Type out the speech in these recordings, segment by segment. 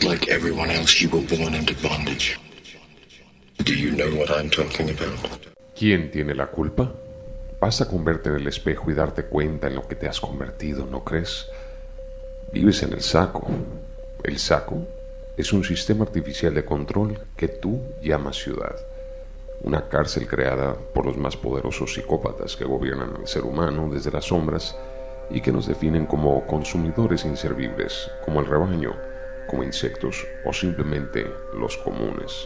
Like everyone else, you were born into bondage. Do you know what I'm talking about? ¿Quién tiene la culpa? Basta con verte en el espejo y darte cuenta en lo que te has convertido, ¿no crees? Vives en el saco. El saco es un sistema artificial de control que tú llamas ciudad. Una cárcel creada por los más poderosos psicópatas que gobiernan al ser humano desde las sombras y que nos definen como consumidores inservibles, como el rebaño, como insectos o simplemente los comunes.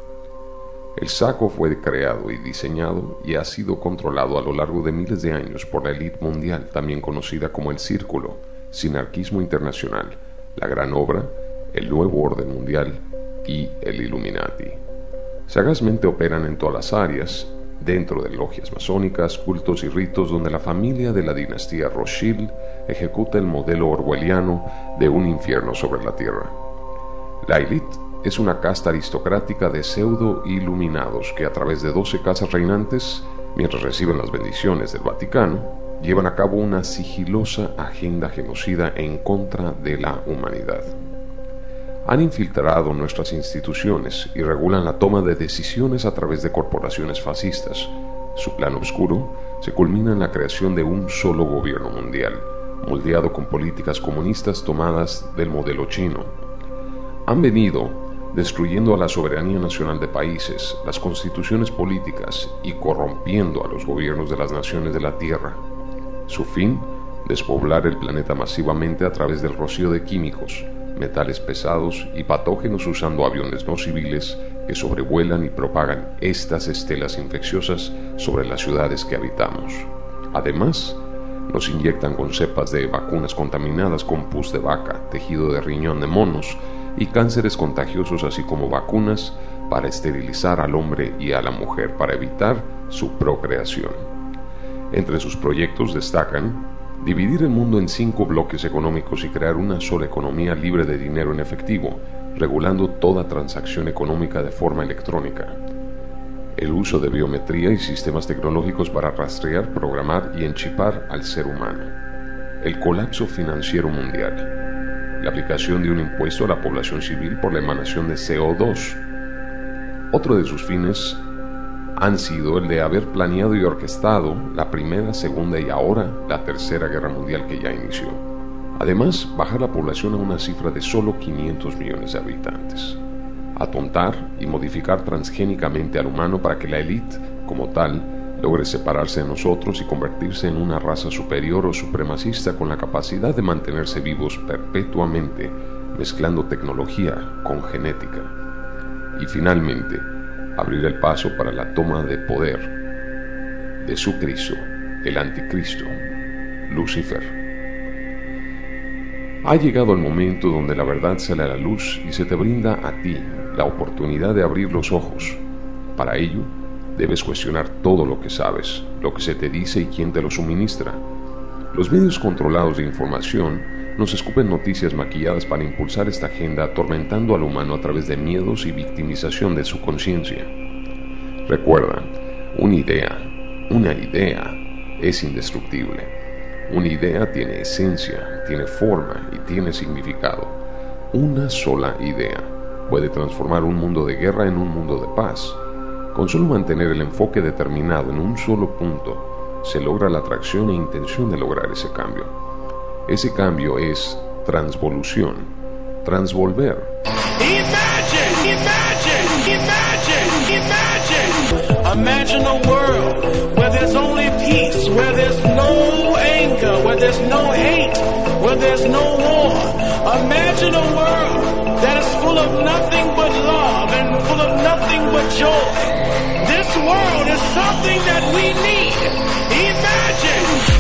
El saco fue creado y diseñado y ha sido controlado a lo largo de miles de años por la élite mundial, también conocida como el Círculo, Sinarquismo Internacional, la Gran Obra, el Nuevo Orden Mundial y el Illuminati. Sagazmente operan en todas las áreas, dentro de logias masónicas, cultos y ritos donde la familia de la dinastía Rothschild ejecuta el modelo orwelliano de un infierno sobre la tierra. La élite es una casta aristocrática de pseudo-iluminados que a través de 12 casas reinantes, mientras reciben las bendiciones del Vaticano, llevan a cabo una sigilosa agenda genocida en contra de la humanidad. Han infiltrado nuestras instituciones y regulan la toma de decisiones a través de corporaciones fascistas. Su plan oscuro se culmina en la creación de un solo gobierno mundial, moldeado con políticas comunistas tomadas del modelo chino. Han venido destruyendo a la soberanía nacional de países, las constituciones políticas y corrompiendo a los gobiernos de las naciones de la Tierra. Su fin, despoblar el planeta masivamente a través del rocío de químicos, metales pesados y patógenos usando aviones no civiles que sobrevuelan y propagan estas estelas infecciosas sobre las ciudades que habitamos. Además, nos inyectan con cepas de vacunas contaminadas con pus de vaca, tejido de riñón de monos y cánceres contagiosos, así como vacunas para esterilizar al hombre y a la mujer para evitar su procreación. Entre sus proyectos destacan dividir el mundo en 5 bloques económicos y crear una sola economía libre de dinero en efectivo, regulando toda transacción económica de forma electrónica. El uso de biometría y sistemas tecnológicos para rastrear, programar y enchipar al ser humano. El colapso financiero mundial. La aplicación de un impuesto a la población civil por la emanación de CO2. Otro de sus fines han sido el de haber planeado y orquestado la Primera, Segunda y ahora la Tercera Guerra Mundial que ya inició. Además, bajar la población a una cifra de solo 500 millones de habitantes. Atontar y modificar transgénicamente al humano para que la élite, como tal, logre separarse de nosotros y convertirse en una raza superior o supremacista con la capacidad de mantenerse vivos perpetuamente, mezclando tecnología con genética. Y finalmente, abrir el paso para la toma de poder de su Cristo, el Anticristo, Lucifer. Ha llegado el momento donde la verdad sale a la luz y se te brinda a ti la oportunidad de abrir los ojos. Para ello, debes cuestionar todo lo que sabes, lo que se te dice y quién te lo suministra. Los medios controlados de información nos escupen noticias maquilladas para impulsar esta agenda, atormentando al humano a través de miedos y victimización de su conciencia. Recuerda, una idea es indestructible. Una idea tiene esencia, tiene forma y tiene significado. Una sola idea puede transformar un mundo de guerra en un mundo de paz. Con solo mantener el enfoque determinado en un solo punto, se logra la atracción e intención de lograr ese cambio. Ese cambio es transvolución, transvolver. Imagine a world where there's only peace, where there's no anger, where there's no hate, where there's no war. Imagine a world that is full of nothing but love and full of nothing but joy. This world is something that we need. Imagine.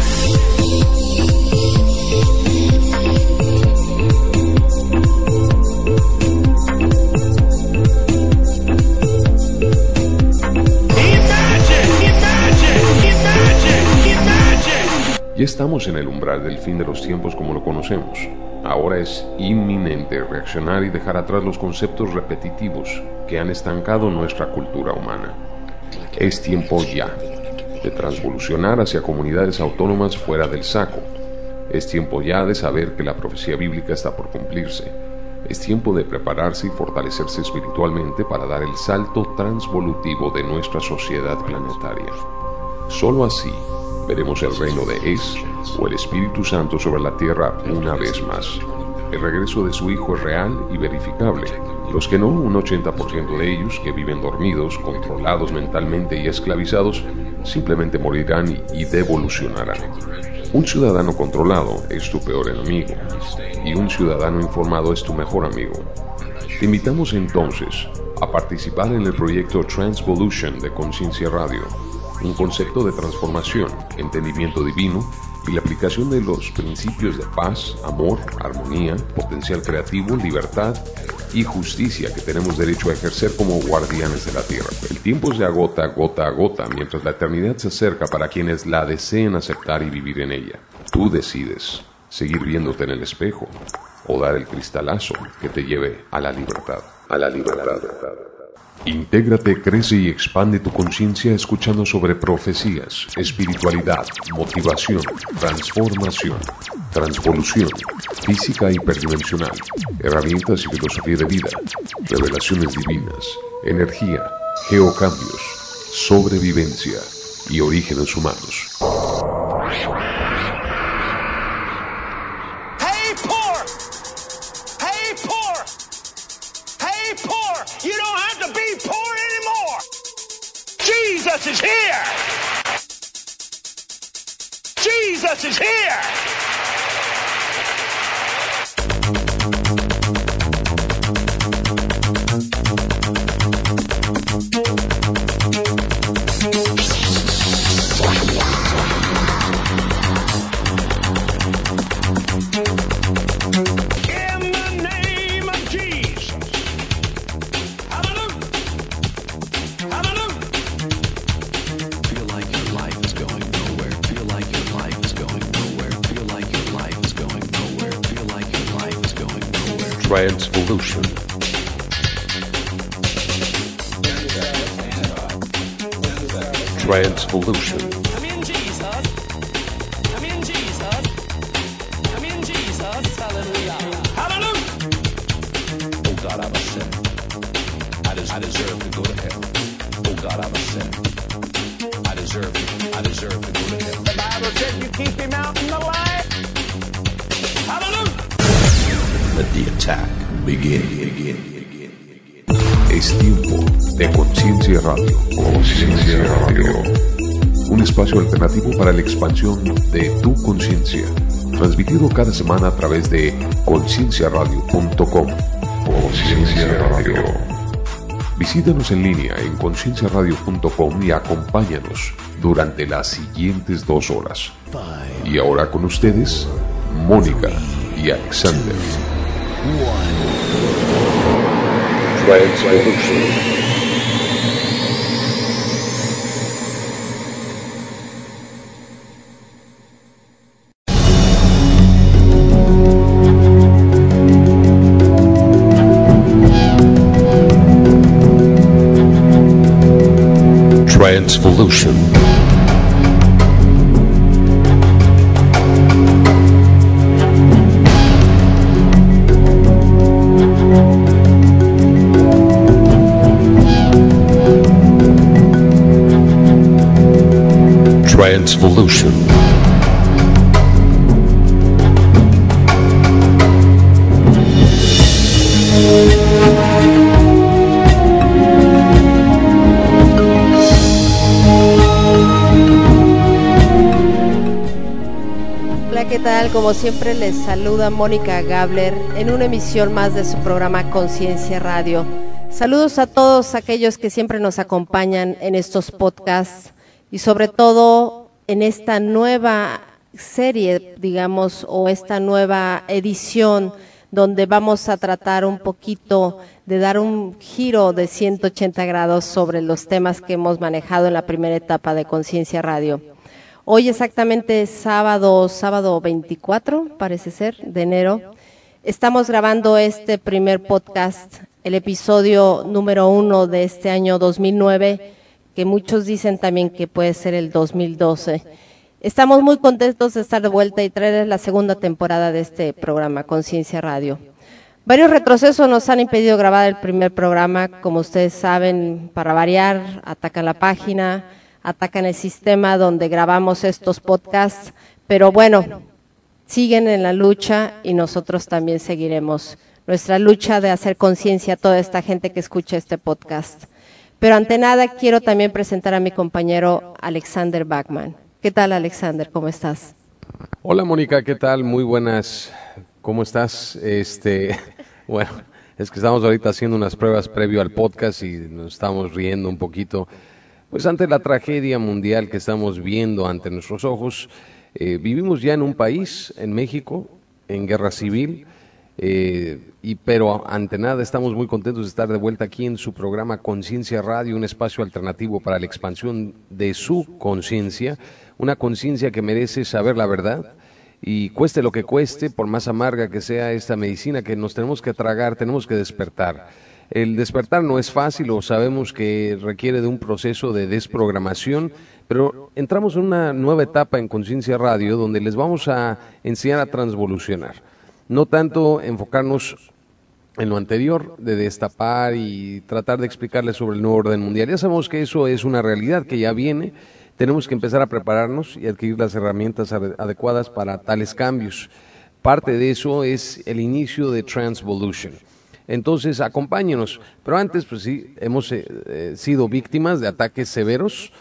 Ya estamos en el umbral del fin de los tiempos como lo conocemos. Ahora es inminente reaccionar y dejar atrás los conceptos repetitivos que han estancado nuestra cultura humana. Es tiempo ya de transvolucionar hacia comunidades autónomas fuera del saco. Es tiempo ya de saber que la profecía bíblica está por cumplirse. Es tiempo de prepararse y fortalecerse espiritualmente para dar el salto transvolutivo de nuestra sociedad planetaria. Solo así veremos el reino de Es o el Espíritu Santo sobre la tierra una vez más. El regreso de su Hijo es real y verificable. Los que no, un 80% de ellos que viven dormidos, controlados mentalmente y esclavizados, simplemente morirán y devolucionarán. Un ciudadano controlado es tu peor enemigo y un ciudadano informado es tu mejor amigo. Te invitamos entonces a participar en el proyecto Transvolution de Conciencia Radio, un concepto de transformación, entendimiento divino y la aplicación de los principios de paz, amor, armonía, potencial creativo, libertad y justicia que tenemos derecho a ejercer como guardianes de la tierra. El tiempo se agota gota a gota, mientras la eternidad se acerca para quienes la deseen aceptar y vivir en ella. Tú decides seguir viéndote en el espejo o dar el cristalazo que te lleve a la libertad. A la libertad. Intégrate, crece y expande tu conciencia escuchando sobre profecías, espiritualidad, motivación, transformación, transvolución, física hiperdimensional, herramientas y filosofía de vida, revelaciones divinas, energía, geocambios, sobrevivencia y orígenes humanos. Jesus is here! Jesus is here! Transvolution. Transvolution. I'm in Jesus. I'm in Jesus. I'm in Jesus. Hallelujah. Hallelujah. Oh God, I'm a sinner. I deserve to go to hell. Oh God, I'm a sinner. I deserve to go to hell. The Bible said you keep him out in the light. Hallelujah. Let the attack begin. Es tiempo de Conciencia Radio. Conciencia Radio. Un espacio alternativo para la expansión de tu conciencia. Transmitido cada semana a través de concienciaradio.com. Conciencia Radio. Visítanos en línea en concienciaradio.com y acompáñanos durante las siguientes 2 horas. Y ahora con ustedes, Mónica y Alexander. Transvolution. Transvolution. Transvolution. Hola, ¿qué tal? Como siempre les saluda Mónica Gabler en una emisión más de su programa Conciencia Radio. Saludos a todos aquellos que siempre nos acompañan en estos podcasts y sobre todo en esta nueva serie, digamos, o esta nueva edición donde vamos a tratar un poquito de dar un giro de 180 grados sobre los temas que hemos manejado en la primera etapa de Conciencia Radio. Hoy exactamente es sábado 24, parece ser, de enero. Estamos grabando este primer podcast, el episodio número 1 de este año 2009, que muchos dicen también que puede ser el 2012. Estamos muy contentos de estar de vuelta y traerles la segunda temporada de este programa, Conciencia Radio. Varios retrocesos nos han impedido grabar el primer programa. Como ustedes saben, para variar, atacan la página, atacan el sistema donde grabamos estos podcasts, pero bueno, siguen en la lucha y nosotros también seguiremos nuestra lucha de hacer conciencia a toda esta gente que escucha este podcast. Pero ante nada quiero también presentar a mi compañero Alexander Bachman. ¿Qué tal, Alexander? ¿Cómo estás? Hola, Mónica, ¿qué tal? Muy buenas. ¿Cómo estás? Bueno, es que estamos ahorita haciendo unas pruebas previo al podcast y nos estamos riendo un poquito. Pues ante la tragedia mundial que estamos viendo ante nuestros ojos, vivimos ya en un país, en México, en guerra civil, pero ante nada estamos muy contentos de estar de vuelta aquí en su programa Conciencia Radio, un espacio alternativo para la expansión de su conciencia, una conciencia que merece saber la verdad. Y cueste lo que cueste, por más amarga que sea esta medicina que nos tenemos que tragar, tenemos que despertar. El despertar no es fácil, o sabemos que requiere de un proceso de desprogramación, pero entramos en una nueva etapa en Conciencia Radio donde les vamos a enseñar a transvolucionar. No tanto enfocarnos en lo anterior, de destapar y tratar de explicarles sobre el nuevo orden mundial. Ya sabemos que eso es una realidad que ya viene. Tenemos que empezar a prepararnos y adquirir las herramientas adecuadas para tales cambios. Parte de eso es el inicio de Transvolution. Entonces, acompáñenos. Pero antes, pues sí, hemos sido víctimas de ataques severos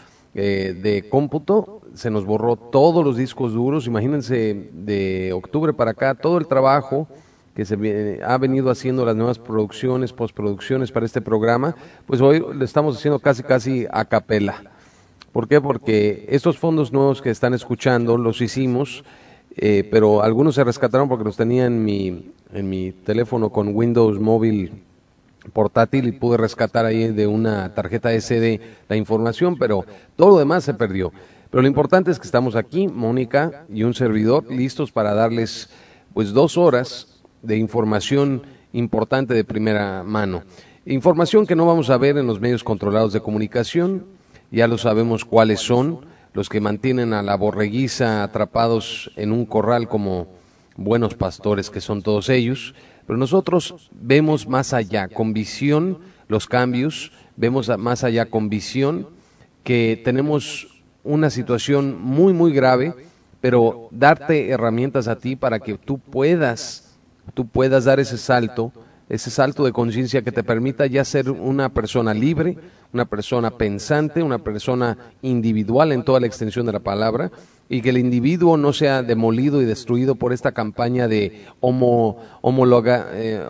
de cómputo. Se nos borró todos los discos duros. Imagínense, de octubre para acá, todo el trabajo que se ha venido haciendo, las nuevas producciones, postproducciones para este programa, pues hoy lo estamos haciendo casi a capela. ¿Por qué? Porque estos fondos nuevos que están escuchando los hicimos, pero algunos se rescataron porque los tenía en mi teléfono con Windows móvil portátil y pude rescatar ahí de una tarjeta SD la información, pero todo lo demás se perdió. Pero lo importante es que estamos aquí, Mónica y un servidor, listos para darles pues 2 horas de información importante de primera mano. Información que no vamos a ver en los medios controlados de comunicación. Ya lo sabemos cuáles son, los que mantienen a la borreguiza atrapados en un corral como buenos pastores que son todos ellos, pero nosotros vemos más allá, con visión, los cambios, vemos más allá con visión, que tenemos una situación muy grave, pero darte herramientas a ti para que tú puedas dar ese salto de conciencia que te permita ya ser una persona libre, una persona pensante, una persona individual en toda la extensión de la palabra, y que el individuo no sea demolido y destruido por esta campaña de homologar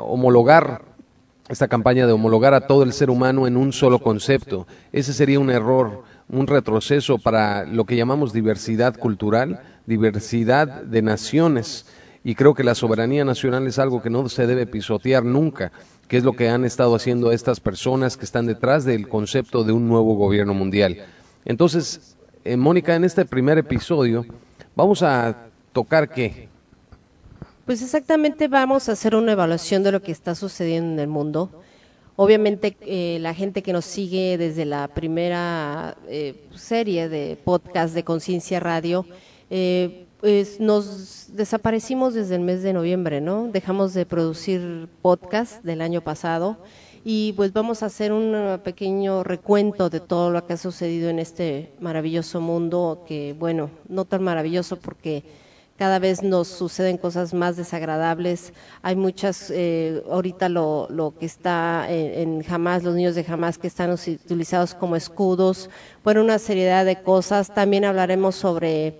a todo el ser humano en un solo concepto. Ese sería un error, un retroceso para lo que llamamos diversidad cultural, diversidad de naciones. Y creo que la soberanía nacional es algo que no se debe pisotear nunca, que es lo que han estado haciendo estas personas que están detrás del concepto de un nuevo gobierno mundial. Entonces, Mónica, en este primer episodio, vamos a tocar ¿qué? Pues exactamente vamos a hacer una evaluación de lo que está sucediendo en el mundo. Obviamente la gente que nos sigue desde la primera serie de podcast de Conciencia Radio, pues nos desaparecimos desde el mes de noviembre, ¿no? Dejamos de producir podcast del año pasado y pues vamos a hacer un pequeño recuento de todo lo que ha sucedido en este maravilloso mundo, que bueno, no tan maravilloso porque cada vez nos suceden cosas más desagradables. Hay muchas, ahorita lo que está en Hamas, los niños de Hamas que están utilizados como escudos, bueno, una seriedad de cosas. También hablaremos sobre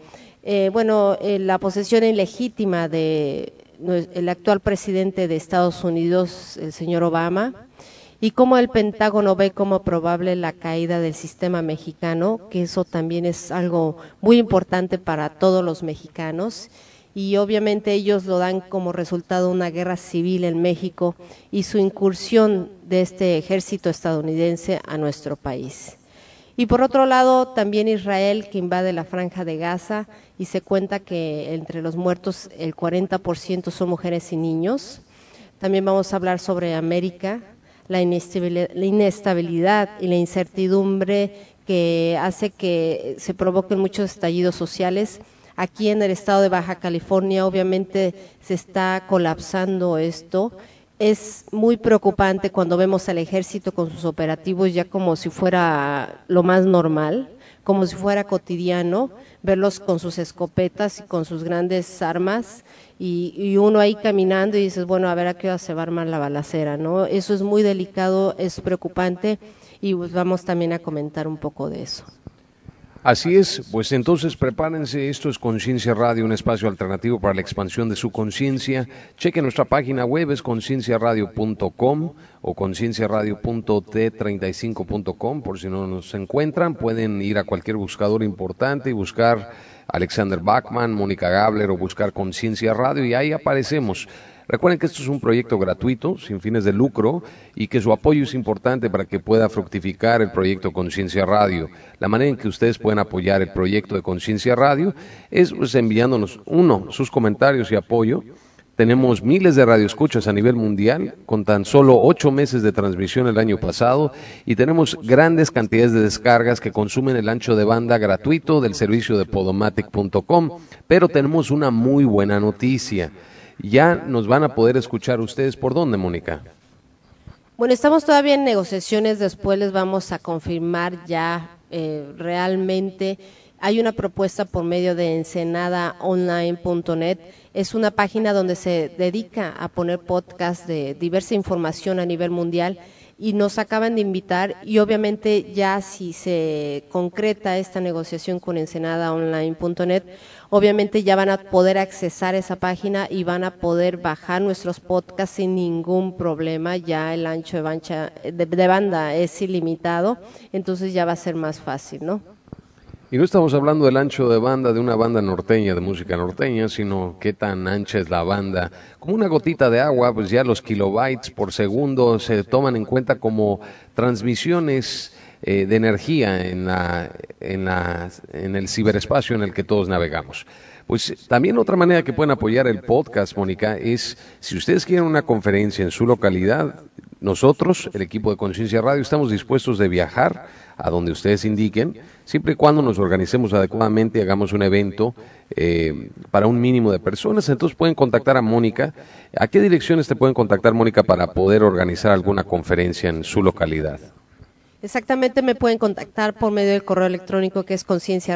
la posesión ilegítima de el actual presidente de Estados Unidos, el señor Obama, y cómo el Pentágono ve como probable la caída del sistema mexicano, que eso también es algo muy importante para todos los mexicanos, y obviamente ellos lo dan como resultado una guerra civil en México y su incursión de este ejército estadounidense a nuestro país. Y por otro lado, también Israel, que invade la Franja de Gaza, y se cuenta que entre los muertos el 40% son mujeres y niños. También vamos a hablar sobre América, la inestabilidad y la incertidumbre que hace que se provoquen muchos estallidos sociales. Aquí en el estado de Baja California obviamente se está colapsando esto. es muy preocupante cuando vemos al ejército con sus operativos ya como si fuera lo más normal, como si fuera cotidiano, verlos con sus escopetas y con sus grandes armas y uno ahí caminando y dices, bueno, a ver a qué hora se va a armar la balacera, ¿no? Eso es muy delicado, es preocupante y pues vamos también a comentar un poco de eso. Así es, pues entonces prepárense, esto es Conciencia Radio, un espacio alternativo para la expansión de su conciencia. Chequen nuestra página web, es concienciaradio.com o concienciaradio.t35.com, por si no nos encuentran, pueden ir a cualquier buscador importante y buscar Alexander Bachman, Mónica Gabler o buscar Conciencia Radio y ahí aparecemos. Recuerden que esto es un proyecto gratuito, sin fines de lucro, y que su apoyo es importante para que pueda fructificar el proyecto Conciencia Radio. La manera en que ustedes pueden apoyar el proyecto de Conciencia Radio es pues, enviándonos, sus comentarios y apoyo. Tenemos miles de radioescuchas a nivel mundial, con tan solo 8 meses de transmisión el año pasado, y tenemos grandes cantidades de descargas que consumen el ancho de banda gratuito del servicio de podomatic.com. Pero tenemos una muy buena noticia. Ya nos van a poder escuchar ustedes. ¿Por dónde, Mónica? Bueno, estamos todavía en negociaciones, después les vamos a confirmar ya realmente. Hay una propuesta por medio de ensenadaonline.net, es una página donde se dedica a poner podcast de diversa información a nivel mundial y nos acaban de invitar y obviamente ya si se concreta esta negociación con ensenadaonline.net, obviamente ya van a poder accesar esa página y van a poder bajar nuestros podcasts sin ningún problema. Ya el ancho de banda es ilimitado, entonces ya va a ser más fácil, ¿no? Y no estamos hablando del ancho de banda de una banda norteña, de música norteña, sino qué tan ancha es la banda. Como una gotita de agua, pues ya los kilobytes por segundo se toman en cuenta como transmisiones de energía en el ciberespacio en el que todos navegamos. Pues también otra manera que pueden apoyar el podcast, Mónica, es si ustedes quieren una conferencia en su localidad, nosotros, el equipo de Conciencia Radio, estamos dispuestos de viajar a donde ustedes indiquen, siempre y cuando nos organicemos adecuadamente y hagamos un evento para un mínimo de personas. Entonces pueden contactar a Mónica. ¿A qué direcciones te pueden contactar, Mónica, para poder organizar alguna conferencia en su localidad? Exactamente, me pueden contactar por medio del correo electrónico que es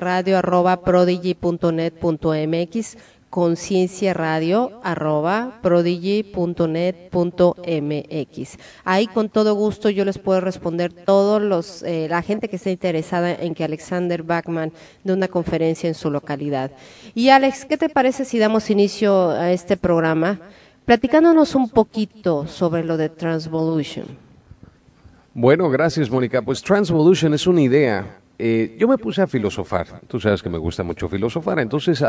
concienciaradio@prodigy.net.mx, concienciaradio@prodigy.net.mx. Ahí con todo gusto yo les puedo responder todos la gente que esté interesada en que Alexander Bachman dé una conferencia en su localidad. Y Alex, ¿qué te parece si damos inicio a este programa platicándonos un poquito sobre lo de Transvolution? Bueno, gracias, Mónica. Pues Transvolution es una idea. Yo me puse a filosofar. Tú sabes que me gusta mucho filosofar. Entonces,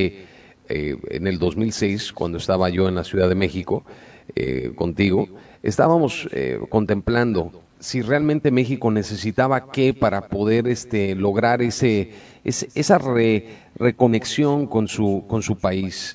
en el 2006, cuando estaba yo en la Ciudad de México contigo, estábamos contemplando si realmente México necesitaba qué para poder lograr esa reconexión con su país.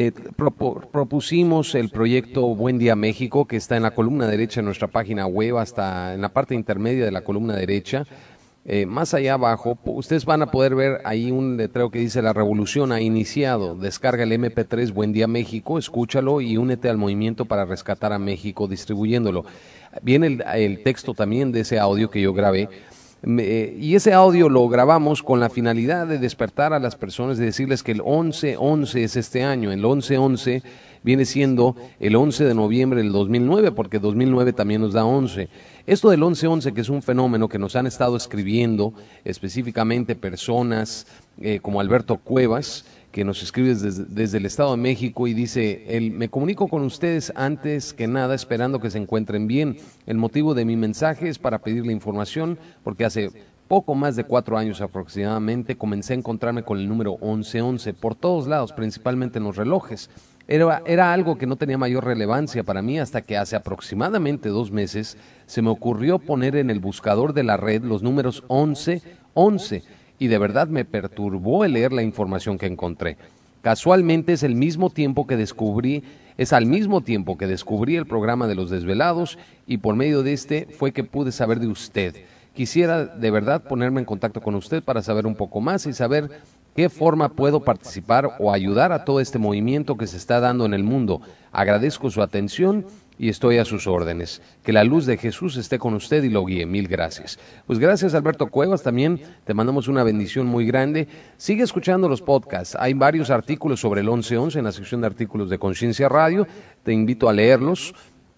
Propusimos el proyecto Buen Día México, que está en la columna derecha de nuestra página web, hasta en la parte intermedia de la columna derecha. Más allá abajo, ustedes van a poder ver ahí un letrero que dice La Revolución ha iniciado. Descarga el MP3 Buen Día México, escúchalo y únete al movimiento para rescatar a México distribuyéndolo. Viene el texto también de ese audio que yo grabé. Y ese audio lo grabamos con la finalidad de despertar a las personas, de decirles que el 11-11 es este año. El 11-11 viene siendo el 11 de noviembre del 2009, porque 2009 también nos da 11. Esto del 11-11, que es un fenómeno que nos han estado escribiendo específicamente personas como Alberto Cuevas, que nos escribe desde el Estado de México y dice, me comunico con ustedes antes que nada esperando que se encuentren bien. El motivo de mi mensaje es para pedirle información porque hace poco más de 4 años aproximadamente comencé a encontrarme con el número 1111 por todos lados, principalmente en los relojes. Era algo que no tenía mayor relevancia para mí hasta que hace aproximadamente 2 meses se me ocurrió poner en el buscador de la red los números 1111. Y de verdad me perturbó el leer la información que encontré. Casualmente es al mismo tiempo que descubrí el programa de Los Desvelados y por medio de fue que pude saber de usted. Quisiera de verdad ponerme en contacto con usted para saber un poco más y saber qué forma puedo participar o ayudar a todo este movimiento que se está dando en el mundo. Agradezco su atención y estoy a sus órdenes. Que la luz de Jesús esté con usted y lo guíe. Mil gracias. Pues gracias, Alberto Cuevas, también te mandamos una bendición muy grande. Sigue escuchando los podcasts. Hay varios artículos sobre el 11-11 en la sección de artículos de Conciencia Radio. Te invito a leerlos.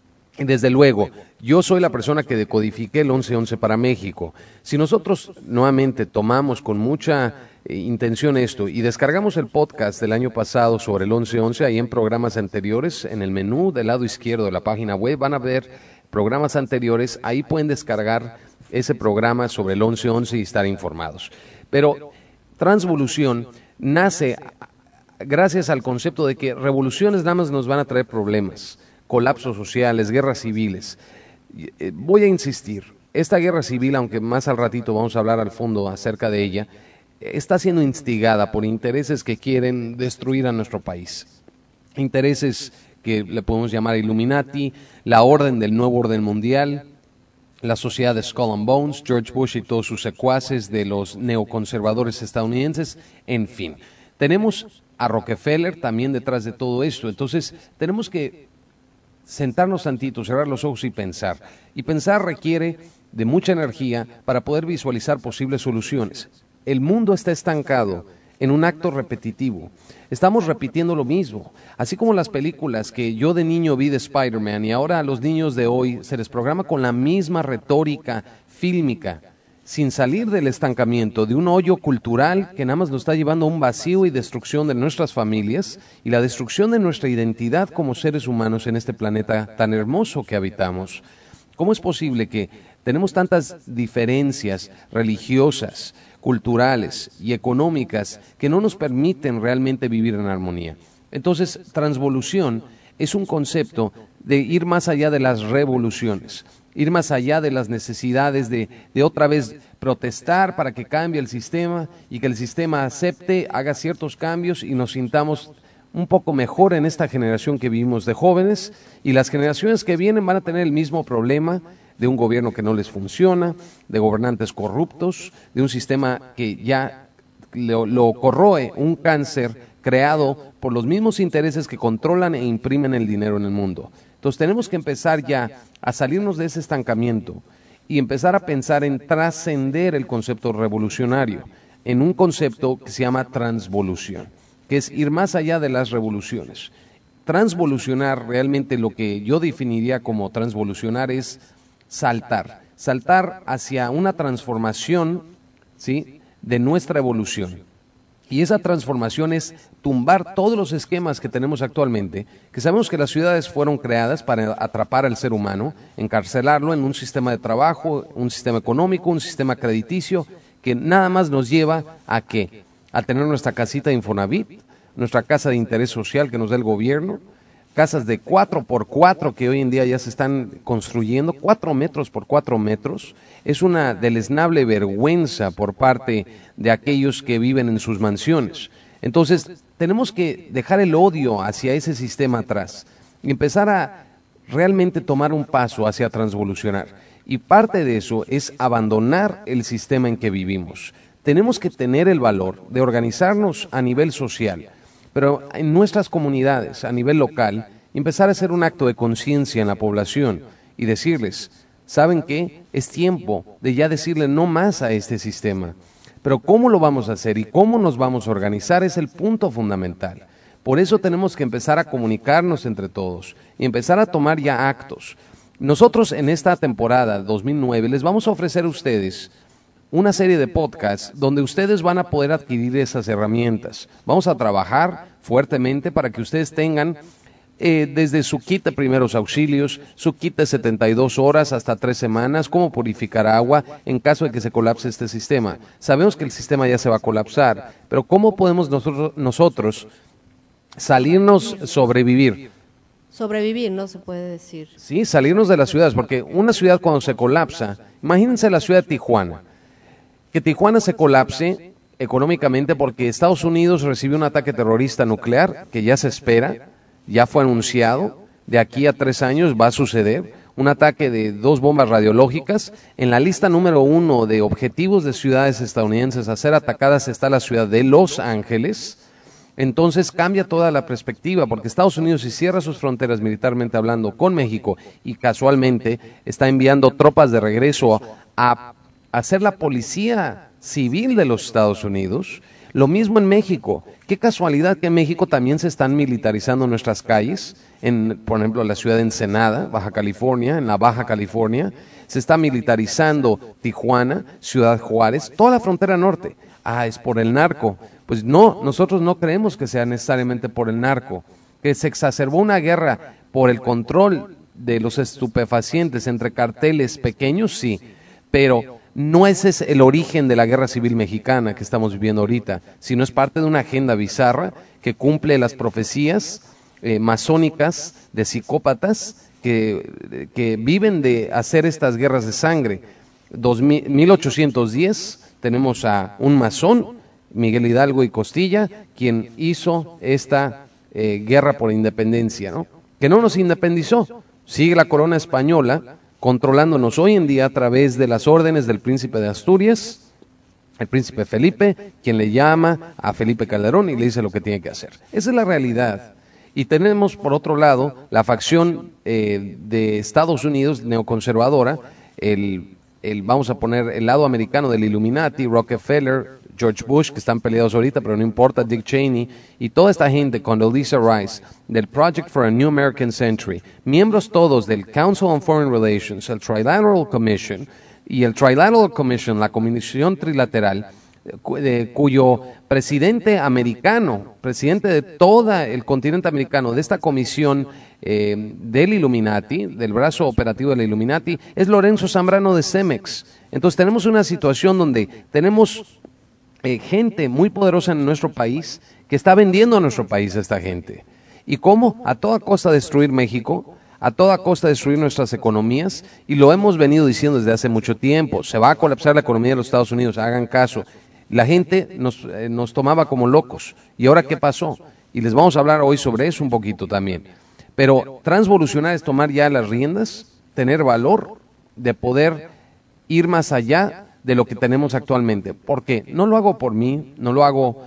Y desde luego, yo soy la persona que decodifiqué el 11-11 para México. Si nosotros nuevamente tomamos con mucha intención esto y descargamos el podcast del año pasado sobre el 11-11, ahí en programas anteriores, en el menú del lado izquierdo de la página web van a ver programas anteriores, ahí pueden descargar ese programa sobre el 11-11 y estar informados. Pero Transvolución nace gracias al concepto de que revoluciones nada más nos van a traer problemas, colapsos sociales, guerras civiles. Voy a insistir, esta guerra civil, aunque más al ratito vamos a hablar al fondo acerca de ella, está siendo instigada por intereses que quieren destruir a nuestro país. Intereses que le podemos llamar Illuminati, la orden del nuevo orden mundial, la sociedad de Skull and Bones, George Bush y todos sus secuaces de los neoconservadores estadounidenses, en fin. Tenemos a Rockefeller también detrás de todo esto, entonces tenemos que sentarnos tantito, cerrar los ojos y pensar. Y pensar requiere de mucha energía para poder visualizar posibles soluciones. El mundo está estancado en un acto repetitivo. Estamos repitiendo lo mismo. Así como las películas que yo de niño vi de Spider-Man y ahora a los niños de hoy se les programa con la misma retórica fílmica, sin salir del estancamiento, de un hoyo cultural que nada más nos está llevando a un vacío y destrucción de nuestras familias y la destrucción de nuestra identidad como seres humanos en este planeta tan hermoso que habitamos. ¿Cómo es posible que tenemos tantas diferencias religiosas, culturales y económicas que no nos permiten realmente vivir en armonía? Entonces, transvolución es un concepto de ir más allá de las revoluciones, ir más allá de las necesidades de otra vez protestar para que cambie el sistema y que el sistema acepte, haga ciertos cambios y nos sintamos un poco mejor en esta generación que vivimos de jóvenes, y las generaciones que vienen van a tener el mismo problema de un gobierno que no les funciona, de gobernantes corruptos, de un sistema que ya lo corroe, un cáncer creado por los mismos intereses que controlan e imprimen el dinero en el mundo. Entonces tenemos que empezar ya a salirnos de ese estancamiento y empezar a pensar en trascender el concepto revolucionario, en un concepto que se llama transvolución, que es ir más allá de las revoluciones. Transvolucionar, realmente lo que yo definiría como transvolucionar es saltar hacia una transformación, ¿sí?, de nuestra evolución. Y esa transformación es tumbar todos los esquemas que tenemos actualmente, que sabemos que las ciudades fueron creadas para atrapar al ser humano, encarcelarlo en un sistema de trabajo, un sistema económico, un sistema crediticio, que nada más nos lleva a ¿qué? A tener nuestra casita de Infonavit, nuestra casa de interés social que nos da el gobierno, casas de 4x4 que hoy en día ya se están construyendo, 4 metros por 4 metros. Es una deleznable vergüenza por parte de aquellos que viven en sus mansiones. Entonces, tenemos que dejar el odio hacia ese sistema atrás y empezar a realmente tomar un paso hacia transvolucionar. Y parte de eso es abandonar el sistema en que vivimos. Tenemos que tener el valor de organizarnos a nivel social, pero en nuestras comunidades, a nivel local, empezar a hacer un acto de conciencia en la población y decirles, ¿saben qué? Es tiempo de ya decirle no más a este sistema. Pero ¿cómo lo vamos a hacer y cómo nos vamos a organizar? Es el punto fundamental. Por eso tenemos que empezar a comunicarnos entre todos y empezar a tomar ya actos. Nosotros en esta temporada 2009 les vamos a ofrecer a ustedes una serie de podcasts donde ustedes van a poder adquirir esas herramientas. Vamos a trabajar fuertemente para que ustedes tengan desde su kit de primeros auxilios, su kit de 72 horas hasta 3 semanas, cómo purificar agua en caso de que se colapse este sistema. Sabemos que el sistema ya se va a colapsar, pero ¿cómo podemos nosotros salirnos, sobrevivir? Sobrevivir, ¿no? Se puede decir. Sí, salirnos de las ciudades, porque una ciudad cuando se colapsa, imagínense la ciudad de Tijuana, que Tijuana se colapse económicamente porque Estados Unidos recibió un ataque terrorista nuclear que ya se espera, ya fue anunciado, de aquí a 3 años va a suceder, un ataque de 2 bombas radiológicas. En la lista número 1 de objetivos de ciudades estadounidenses a ser atacadas está la ciudad de Los Ángeles, Entonces cambia toda la perspectiva, porque Estados Unidos, si cierra sus fronteras militarmente hablando con México y casualmente está enviando tropas de regreso a ser la policía civil de los Estados Unidos, lo mismo en México. Qué casualidad que en México también se están militarizando nuestras calles, por ejemplo, la ciudad de Ensenada, Baja California, en la Baja California, se está militarizando Tijuana, Ciudad Juárez, toda la frontera norte. Es por el narco. Pues no, nosotros no creemos que sea necesariamente por el narco, que se exacerbó una guerra por el control de los estupefacientes entre carteles pequeños, sí, pero no ese es el origen de la guerra civil mexicana que estamos viviendo ahorita, sino es parte de una agenda bizarra que cumple las profecías masónicas de psicópatas que viven de hacer estas guerras de sangre. 1810 tenemos a un masón, Miguel Hidalgo y Costilla, quien hizo esta guerra por independencia, ¿no? Que no nos independizó, sigue la corona española controlándonos hoy en día a través de las órdenes del príncipe de Asturias, el príncipe Felipe, quien le llama a Felipe Calderón y le dice lo que tiene que hacer. Esa es la realidad. Y tenemos, por otro lado, la facción de Estados Unidos neoconservadora, vamos a poner el lado americano del Illuminati, Rockefeller, George Bush, que están peleados ahorita, pero no importa, Dick Cheney, y toda esta gente, Condoleezza Rice, del Project for a New American Century, miembros todos del Council on Foreign Relations, el Trilateral Commission, y el Trilateral Commission, la Comisión Trilateral, cuyo presidente americano, presidente de todo el continente americano, de esta comisión del Illuminati, del brazo operativo del Illuminati, es Lorenzo Zambrano de Cemex. Entonces tenemos una situación donde tenemos gente muy poderosa en nuestro país que está vendiendo a nuestro país a esta gente. ¿Y cómo? A toda costa destruir México, a toda costa destruir nuestras economías, y lo hemos venido diciendo desde hace mucho tiempo. Se va a colapsar la economía de los Estados Unidos, hagan caso. La gente nos tomaba como locos. ¿Y ahora qué pasó? Y les vamos a hablar hoy sobre eso un poquito también. Pero transvolucionar es tomar ya las riendas, tener valor de poder ir más allá de lo que tenemos actualmente. Porque no lo hago por mí, no lo hago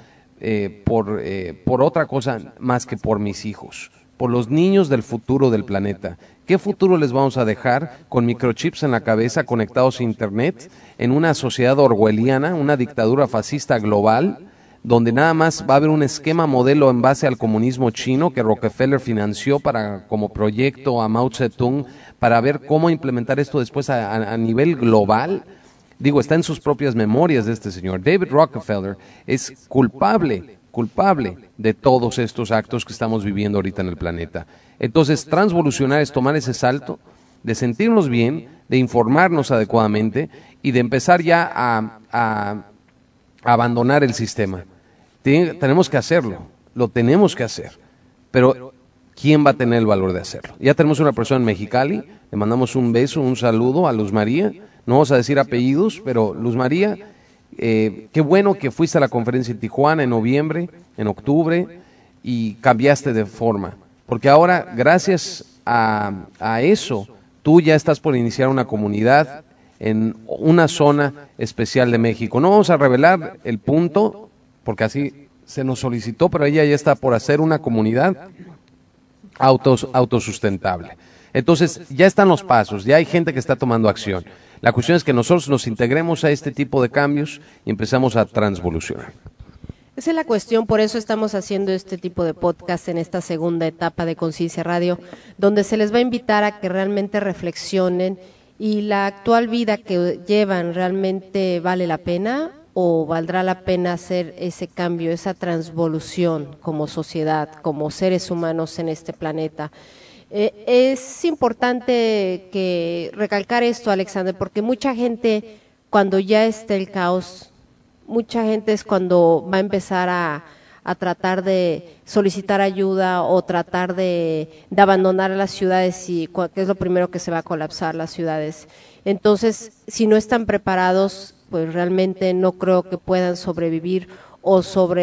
por otra cosa más que por mis hijos, por los niños del futuro del planeta. ¿Qué futuro les vamos a dejar con microchips en la cabeza, conectados a Internet, en una sociedad orwelliana, una dictadura fascista global, donde nada más va a haber un esquema modelo en base al comunismo chino que Rockefeller financió como proyecto a Mao Zedong para ver cómo implementar esto después a nivel global? Digo, está en sus propias memorias de este señor. David Rockefeller es culpable de todos estos actos que estamos viviendo ahorita en el planeta. Entonces, transvolucionar es tomar ese salto, de sentirnos bien, de informarnos adecuadamente y de empezar ya a abandonar el sistema. Tenemos que hacerlo, lo tenemos que hacer, pero ¿quién va a tener el valor de hacerlo? Ya tenemos una persona en Mexicali, le mandamos un beso, un saludo a Luz María, no vamos a decir apellidos, pero Luz María, qué bueno que fuiste a la conferencia en Tijuana en noviembre, en octubre, y cambiaste de forma, porque ahora, gracias a eso, tú ya estás por iniciar una comunidad en una zona especial de México. No vamos a revelar el punto, porque así se nos solicitó, pero ella ya está por hacer una comunidad autosustentable. Entonces, ya están los pasos, ya hay gente que está tomando acción. La cuestión es que nosotros nos integremos a este tipo de cambios y empezamos a transvolucionar. Esa es la cuestión, por eso estamos haciendo este tipo de podcast en esta segunda etapa de Conciencia Radio, donde se les va a invitar a que realmente reflexionen y la actual vida que llevan realmente vale la pena o valdrá la pena hacer ese cambio, esa transvolución como sociedad, como seres humanos en este planeta. Es importante que recalcar esto, Alexander, porque mucha gente, cuando ya esté el caos, mucha gente es cuando va a empezar a tratar de solicitar ayuda o tratar de abandonar las ciudades, y que es lo primero que se va a colapsar, las ciudades. Entonces, si no están preparados, pues realmente no creo que puedan sobrevivir o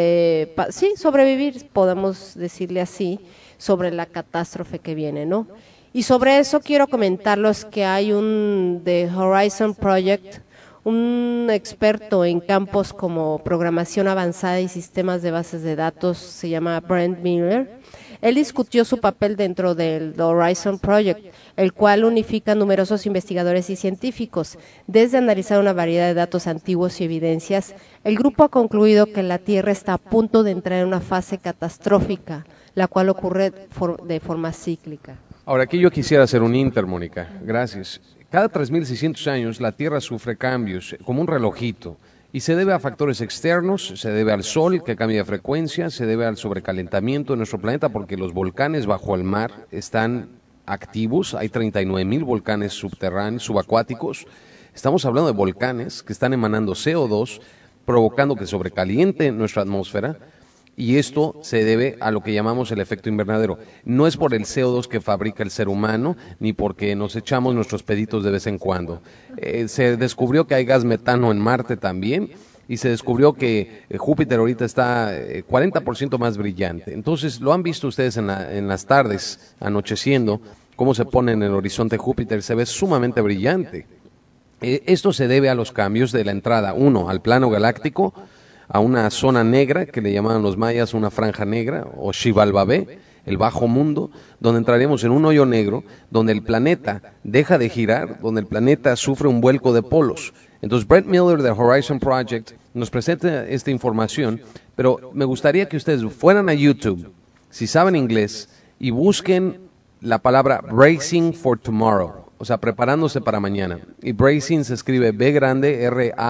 sobrevivir, podemos decirle así, sobre la catástrofe que viene, ¿no? Y sobre eso quiero comentarles que hay The Horizon Project, un experto en campos como programación avanzada y sistemas de bases de datos, se llama Brent Miller. Él discutió su papel dentro del Horizon Project, el cual unifica numerosos investigadores y científicos. Desde analizar una variedad de datos antiguos y evidencias, el grupo ha concluido que la Tierra está a punto de entrar en una fase catastrófica, la cual ocurre de forma cíclica. Ahora, aquí yo quisiera hacer un inter, Mónica. Gracias. Cada 3.600 años la Tierra sufre cambios, como un relojito, y se debe a factores externos, se debe al Sol, que cambia de frecuencia, se debe al sobrecalentamiento de nuestro planeta, porque los volcanes bajo el mar están activos, hay 39.000 volcanes subterráneos, subacuáticos. Estamos hablando de volcanes que están emanando CO2, provocando que sobrecaliente nuestra atmósfera, y esto se debe a lo que llamamos el efecto invernadero. No es por el CO2 que fabrica el ser humano, ni porque nos echamos nuestros peditos de vez en cuando. Se descubrió que hay gas metano en Marte también, y se descubrió que Júpiter ahorita está 40% más brillante. Entonces, lo han visto ustedes en las tardes, anocheciendo, cómo se pone en el horizonte Júpiter, se ve sumamente brillante. Esto se debe a los cambios de la entrada, uno, al plano galáctico, a una zona negra que le llamaban los mayas una franja negra, o Xibalbabé, el bajo mundo, donde entraremos en un hoyo negro, donde el planeta deja de girar, donde el planeta sufre un vuelco de polos. Entonces, Brent Miller del Horizon Project nos presenta esta información, pero me gustaría que ustedes fueran a YouTube, si saben inglés, y busquen la palabra Bracing for Tomorrow, o sea, preparándose para mañana. Y bracing se escribe B grande,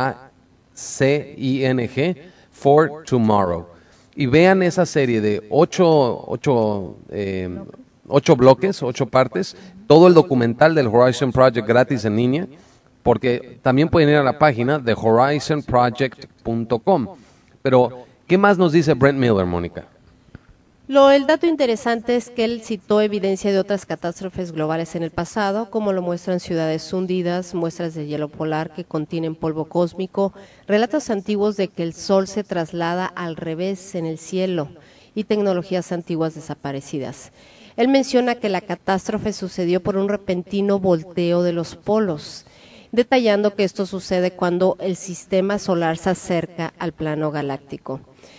R-A-C-I-N-G, for Tomorrow. Y vean esa serie de 8 bloques, 8 partes, todo el documental del Horizon Project gratis en línea, porque también pueden ir a la página de horizonproject.com. Pero, ¿qué más nos dice Brent Miller, Mónica? El dato interesante es que él citó evidencia de otras catástrofes globales en el pasado, como lo muestran ciudades hundidas, muestras de hielo polar que contienen polvo cósmico, relatos antiguos de que el sol se traslada al revés en el cielo y tecnologías antiguas desaparecidas. Él menciona que la catástrofe sucedió por un repentino volteo de los polos, detallando que esto sucede cuando el sistema solar se acerca al plano galáctico.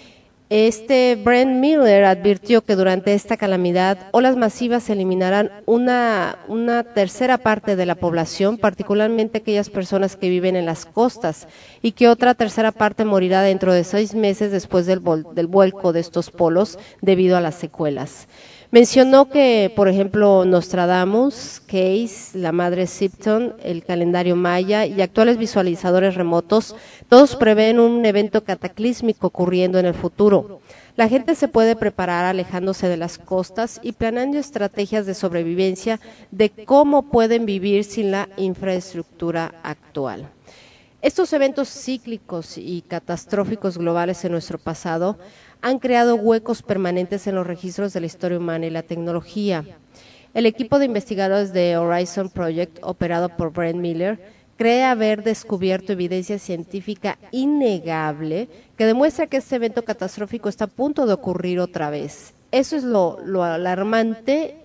Brent Miller advirtió que durante esta calamidad, olas masivas eliminarán una tercera parte de la población, particularmente aquellas personas que viven en las costas, y que otra tercera parte morirá dentro de 6 meses después del vuelco de estos polos debido a las secuelas. Mencionó que, por ejemplo, Nostradamus, Case, la madre Sipton, el calendario maya y actuales visualizadores remotos, todos prevén un evento cataclísmico ocurriendo en el futuro. La gente se puede preparar alejándose de las costas y planeando estrategias de sobrevivencia de cómo pueden vivir sin la infraestructura actual. Estos eventos cíclicos y catastróficos globales en nuestro pasado han creado huecos permanentes en los registros de la historia humana y la tecnología. El equipo de investigadores de Horizon Project, operado por Brent Miller, cree haber descubierto evidencia científica innegable que demuestra que este evento catastrófico está a punto de ocurrir otra vez. Eso es lo alarmante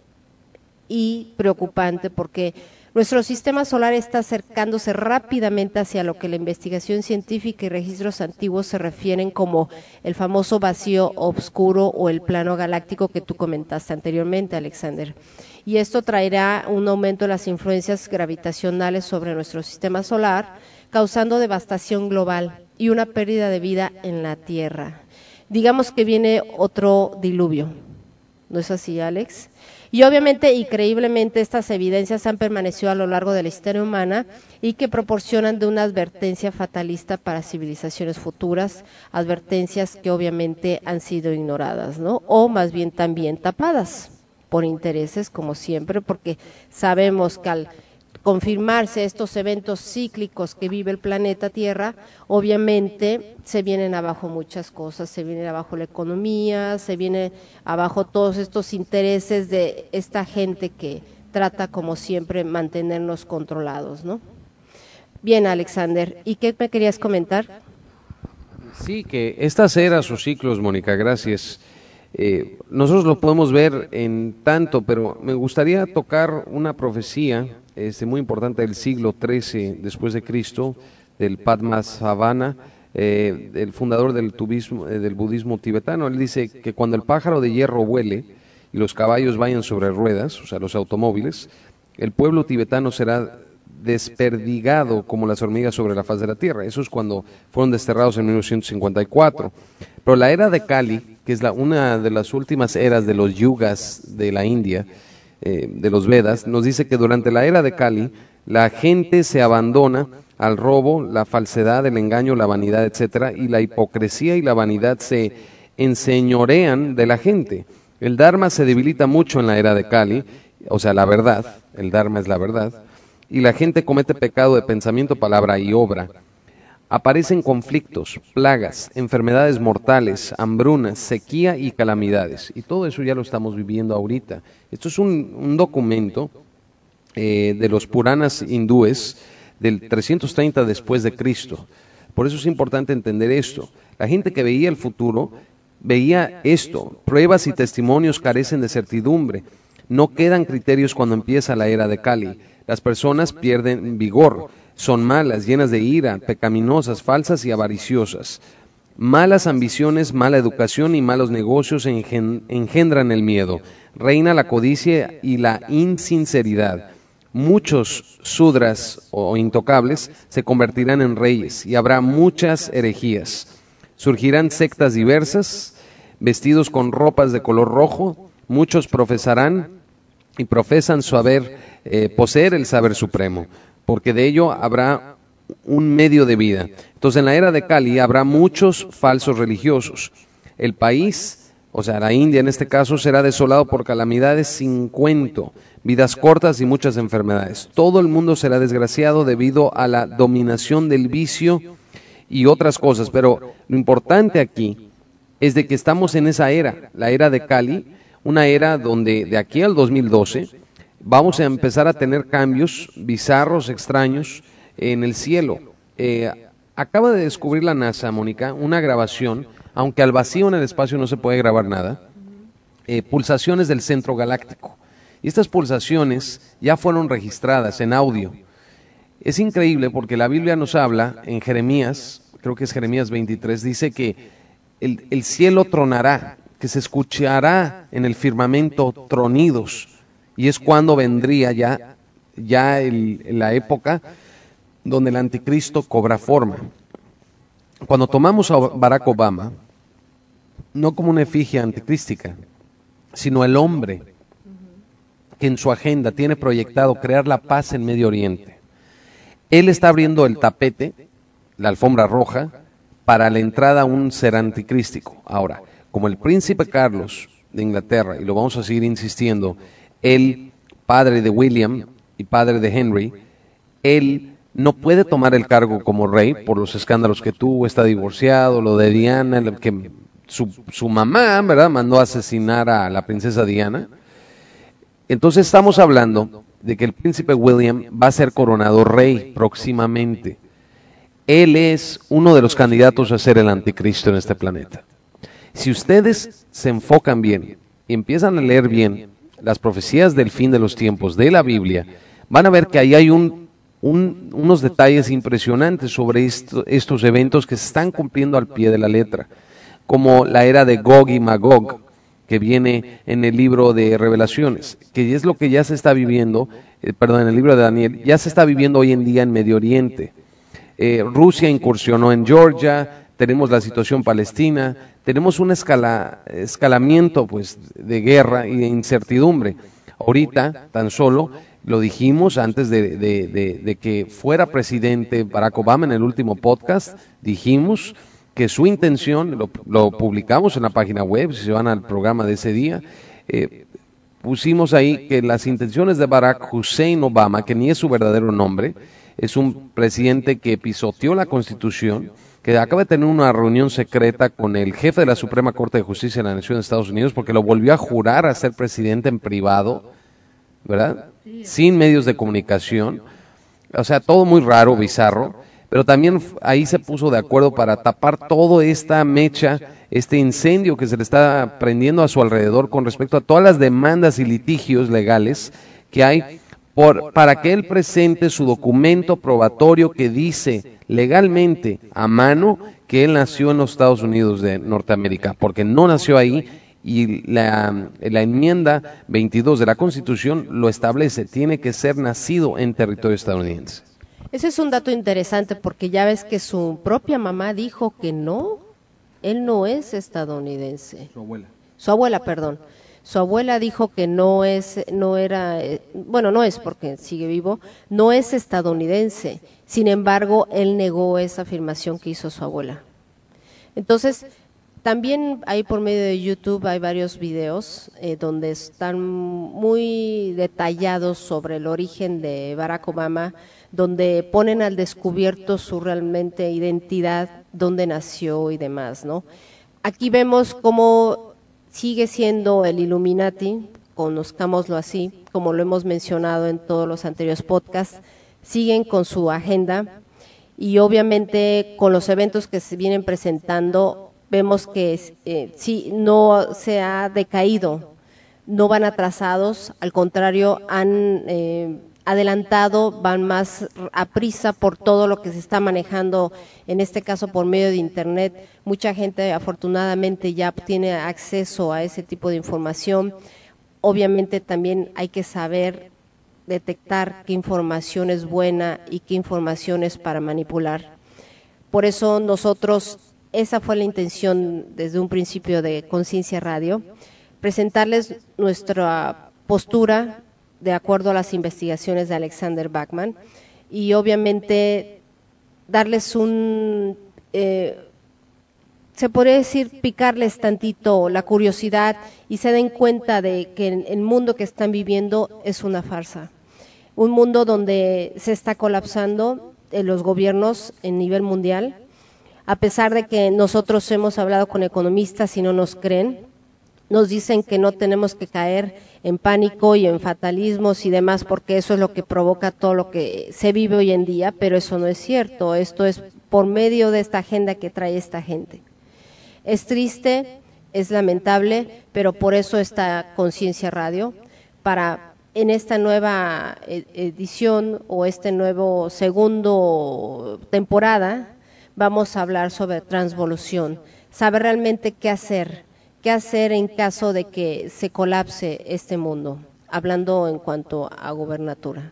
y preocupante, porque nuestro sistema solar está acercándose rápidamente hacia lo que la investigación científica y registros antiguos se refieren como el famoso vacío oscuro o el plano galáctico que tú comentaste anteriormente, Alexander. Y esto traerá un aumento de las influencias gravitacionales sobre nuestro sistema solar, causando devastación global y una pérdida de vida en la Tierra. Digamos que viene otro diluvio, ¿no es así, Alex? Y obviamente, increíblemente, estas evidencias han permanecido a lo largo de la historia humana y que proporcionan de una advertencia fatalista para civilizaciones futuras, advertencias que obviamente han sido ignoradas, ¿no? O más bien también tapadas por intereses, como siempre, porque sabemos que al confirmarse estos eventos cíclicos que vive el planeta Tierra, obviamente se vienen abajo muchas cosas, se viene abajo la economía, se viene abajo todos estos intereses de esta gente que trata, como siempre, mantenernos controlados, ¿no? Bien, Alexander, ¿y qué me querías comentar? Sí, que estas eras o ciclos, Mónica, gracias. Nosotros lo podemos ver en tanto, pero me gustaría tocar una profecía muy importante del siglo XIII después de Cristo, del Padmasambhava, el fundador del budismo tibetano. Él dice que cuando el pájaro de hierro vuele y los caballos vayan sobre ruedas, o sea, los automóviles, el pueblo tibetano será desperdigado como las hormigas sobre la faz de la tierra. Eso es cuando fueron desterrados en 1954. Pero la era de Kali, que es una de las últimas eras de los yugas de la India, de los Vedas, nos dice que durante la era de Kali, la gente se abandona al robo, la falsedad, el engaño, la vanidad, etcétera, y la hipocresía y la vanidad se enseñorean de la gente. El Dharma se debilita mucho en la era de Kali, o sea, la verdad, el Dharma es la verdad, y la gente comete pecado de pensamiento, palabra y obra. Aparecen conflictos, plagas, enfermedades mortales, hambrunas, sequía y calamidades. Y todo eso ya lo estamos viviendo ahorita. Esto es un documento de los Puranas hindúes del 330 después de Cristo. Por eso es importante entender esto. La gente que veía el futuro veía esto. Pruebas y testimonios carecen de certidumbre. No quedan criterios cuando empieza la era de Kali. Las personas pierden vigor, son malas, llenas de ira, pecaminosas, falsas y avariciosas. Malas ambiciones, mala educación y malos negocios engendran el miedo. Reina la codicia y la insinceridad. Muchos sudras o intocables se convertirán en reyes y habrá muchas herejías. Surgirán sectas diversas, vestidos con ropas de color rojo. Muchos profesarán y profesan poseer el saber supremo, porque de ello habrá un medio de vida. Entonces en la era de Kali habrá muchos falsos religiosos. El país, o sea la India en este caso, será desolado por calamidades sin cuento, vidas cortas y muchas enfermedades. Todo el mundo será desgraciado debido a la dominación del vicio y otras cosas, pero lo importante aquí es de que estamos en esa era, la era de Kali, una era donde de aquí al 2012 vamos a empezar a tener cambios bizarros, extraños en el cielo. Acaba de descubrir la NASA, Mónica, una grabación, aunque al vacío en el espacio no se puede grabar nada, pulsaciones del centro galáctico. Y estas pulsaciones ya fueron registradas en audio. Es increíble porque la Biblia nos habla en Jeremías, creo que es Jeremías 23, dice que el cielo tronará, que se escuchará en el firmamento tronidos. Y es cuando vendría ya la época donde el anticristo cobra forma. Cuando tomamos a Barack Obama, no como una efigie anticrística, sino el hombre que en su agenda tiene proyectado crear la paz en Medio Oriente. Él está abriendo el tapete, la alfombra roja, para la entrada a un ser anticrístico. Ahora, como el príncipe Carlos de Inglaterra, y lo vamos a seguir insistiendo, el padre de William y padre de Henry, él no puede tomar el cargo como rey por los escándalos que tuvo, está divorciado, lo de Diana, que su mamá, ¿verdad?, mandó a asesinar a la princesa Diana. Entonces estamos hablando de que el príncipe William va a ser coronado rey próximamente. Él es uno de los candidatos a ser el anticristo en este planeta. Si ustedes se enfocan bien y empiezan a leer bien las profecías del fin de los tiempos de la Biblia, van a ver que ahí hay unos detalles impresionantes sobre estos eventos que se están cumpliendo al pie de la letra, como la era de Gog y Magog, que viene en el libro de Revelaciones, que es lo que ya se está viviendo, en el libro de Daniel, ya se está viviendo hoy en día en Medio Oriente. Rusia incursionó en Georgia, tenemos la situación palestina, tenemos un escalamiento pues de guerra y de incertidumbre. Ahorita, tan solo, lo dijimos antes de que fuera presidente Barack Obama en el último podcast, dijimos que su intención, lo publicamos en la página web, si se van al programa de ese día, pusimos ahí que las intenciones de Barack Hussein Obama, que ni es su verdadero nombre, es un presidente que pisoteó la Constitución, que acaba de tener una reunión secreta con el jefe de la Suprema Corte de Justicia de la Nación de Estados Unidos, porque lo volvió a jurar a ser presidente en privado, ¿verdad? Sin medios de comunicación. O sea, todo muy raro, bizarro, pero también ahí se puso de acuerdo para tapar toda esta mecha, este incendio que se le está prendiendo a su alrededor con respecto a todas las demandas y litigios legales que hay para que él presente su documento probatorio que dice legalmente a mano que él nació en los Estados Unidos de Norteamérica, porque no nació ahí, y la enmienda 22 de la Constitución lo establece, tiene que ser nacido en territorio estadounidense. Ese es un dato interesante porque ya ves que su propia mamá dijo que no, él no es estadounidense. Su abuela, perdón. Su abuela dijo que no es porque sigue vivo, no es estadounidense. Sin embargo, él negó esa afirmación que hizo su abuela. Entonces, también ahí por medio de YouTube hay varios videos donde están muy detallados sobre el origen de Barack Obama, donde ponen al descubierto su realmente identidad, dónde nació y demás, ¿no? Aquí vemos cómo sigue siendo el Illuminati, conozcámoslo así, como lo hemos mencionado en todos los anteriores podcasts, siguen con su agenda y obviamente con los eventos que se vienen presentando, vemos que sí, no se ha decaído, no van atrasados, al contrario, han adelantado, van más a prisa por todo lo que se está manejando, en este caso por medio de Internet. Mucha gente afortunadamente ya tiene acceso a ese tipo de información. Obviamente también hay que saber detectar qué información es buena y qué información es para manipular. Por eso nosotros, esa fue la intención desde un principio de Conciencia Radio, presentarles nuestra postura de acuerdo a las investigaciones de Alexander Bachman y obviamente darles se podría decir picarles tantito la curiosidad y se den cuenta de que el mundo que están viviendo es una farsa, un mundo donde se está colapsando los gobiernos en nivel mundial, a pesar de que nosotros hemos hablado con economistas y no nos creen. Nos dicen que no tenemos que caer en pánico y en fatalismos y demás, porque eso es lo que provoca todo lo que se vive hoy en día, pero eso no es cierto. Esto es por medio de esta agenda que trae esta gente. Es triste, es lamentable, pero por eso está Conciencia Radio, para en esta nueva edición o este nuevo segundo temporada, vamos a hablar sobre transvolución, saber realmente qué hacer en caso de que se colapse este mundo, hablando en cuanto a gobernatura.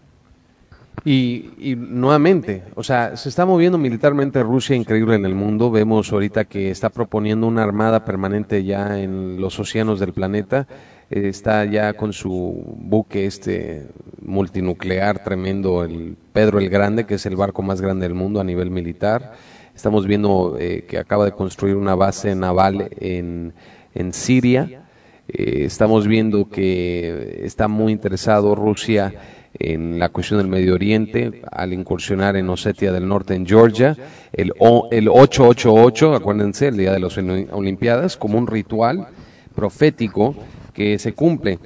Y nuevamente, o sea, se está moviendo militarmente Rusia increíble en el mundo. Vemos ahorita que está proponiendo una armada permanente ya en los océanos del planeta. Está ya con su buque multinuclear tremendo, el Pedro el Grande, que es el barco más grande del mundo a nivel militar. Estamos viendo que acaba de construir una base naval en Siria. Estamos viendo que está muy interesado Rusia en la cuestión del Medio Oriente al incursionar en Osetia del Norte, en Georgia, el 888, acuérdense, el día de las Olimpiadas, como un ritual profético que se cumple.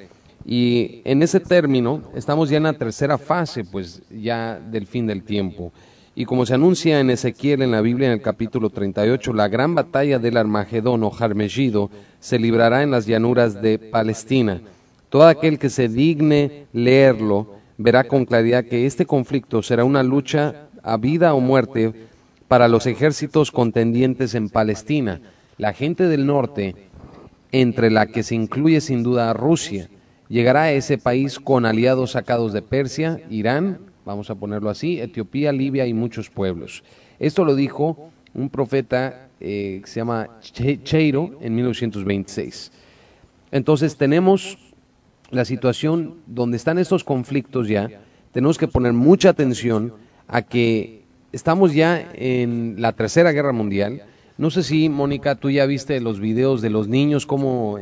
Y en ese término estamos ya en la tercera fase, pues ya del fin del tiempo. Y como se anuncia en Ezequiel, en la Biblia, en el capítulo 38, la gran batalla del Armagedón o Jarmegido se librará en las llanuras de Palestina. Todo aquel que se digne leerlo verá con claridad que este conflicto será una lucha a vida o muerte para los ejércitos contendientes en Palestina. La gente del norte, entre la que se incluye sin duda a Rusia, llegará a ese país con aliados sacados de Persia, Irán, vamos a ponerlo así, Etiopía, Libia y muchos pueblos. Esto lo dijo un profeta que se llama Cheiro en 1926. Entonces tenemos la situación donde están estos conflictos ya, tenemos que poner mucha atención a que estamos ya en la Tercera Guerra Mundial. No sé si, Mónica, tú ya viste los videos de los niños, cómo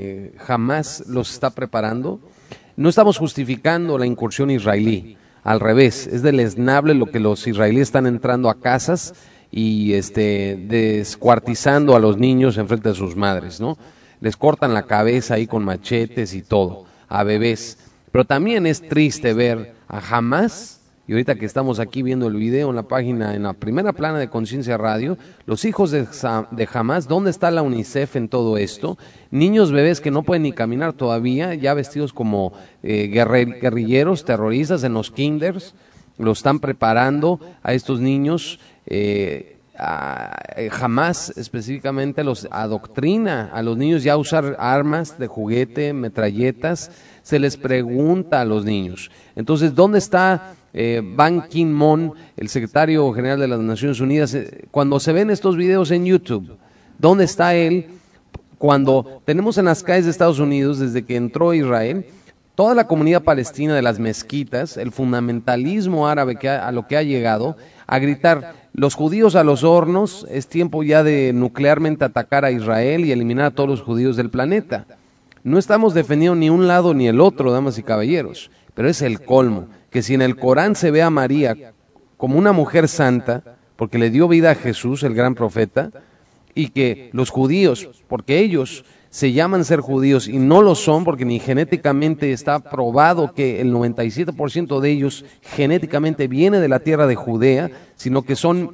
Hamás los está preparando. No estamos justificando la incursión israelí, al revés, es deleznable lo que los israelíes están entrando a casas y descuartizando a los niños enfrente de sus madres, ¿no? Les cortan la cabeza ahí con machetes y todo, a bebés. Pero también es triste ver a Hamás Y ahorita que estamos aquí viendo el video en la página, en la primera plana de Conciencia Radio, los hijos de Hamas, ¿dónde está la UNICEF en todo esto? Niños, bebés que no pueden ni caminar todavía, ya vestidos como guerrilleros, terroristas en los kinders, lo están preparando a estos niños. Hamas específicamente los adoctrina a los niños ya a usar armas de juguete, metralletas, se les pregunta a los niños. Entonces, ¿dónde está Ban Ki-moon, el secretario general de las Naciones Unidas? Cuando se ven estos videos en YouTube, ¿dónde está él? Cuando tenemos en las calles de Estados Unidos, desde que entró Israel, toda la comunidad palestina de las mezquitas, el fundamentalismo árabe a lo que ha llegado, a gritar: los judíos a los hornos, es tiempo ya de nuclearmente atacar a Israel y eliminar a todos los judíos del planeta. No estamos defendiendo ni un lado ni el otro, damas y caballeros, pero es el colmo, que si en el Corán se ve a María como una mujer santa, porque le dio vida a Jesús, el gran profeta, y que los judíos, porque ellos se llaman ser judíos y no lo son, porque ni genéticamente está probado que el 97% de ellos genéticamente viene de la tierra de Judea, sino que son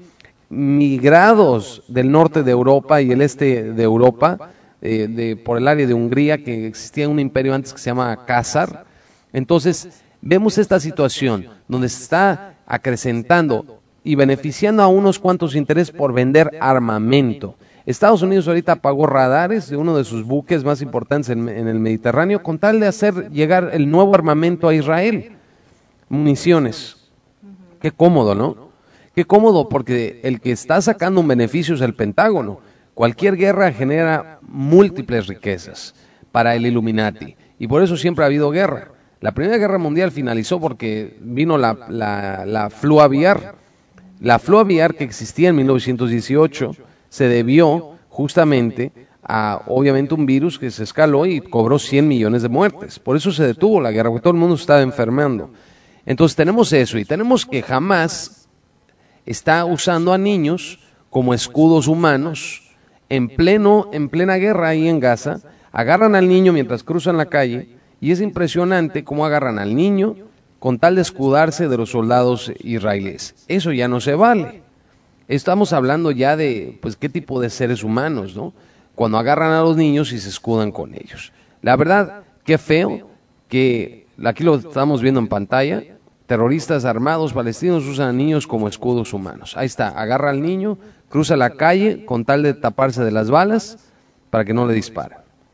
migrados del norte de Europa y el este de Europa, por el área de Hungría, que existía un imperio antes que se llama Khazar. Entonces vemos esta situación donde se está acrecentando y beneficiando a unos cuantos intereses por vender armamento. Estados Unidos ahorita pagó radares de uno de sus buques más importantes en el Mediterráneo con tal de hacer llegar el nuevo armamento a Israel, municiones. Qué cómodo, ¿no? Qué cómodo, porque el que está sacando un beneficio es el Pentágono. Cualquier guerra genera múltiples riquezas para el Illuminati, y por eso siempre ha habido guerra. La Primera Guerra Mundial finalizó porque vino la flu aviar. La flu aviar que existía en 1918 se debió justamente a, obviamente, un virus que se escaló y cobró 100 millones de muertes. Por eso se detuvo la guerra, porque todo el mundo estaba enfermando. Entonces tenemos eso, y tenemos que Hamas está usando a niños como escudos humanos en plena guerra ahí en Gaza. Agarran al niño mientras cruzan la calle, y es impresionante cómo agarran al niño con tal de escudarse de los soldados israelíes. Eso ya no se vale. Estamos hablando ya de, pues, qué tipo de seres humanos, ¿no? Cuando agarran a los niños y se escudan con ellos. La verdad, qué feo que, aquí lo estamos viendo en pantalla, terroristas armados palestinos usan a niños como escudos humanos. Ahí está, agarra al niño, cruza la calle con tal de taparse de las balas para que no le disparen.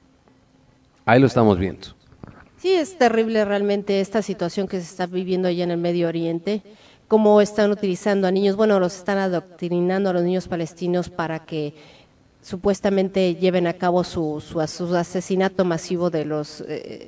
Ahí lo estamos viendo. Sí, es terrible realmente esta situación que se está viviendo allá en el Medio Oriente, cómo están utilizando a niños, bueno, los están adoctrinando a los niños palestinos para que supuestamente lleven a cabo su asesinato masivo de los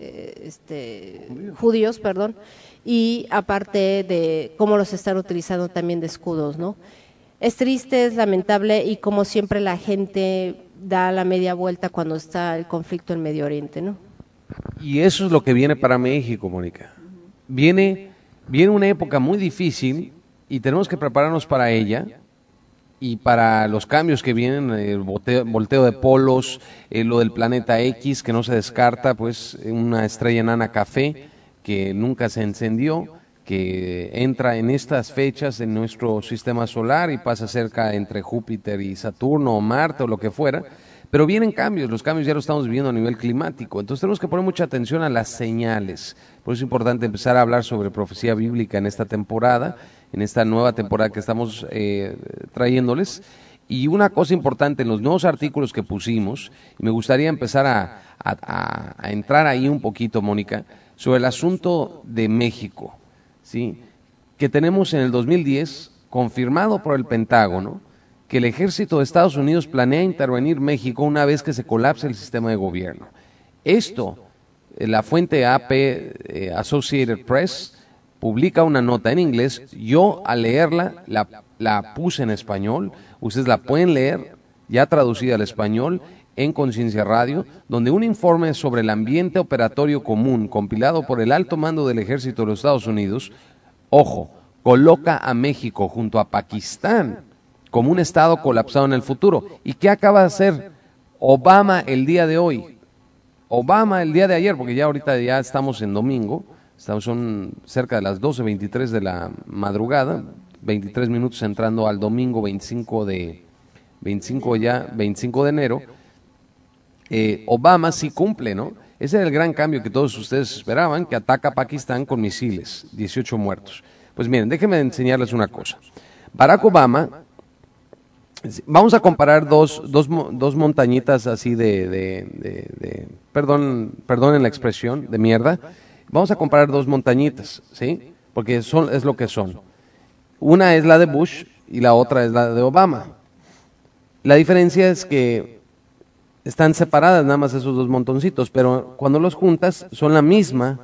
judíos, y aparte de cómo los están utilizando también de escudos, ¿no? Es triste, es lamentable, y como siempre la gente da la media vuelta cuando está el conflicto en Medio Oriente, ¿no? Y eso es lo que viene para México, Mónica. Viene una época muy difícil y tenemos que prepararnos para ella y para los cambios que vienen, el volteo de polos, lo del planeta X, que no se descarta, pues una estrella enana café que nunca se encendió, que entra en estas fechas en nuestro sistema solar y pasa cerca entre Júpiter y Saturno o Marte o lo que fuera. Pero vienen cambios, los cambios ya los estamos viviendo a nivel climático, entonces tenemos que poner mucha atención a las señales. Por eso es importante empezar a hablar sobre profecía bíblica en esta temporada, en esta nueva temporada que estamos trayéndoles. Y una cosa importante, en los nuevos artículos que pusimos, y me gustaría empezar a entrar ahí un poquito, Mónica, sobre el asunto de México, ¿sí? Que tenemos en el 2010, confirmado por el Pentágono, que el ejército de Estados Unidos planea intervenir México una vez que se colapse el sistema de gobierno. Esto, la fuente AP, Associated Press, publica una nota en inglés. Yo, al leerla, la puse en español. Ustedes la pueden leer, ya traducida al español, en Conciencia Radio, donde un informe sobre el ambiente operatorio común, compilado por el alto mando del ejército de los Estados Unidos, ojo, coloca a México junto a Pakistán como un estado colapsado en el futuro. ¿Y qué acaba de hacer Obama el día de hoy? Obama el día de ayer, porque ya ahorita ya estamos en domingo, Son cerca de las 12:23 de la madrugada, 23 minutos entrando al domingo 25 de enero. Obama sí cumple, ¿no? Ese era el gran cambio que todos ustedes esperaban, que ataca a Pakistán con misiles, 18 muertos. Pues miren, déjenme enseñarles una cosa. Barack Obama, vamos a comparar dos montañitas así perdonen la expresión, de mierda. Vamos a comparar dos montañitas, ¿sí? Porque es lo que son. Una es la de Bush y la otra es la de Obama. La diferencia es que están separadas nada más esos dos montoncitos, pero cuando los juntas son la misma.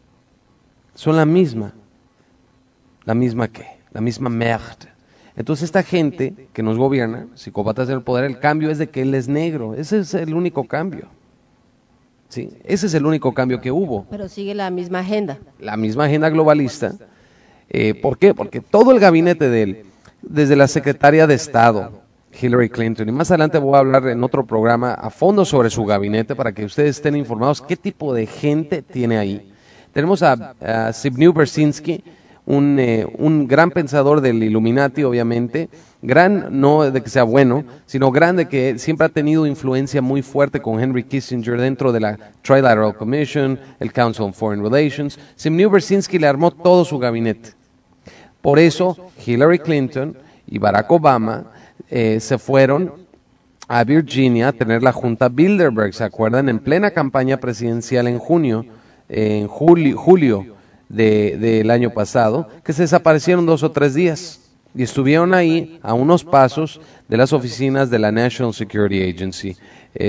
¿La misma qué? La misma merde. Entonces esta gente que nos gobierna, psicópatas del poder, el cambio es de que él es negro. Ese es el único cambio. ¿Sí? Ese es el único cambio que hubo. Pero sigue la misma agenda. La misma agenda globalista. ¿Por qué? Porque todo el gabinete de él, desde la secretaria de Estado, Hillary Clinton, y más adelante voy a hablar en otro programa a fondo sobre su gabinete para que ustedes estén informados qué tipo de gente tiene ahí. Tenemos a Zbigniew Brzezinski, un gran pensador del Illuminati, obviamente, gran no de que sea bueno, sino gran de que siempre ha tenido influencia muy fuerte con Henry Kissinger dentro de la Trilateral Commission, el Council on Foreign Relations. Zbigniew Brzezinski le armó todo su gabinete. Por eso Hillary Clinton y Barack Obama se fueron a Virginia a tener la Junta Bilderberg, ¿se acuerdan? En plena campaña presidencial en julio del año pasado, que se desaparecieron 2 o 3 días y estuvieron ahí a unos pasos de las oficinas de la National Security Agency,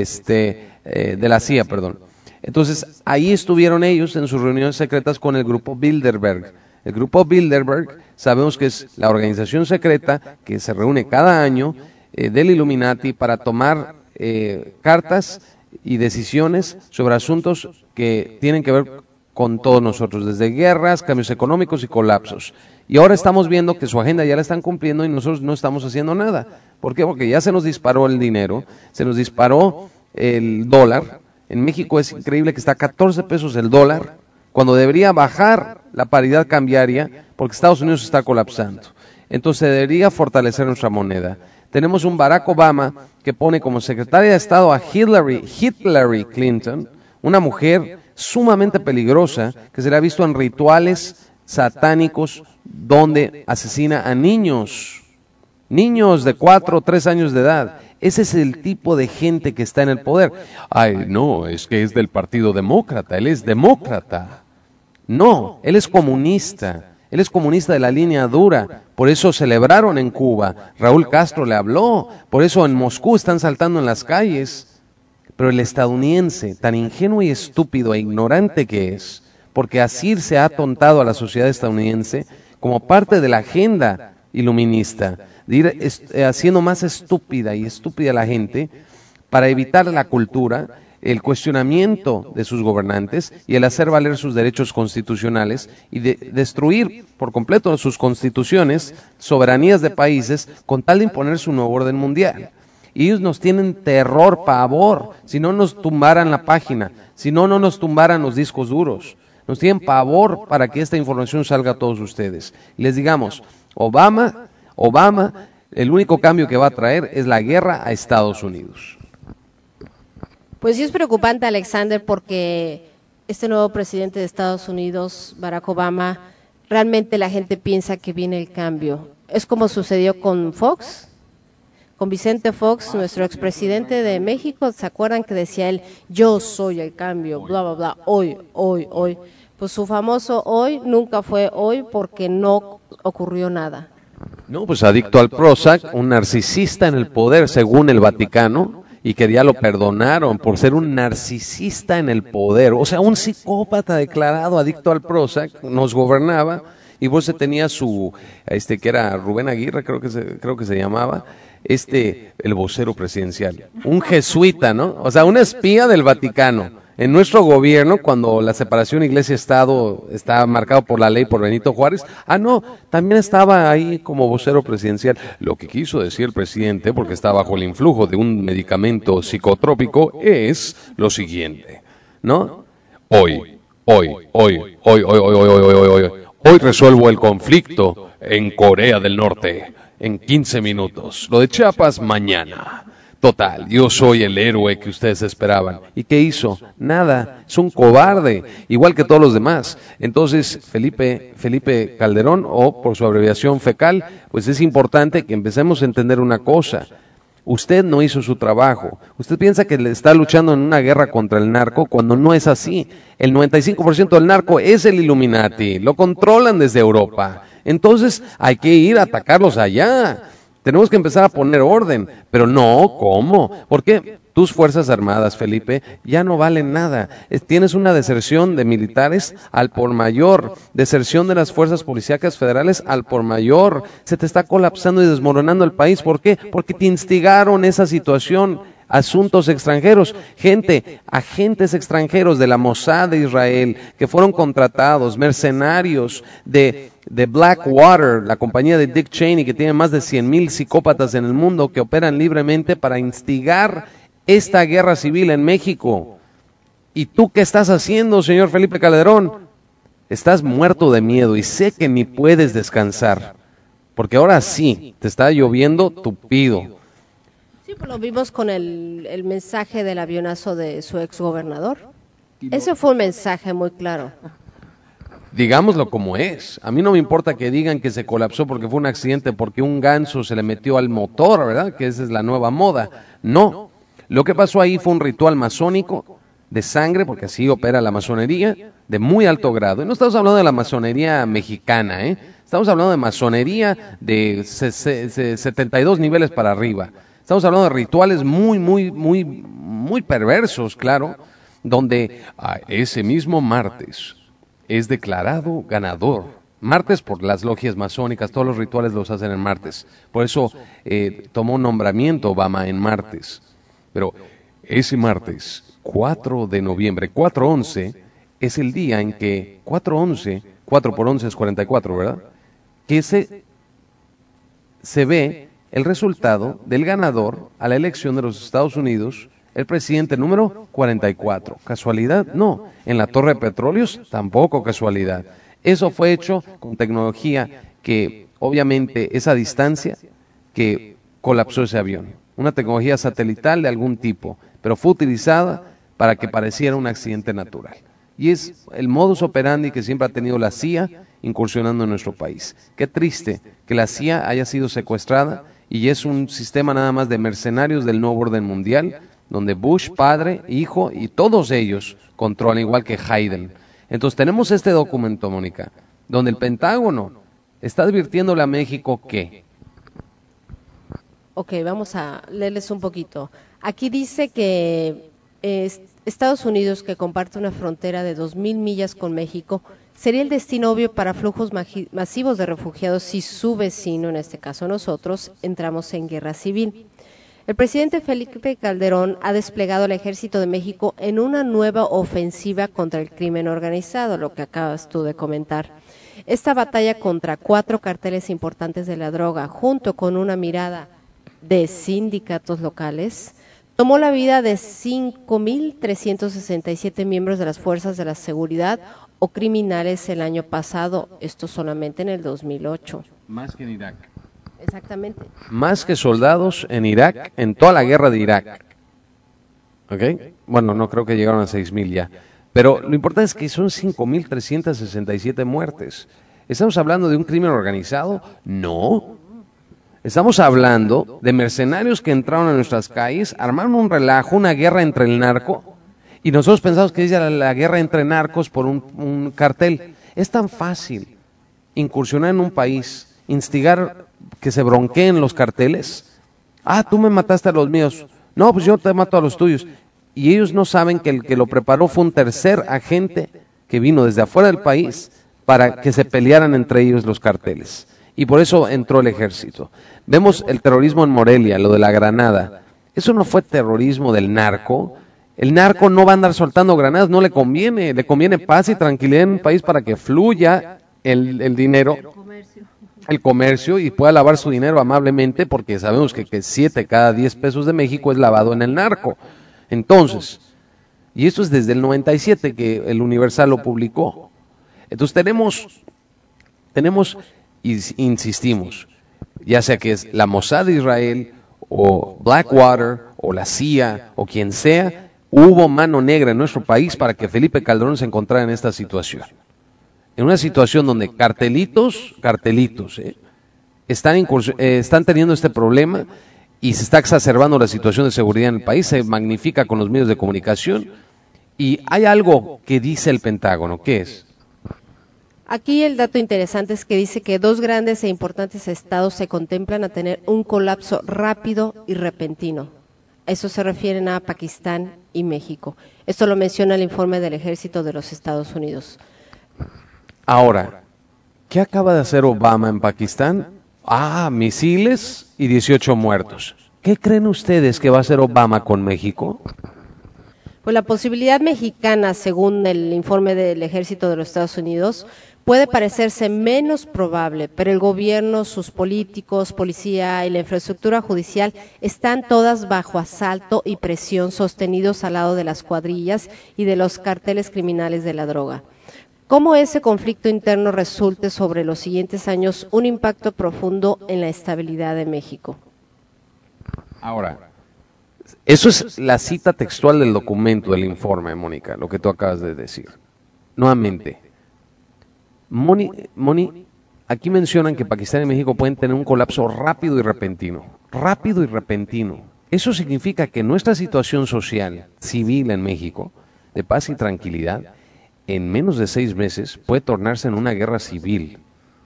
de la CIA, perdón. Entonces, ahí estuvieron ellos en sus reuniones secretas con el grupo Bilderberg. El grupo Bilderberg, sabemos que es la organización secreta que se reúne cada año del Illuminati para tomar cartas y decisiones sobre asuntos que tienen que ver con todos nosotros, desde guerras, cambios económicos y colapsos. Y ahora estamos viendo que su agenda ya la están cumpliendo y nosotros no estamos haciendo nada. ¿Por qué? Porque ya se nos disparó el dinero, se nos disparó el dólar. En México es increíble que está a 14 pesos el dólar, cuando debería bajar la paridad cambiaria, porque Estados Unidos está colapsando. Entonces debería fortalecer nuestra moneda. Tenemos un Barack Obama que pone como secretaria de Estado a Hillary Clinton, una mujer sumamente peligrosa que se le ha visto en rituales satánicos donde asesina a niños de 4 o 3 años de edad. Ese es el tipo de gente que está en el poder. Ay, no, es que es del Partido Demócrata, él es demócrata. No, él es comunista de la línea dura, por eso celebraron en Cuba, Raúl Castro le habló, por eso en Moscú están saltando en las calles. Pero el estadounidense, tan ingenuo y estúpido e ignorante que es, porque así se ha atontado a la sociedad estadounidense como parte de la agenda iluminista, de ir haciendo más estúpida a la gente para evitar la cultura, el cuestionamiento de sus gobernantes y el hacer valer sus derechos constitucionales y de destruir por completo sus constituciones, soberanías de países, con tal de imponer su nuevo orden mundial. Y ellos nos tienen terror, pavor, si no nos tumbaran la página, si no nos tumbaran los discos duros. Nos tienen pavor para que esta información salga a todos ustedes. Y les digamos, Obama, el único cambio que va a traer es la guerra a Estados Unidos. Pues sí es preocupante, Alexander, porque este nuevo presidente de Estados Unidos, Barack Obama, realmente la gente piensa que viene el cambio. Es como sucedió con Fox, con Vicente Fox, nuestro expresidente de México. ¿Se acuerdan que decía él, yo soy el cambio, bla, bla, bla, hoy? Pues su famoso hoy nunca fue hoy porque no ocurrió nada. No, pues adicto al Prozac, un narcisista en el poder según el Vaticano, y que ya lo perdonaron por ser un narcisista en el poder, o sea, un psicópata declarado adicto al Prozac, nos gobernaba, y vos tenía su, que era Rubén Aguirre, creo que se llamaba, el vocero presidencial, un jesuita, ¿no? O sea, un espía del Vaticano. En nuestro gobierno, cuando la separación Iglesia-Estado está marcado por la ley por Benito Juárez, también estaba ahí como vocero presidencial. Lo que quiso decir el presidente, porque está bajo el influjo de un medicamento psicotrópico, es lo siguiente, ¿no? Hoy, Hoy resuelvo el conflicto en Corea del Norte en 15 minutos. Lo de Chiapas mañana. Total, yo soy el héroe que ustedes esperaban. ¿Y qué hizo? Nada, es un cobarde, igual que todos los demás. Entonces, Felipe Calderón, o por su abreviación FECAL, pues es importante que empecemos a entender una cosa. Usted no hizo su trabajo. Usted piensa que le está luchando en una guerra contra el narco cuando no es así. El 95% del narco es el Illuminati, lo controlan desde Europa. Entonces hay que ir a atacarlos allá. Tenemos que empezar a poner orden, pero no, ¿cómo? ¿Por qué? Tus Fuerzas Armadas, Felipe, ya no valen nada. Tienes una deserción de militares al por mayor, deserción de las fuerzas policíacas federales al por mayor. Se te está colapsando y desmoronando el país. ¿Por qué? Porque te instigaron esa situación. Asuntos extranjeros, agentes extranjeros de la Mossad de Israel que fueron contratados, mercenarios de Blackwater, la compañía de Dick Cheney, que tiene más de 100,000 psicópatas en el mundo que operan libremente para instigar esta guerra civil en México. ¿Y tú qué estás haciendo, señor Felipe Calderón? Estás muerto de miedo y sé que ni puedes descansar, porque ahora sí, te está lloviendo tupido. Sí, pues lo vimos con el mensaje del avionazo de su exgobernador. Ese fue un mensaje muy claro. Digámoslo como es. A mí no me importa que digan que se colapsó porque fue un accidente, porque un ganso se le metió al motor, ¿verdad? Que esa es la nueva moda. No. Lo que pasó ahí fue un ritual masónico de sangre, porque así opera la masonería, de muy alto grado. Y no estamos hablando de la masonería mexicana, ¿eh? Estamos hablando de masonería de 72 niveles para arriba. Estamos hablando de rituales muy perversos, claro, donde ese mismo martes es declarado ganador. Martes por las logias masónicas, todos los rituales los hacen en martes. Por eso tomó un nombramiento Obama en martes. Pero ese martes, 4 de noviembre, 4/11, es el día en que 4/11, 4 por 11 es 44, ¿verdad? Que se ve el resultado del ganador a la elección de los Estados Unidos, el presidente número 44. ¿Casualidad? No. En la Torre de Petróleos, tampoco casualidad. Eso fue hecho con tecnología que, obviamente, esa distancia que colapsó ese avión. Una tecnología satelital de algún tipo, pero fue utilizada para que pareciera un accidente natural. Y es el modus operandi que siempre ha tenido la CIA incursionando en nuestro país. Qué triste que la CIA haya sido secuestrada y es un sistema nada más de mercenarios del nuevo orden mundial, donde Bush, padre, hijo y todos ellos controlan, igual que Hayden. Entonces tenemos este documento, Mónica, donde el Pentágono está advirtiéndole a México que... Ok, vamos a leerles un poquito. Aquí dice que Estados Unidos, que comparte una frontera de 2,000 millas con México, sería el destino obvio para flujos masivos de refugiados si su vecino, en este caso nosotros, entramos en guerra civil. El presidente Felipe Calderón ha desplegado al Ejército de México en una nueva ofensiva contra el crimen organizado, lo que acabas tú de comentar. Esta batalla contra 4 carteles importantes de la droga, junto con una mirada de sindicatos locales, tomó la vida de 5,367 miembros de las fuerzas de la seguridad o criminales el año pasado, esto solamente en el 2008. Más que en Irak. Exactamente. Más que soldados en Irak, en toda la guerra de Irak. ¿Ok? Bueno, no creo que llegaron a 6,000 ya. Pero lo importante es que son 5,367 muertes. ¿Estamos hablando de un crimen organizado? No. Estamos hablando de mercenarios que entraron a nuestras calles, armaron un relajo, una guerra entre el narco, y nosotros pensamos que es la guerra entre narcos por un cartel. Es tan fácil incursionar en un país, instigar que se bronqueen los carteles. Tú me mataste a los míos. No, pues yo te mato a los tuyos. Y ellos no saben que el que lo preparó fue un tercer agente que vino desde afuera del país para que se pelearan entre ellos los carteles. Y por eso entró el ejército. Vemos el terrorismo en Morelia, lo de la granada. Eso no fue terrorismo del narco. El narco no va a andar soltando granadas, no le conviene paz y tranquilidad en un país para que fluya el dinero, el comercio, y pueda lavar su dinero amablemente, porque sabemos que 7 cada 10 pesos de México es lavado en el narco. Entonces, Y esto es desde el 97 que el Universal lo publicó. Entonces tenemos, insistimos, ya sea que es la Mossad de Israel, o Blackwater, o la CIA, o quien sea, hubo mano negra en nuestro país para que Felipe Calderón se encontrara en esta situación. En una situación donde cartelitos, están teniendo este problema y se está exacerbando la situación de seguridad en el país, se magnifica con los medios de comunicación, y hay algo que dice el Pentágono. ¿Qué es? Aquí el dato interesante es que dice que 2 grandes e importantes estados se contemplan a tener un colapso rápido y repentino. A eso se refieren a Pakistán y México. Esto lo menciona el informe del Ejército de los Estados Unidos. Ahora, ¿qué acaba de hacer Obama en Pakistán? Misiles y 18 muertos. ¿Qué creen ustedes que va a hacer Obama con México? Pues la posibilidad mexicana, según el informe del Ejército de los Estados Unidos, puede parecerse menos probable, pero el gobierno, sus políticos, policía y la infraestructura judicial están todas bajo asalto y presión, sostenidos al lado de las cuadrillas y de los carteles criminales de la droga. ¿Cómo ese conflicto interno resulte sobre los siguientes años un impacto profundo en la estabilidad de México? Ahora, eso es la cita textual del documento, del informe, Mónica, lo que tú acabas de decir. Nuevamente, Moni, aquí mencionan que Pakistán y México pueden tener un colapso rápido y repentino. Rápido y repentino. Eso significa que nuestra situación social, civil en México, de paz y tranquilidad, en menos de 6 meses puede tornarse en una guerra civil.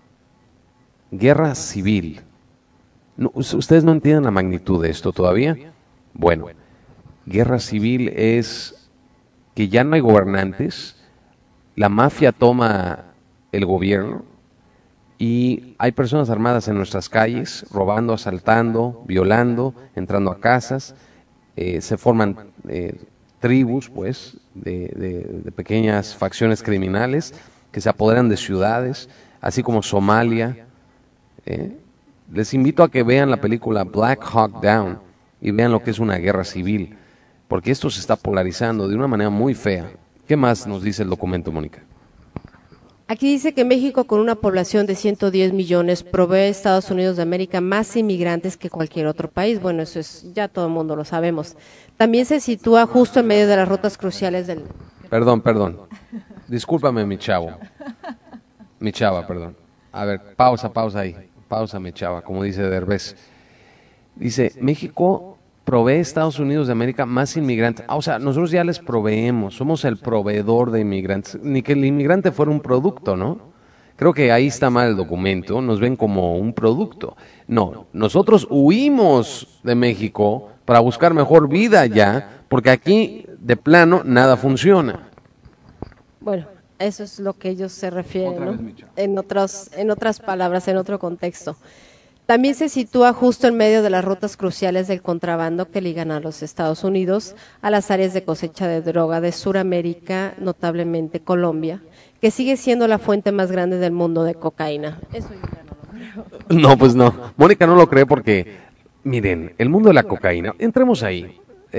Guerra civil. No, ¿ustedes no entienden la magnitud de esto todavía? Bueno, guerra civil es que ya no hay gobernantes, la mafia toma el gobierno y hay personas armadas en nuestras calles, robando, asaltando, violando, entrando a casas, se forman tribus, pues, de pequeñas facciones criminales que se apoderan de ciudades, así como Somalia. Les invito a que vean la película Black Hawk Down y vean lo que es una guerra civil, porque esto se está polarizando de una manera muy fea. ¿Qué más nos dice el documento, Mónica? Aquí dice que México, con una población de 110 millones, provee a Estados Unidos de América más inmigrantes que cualquier otro país. Bueno, eso es, ya todo el mundo lo sabemos. También se sitúa justo en medio de las rutas cruciales del... Perdón. Discúlpame, mi chavo. Mi chava, perdón. A ver, pausa ahí. Pausa, mi chava, como dice Derbez. Dice, México provee a Estados Unidos de América más inmigrantes. O sea, nosotros ya les proveemos, somos el proveedor de inmigrantes. Ni que el inmigrante fuera un producto, ¿no? Creo que ahí está mal el documento, nos ven como un producto. No, nosotros huimos de México para buscar mejor vida ya, porque aquí, de plano, nada funciona. Bueno, eso es lo que ellos se refieren, ¿no? En otras palabras, en otro contexto. También se sitúa justo en medio de las rutas cruciales del contrabando que ligan a los Estados Unidos, a las áreas de cosecha de droga de Sudamérica, notablemente Colombia, que sigue siendo la fuente más grande del mundo de cocaína. Eso yo ya no lo creo. No, pues no. Mónica no lo cree porque, miren, el mundo de la cocaína, entremos ahí.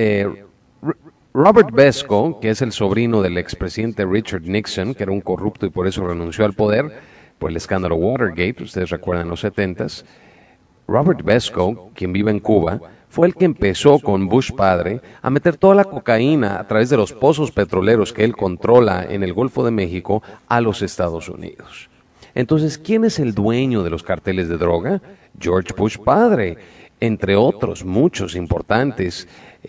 Robert Vesco, que es el sobrino del expresidente Richard Nixon, que era un corrupto y por eso renunció al poder, por el escándalo Watergate, ustedes recuerdan los 70s, Robert Vesco, quien vive en Cuba, fue el que empezó con Bush padre a meter toda la cocaína a través de los pozos petroleros que él controla en el Golfo de México a los Estados Unidos. Entonces, ¿quién es el dueño de los carteles de droga? George Bush padre, entre otros muchos importantes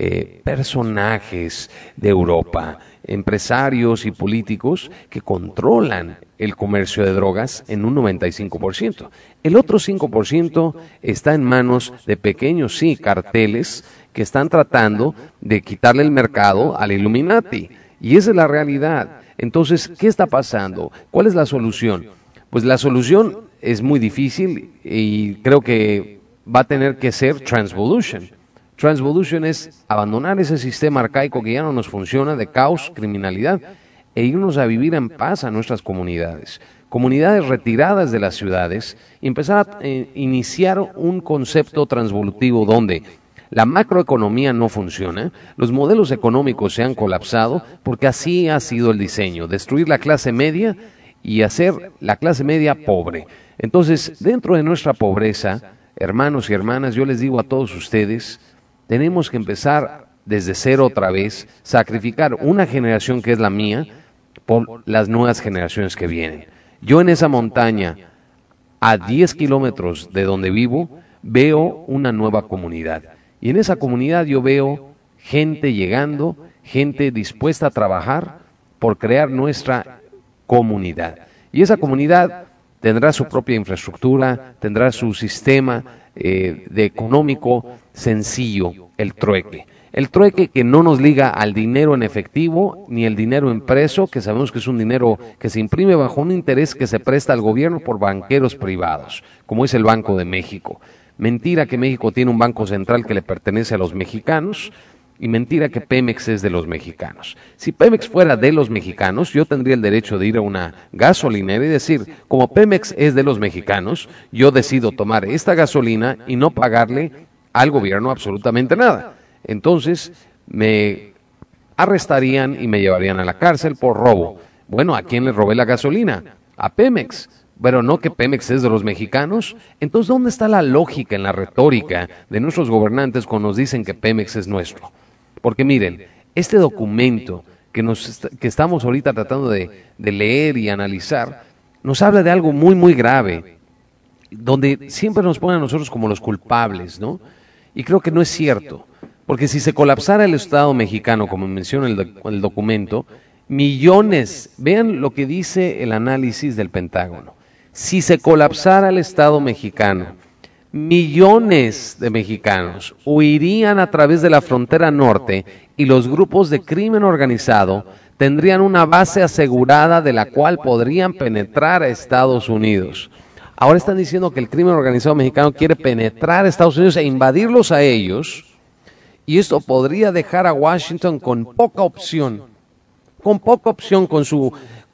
personajes de Europa, empresarios y políticos que controlan el comercio de drogas en un 95%. El otro 5% está en manos de pequeños, sí, carteles que están tratando de quitarle el mercado al Illuminati. Y esa es la realidad. Entonces, ¿qué está pasando? ¿Cuál es la solución? Pues la solución es muy difícil y creo que va a tener que ser transvolution. Transvolution es abandonar ese sistema arcaico que ya no nos funciona de caos, criminalidad, e irnos a vivir en paz a nuestras comunidades retiradas de las ciudades, y empezar a iniciar un concepto transvolutivo donde La macroeconomía no funciona, los modelos económicos se han colapsado porque así ha sido el diseño, destruir la clase media y hacer la clase media pobre. Entonces, dentro de nuestra pobreza, hermanos y hermanas, yo les digo a todos ustedes, tenemos que empezar desde cero otra vez, sacrificar una generación que es la mía por las nuevas generaciones que vienen. Yo en esa montaña, a 10 kilómetros de donde vivo, veo una nueva comunidad. Y en esa comunidad yo veo gente llegando, gente dispuesta a trabajar por crear nuestra comunidad. Y esa comunidad tendrá su propia infraestructura, tendrá su sistema de económico sencillo, el trueque. El trueque que no nos liga al dinero en efectivo ni el dinero impreso, que sabemos que es un dinero que se imprime bajo un interés que se presta al gobierno por banqueros privados, como es el Banco de México. Mentira que México tiene un banco central que le pertenece a los mexicanos y mentira que Pemex es de los mexicanos. Si Pemex fuera de los mexicanos, yo tendría el derecho de ir a una gasolinera y decir, como Pemex es de los mexicanos, yo decido tomar esta gasolina y no pagarle al gobierno absolutamente nada. Entonces me arrestarían y me llevarían a la cárcel por robo. Bueno, ¿a quién le robé la gasolina? A Pemex. Pero no que Pemex es de los mexicanos. Entonces, ¿dónde está la lógica en la retórica de nuestros gobernantes cuando nos dicen que Pemex es nuestro? Porque miren, este documento que estamos ahorita tratando de leer y analizar, nos habla de algo muy, muy grave, donde siempre nos ponen a nosotros como los culpables, ¿no? Y creo que no es cierto. Porque si se colapsara el Estado mexicano, como menciona el documento, millones, vean lo que dice el análisis del Pentágono, si se colapsara el Estado mexicano, millones de mexicanos huirían a través de la frontera norte y los grupos de crimen organizado tendrían una base asegurada de la cual podrían penetrar a Estados Unidos. Ahora están diciendo que el crimen organizado mexicano quiere penetrar a Estados Unidos e invadirlos a ellos. Y esto podría dejar a Washington con poca opción con su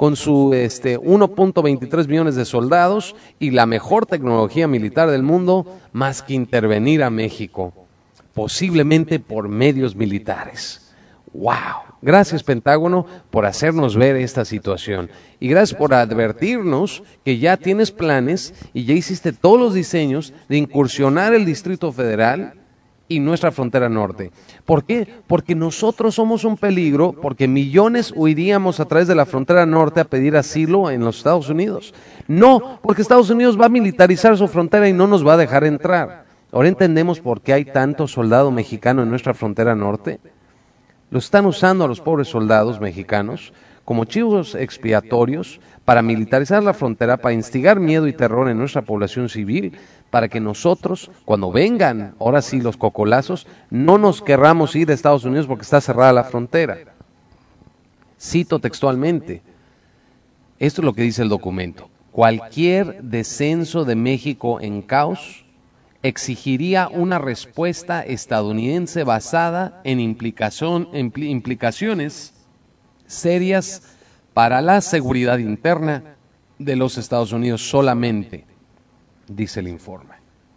1.23 millones de soldados y la mejor tecnología militar del mundo, más que intervenir a México, posiblemente por medios militares. ¡Wow! Gracias, Pentágono, por hacernos ver esta situación. Y gracias por advertirnos que ya tienes planes y ya hiciste todos los diseños de incursionar el Distrito Federal y nuestra frontera norte. ¿Por qué? Porque nosotros somos un peligro, porque millones huiríamos a través de la frontera norte a pedir asilo en los Estados Unidos. No, porque Estados Unidos va a militarizar su frontera y no nos va a dejar entrar. Ahora entendemos por qué hay tanto soldado mexicano en nuestra frontera norte. Lo están usando a los pobres soldados mexicanos como chivos expiatorios para militarizar la frontera, para instigar miedo y terror en nuestra población civil, para que nosotros, cuando vengan, ahora sí, los cocolazos, no nos querramos ir a Estados Unidos porque está cerrada la frontera. Cito textualmente, esto es lo que dice el documento: cualquier descenso de México en caos exigiría una respuesta estadounidense basada en implicaciones serias para la seguridad interna de los Estados Unidos solamente, dice el informe.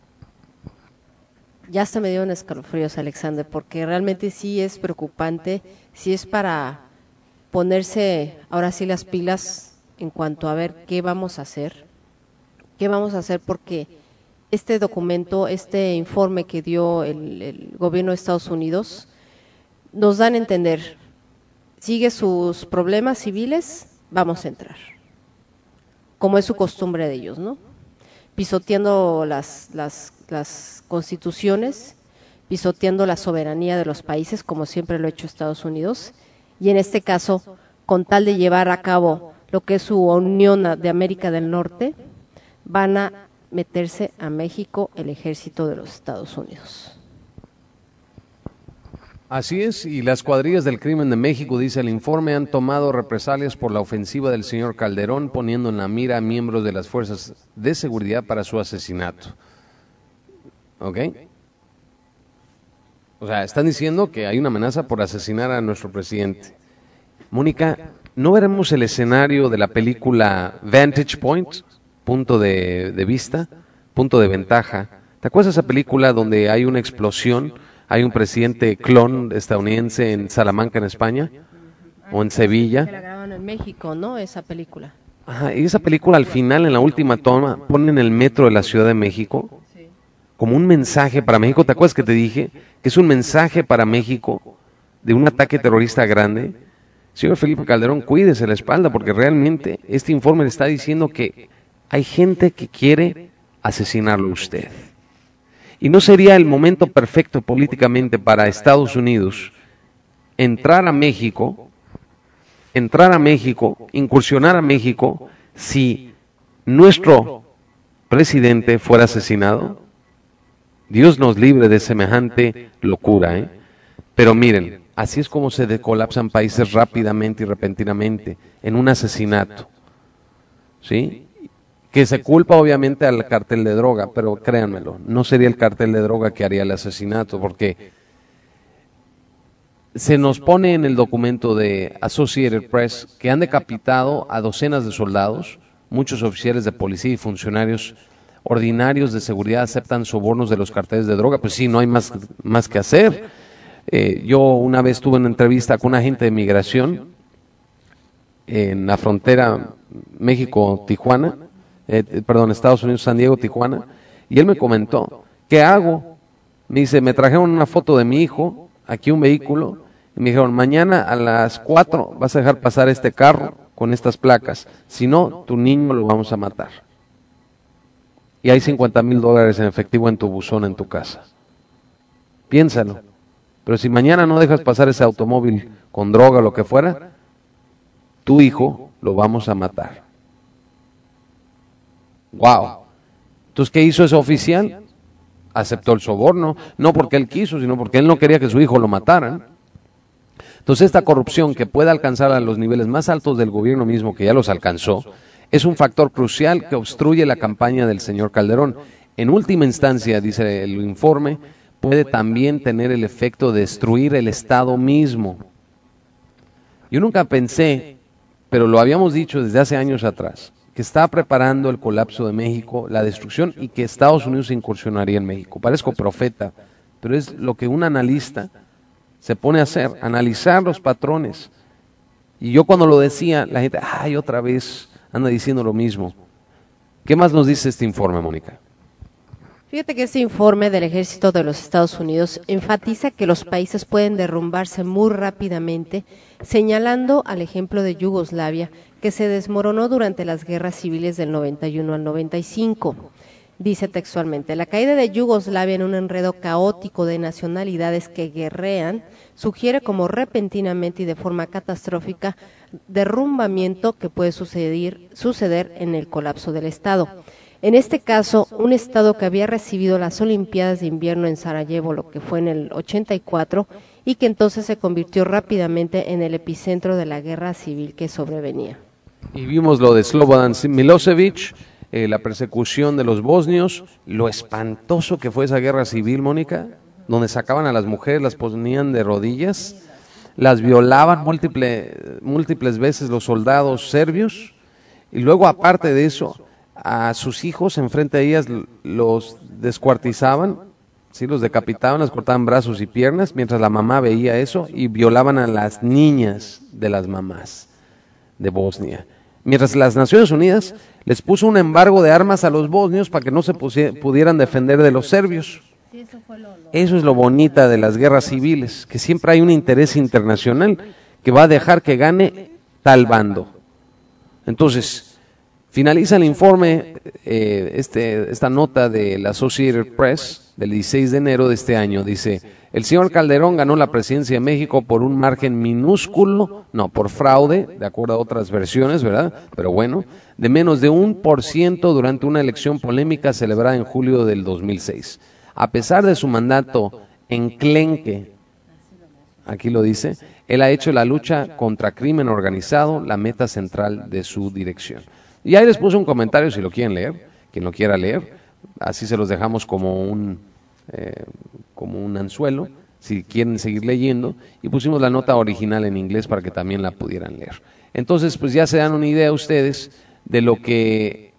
Ya se me dio un escalofríos, Alexander, porque realmente sí es preocupante, sí es para ponerse ahora sí las pilas en cuanto a ver qué vamos a hacer, porque este documento, este informe que dio el gobierno de Estados Unidos, nos dan a entender, sigue sus problemas civiles, vamos a entrar, como es su costumbre de ellos, ¿no? Pisoteando las constituciones, pisoteando la soberanía de los países, como siempre lo ha hecho Estados Unidos, y en este caso, con tal de llevar a cabo lo que es su Unión de América del Norte, van a meterse a México el ejército de los Estados Unidos. Así es, y las cuadrillas del crimen de México, dice el informe, han tomado represalias por la ofensiva del señor Calderón, poniendo en la mira a miembros de las fuerzas de seguridad para su asesinato. ¿Ok? O sea, están diciendo que hay una amenaza por asesinar a nuestro presidente. Mónica, ¿no veremos el escenario de la película Vantage Point? Punto de vista, punto de ventaja. ¿Te acuerdas de esa película donde hay una explosión? hay un presidente clon estadounidense en Salamanca, en España, o en Sevilla. Que la grabaron en México, ¿no? Esa película. Ajá, y esa película al final, en la última toma, ponen el metro de la Ciudad de México como un mensaje para México. ¿Te acuerdas que te dije que es un mensaje para México de un ataque terrorista grande? Señor Felipe Calderón, cuídese la espalda, porque realmente este informe le está diciendo que hay gente que quiere asesinarlo a usted. Y no sería el momento perfecto políticamente para Estados Unidos entrar a México, incursionar a México, si nuestro presidente fuera asesinado. Dios nos libre de semejante locura, ¿eh? Pero miren, así es como se colapsan países rápidamente y repentinamente en un asesinato, ¿sí? Que se culpa obviamente al cartel de droga, pero créanmelo, no sería el cartel de droga que haría el asesinato, porque se nos pone en el documento de Associated Press que han decapitado a docenas de soldados, muchos oficiales de policía y funcionarios ordinarios de seguridad aceptan sobornos de los carteles de droga. Pues sí, no hay más que hacer. Yo una vez tuve una entrevista con un agente de migración en la frontera México-Tijuana, Estados Unidos, San Diego, Tijuana, y él me comentó, ¿qué hago? Me dice, me trajeron una foto de mi hijo, aquí un vehículo, y me dijeron, mañana a las 4 vas a dejar pasar este carro con estas placas, si no, tu niño lo vamos a matar. Y hay $50,000 en efectivo en tu buzón en tu casa. Piénsalo. Pero si mañana no dejas pasar ese automóvil con droga o lo que fuera, tu hijo lo vamos a matar. ¡Wow! Entonces, ¿qué hizo ese oficial? Aceptó el soborno, no porque él quiso, sino porque él no quería que su hijo lo mataran. Entonces, esta corrupción que puede alcanzar a los niveles más altos del gobierno mismo, que ya los alcanzó, es un factor crucial que obstruye la campaña del señor Calderón. En última instancia, dice el informe, puede también tener el efecto de destruir el Estado mismo. Yo nunca pensé, pero lo habíamos dicho desde hace años atrás, que está preparando el colapso de México, la destrucción, y que Estados Unidos incursionaría en México. Parezco profeta, pero es lo que un analista se pone a hacer, analizar los patrones. Y yo cuando lo decía, la gente, ¡ay, otra vez! Anda diciendo lo mismo. ¿Qué más nos dice este informe, Mónica? Fíjate que este informe del Ejército de los Estados Unidos enfatiza que los países pueden derrumbarse muy rápidamente, señalando al ejemplo de Yugoslavia, que se desmoronó durante las guerras civiles del 91 al 95. Dice textualmente, la caída de Yugoslavia en un enredo caótico de nacionalidades que guerrean sugiere como repentinamente y de forma catastrófica derrumbamiento que puede suceder en el colapso del Estado. En este caso, un Estado que había recibido las Olimpiadas de Invierno en Sarajevo, lo que fue en el 84, y que entonces se convirtió rápidamente en el epicentro de la guerra civil que sobrevenía. Y vimos lo de Slobodan Milosevic, la persecución de los bosnios, lo espantoso que fue esa guerra civil, Mónica, donde sacaban a las mujeres, las ponían de rodillas, las violaban múltiples veces los soldados serbios, y luego aparte de eso, a sus hijos enfrente de ellas los descuartizaban, ¿sí? Los decapitaban, les cortaban brazos y piernas, mientras la mamá veía eso, y violaban a las niñas de las mamás de Bosnia. Mientras las Naciones Unidas les puso un embargo de armas a los bosnios para que no se pudieran defender de los serbios. Eso es lo bonita de las guerras civiles, que siempre hay un interés internacional que va a dejar que gane tal bando. Entonces, finaliza el informe, esta nota de la Associated Press del 16 de enero de este año. Dice, el señor Calderón ganó la presidencia de México por un margen minúsculo, no, por fraude, de acuerdo a otras versiones, ¿verdad? Pero bueno, de menos de 1% durante una elección polémica celebrada en julio del 2006. A pesar de su mandato enclenque, aquí lo dice, él ha hecho la lucha contra crimen organizado la meta central de su dirección. Y ahí les puse un comentario si lo quieren leer, quien lo quiera leer, así se los dejamos como un anzuelo, si quieren seguir leyendo, y pusimos la nota original en inglés para que también la pudieran leer. Entonces, pues ya se dan una idea ustedes de lo que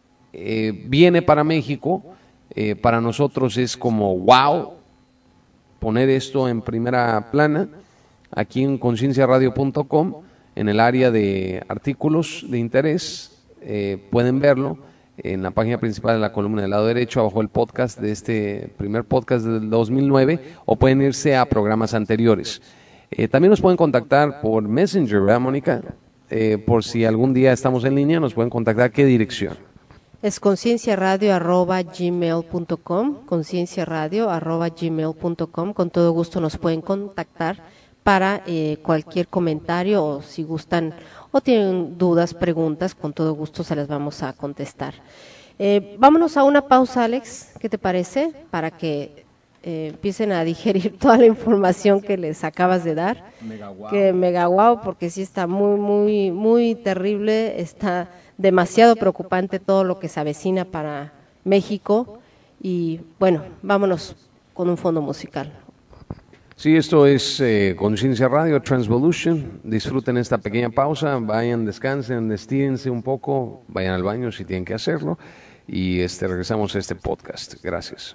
viene para México. Para nosotros es como wow, poner esto en primera plana aquí en concienciaradio.com, en el área de artículos de interés. Pueden verlo en la página principal de la columna del lado derecho, abajo el podcast de este primer podcast del 2009, o pueden irse a programas anteriores. También nos pueden contactar por Messenger, ¿verdad, Mónica? Por si algún día estamos en línea, nos pueden contactar. ¿Qué dirección? Es concienciaradio@gmail.com, concienciaradio@gmail.com. Con todo gusto nos pueden contactar para cualquier comentario, o si gustan o tienen dudas, preguntas, con todo gusto se las vamos a contestar. Vámonos a una pausa, Alex, ¿qué te parece? Para que empiecen a digerir toda la información que les acabas de dar. Mega guau, porque sí está muy terrible, está demasiado preocupante todo lo que se avecina para México. Y bueno, vámonos con un fondo musical. Sí, esto es Conciencia Radio, Transvolution. Disfruten esta pequeña pausa, vayan, descansen, estírense un poco, vayan al baño si tienen que hacerlo, y regresamos a este podcast. Gracias.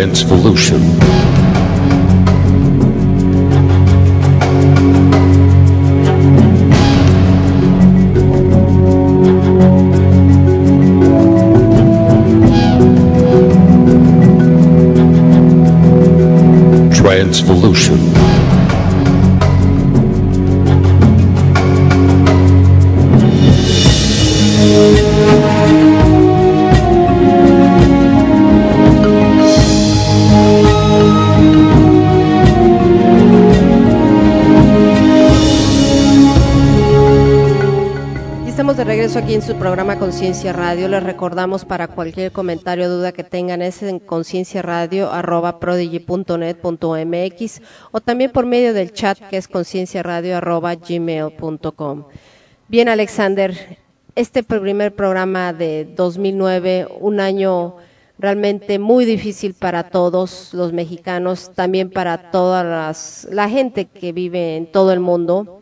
Transvolution. Transvolution. De regreso aquí en su programa Conciencia Radio. Les recordamos, para cualquier comentario o duda que tengan, es en concienciaradio@prodigy.net.mx o también por medio del chat, que es concienciaradio@gmail.com. Bien, Alexander, este primer programa de 2009, un año realmente muy difícil para todos los mexicanos, también para toda la gente que vive en todo el mundo.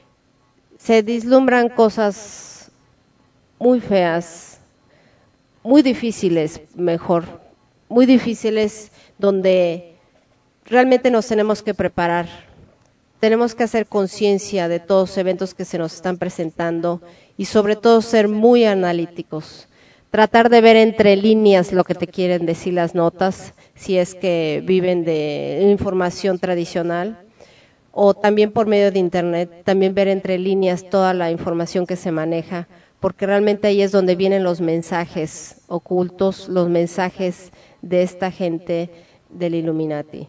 Se vislumbran cosas muy feas, muy difíciles, muy difíciles, donde realmente nos tenemos que preparar, tenemos que hacer conciencia de todos los eventos que se nos están presentando y sobre todo ser muy analíticos, tratar de ver entre líneas lo que te quieren decir las notas, si es que viven de información tradicional, o también por medio de internet, también ver entre líneas toda la información que se maneja, porque realmente ahí es donde vienen los mensajes ocultos, los mensajes de esta gente del Illuminati.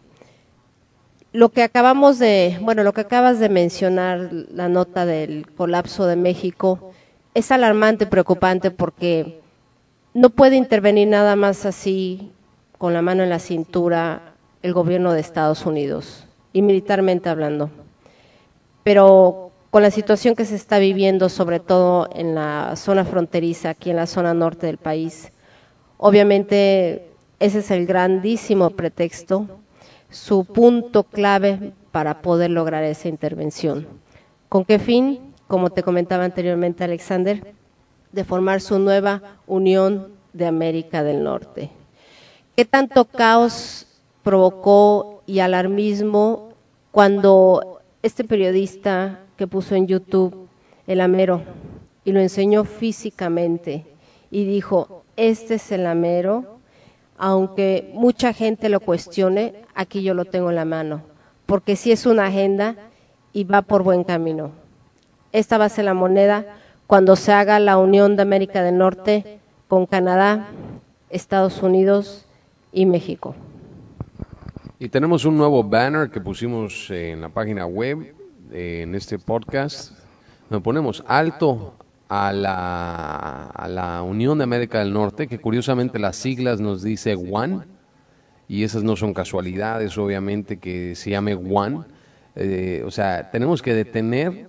Lo que acabas de mencionar, la nota del colapso de México, es alarmante, preocupante, porque no puede intervenir nada más así, con la mano en la cintura, el gobierno de Estados Unidos, y militarmente hablando. Pero con la situación que se está viviendo, sobre todo en la zona fronteriza, aquí en la zona norte del país, obviamente ese es el grandísimo pretexto, su punto clave para poder lograr esa intervención. ¿Con qué fin? Como te comentaba anteriormente, Alexander, de formar su nueva Unión de América del Norte. ¿Qué tanto caos provocó y alarmismo cuando este periodista que puso en YouTube el Amero y lo enseñó físicamente y dijo, este es el Amero, aunque mucha gente lo cuestione, aquí yo lo tengo en la mano, porque sí es una agenda y va por buen camino. Esta va a ser la moneda cuando se haga la Unión de América del Norte con Canadá, Estados Unidos y México. Y tenemos un nuevo banner que pusimos en la página web, en este podcast, donde ponemos alto a la Unión de América del Norte, que curiosamente las siglas nos dice ONE, y esas no son casualidades, obviamente, que se llame ONE. O sea, tenemos que detener,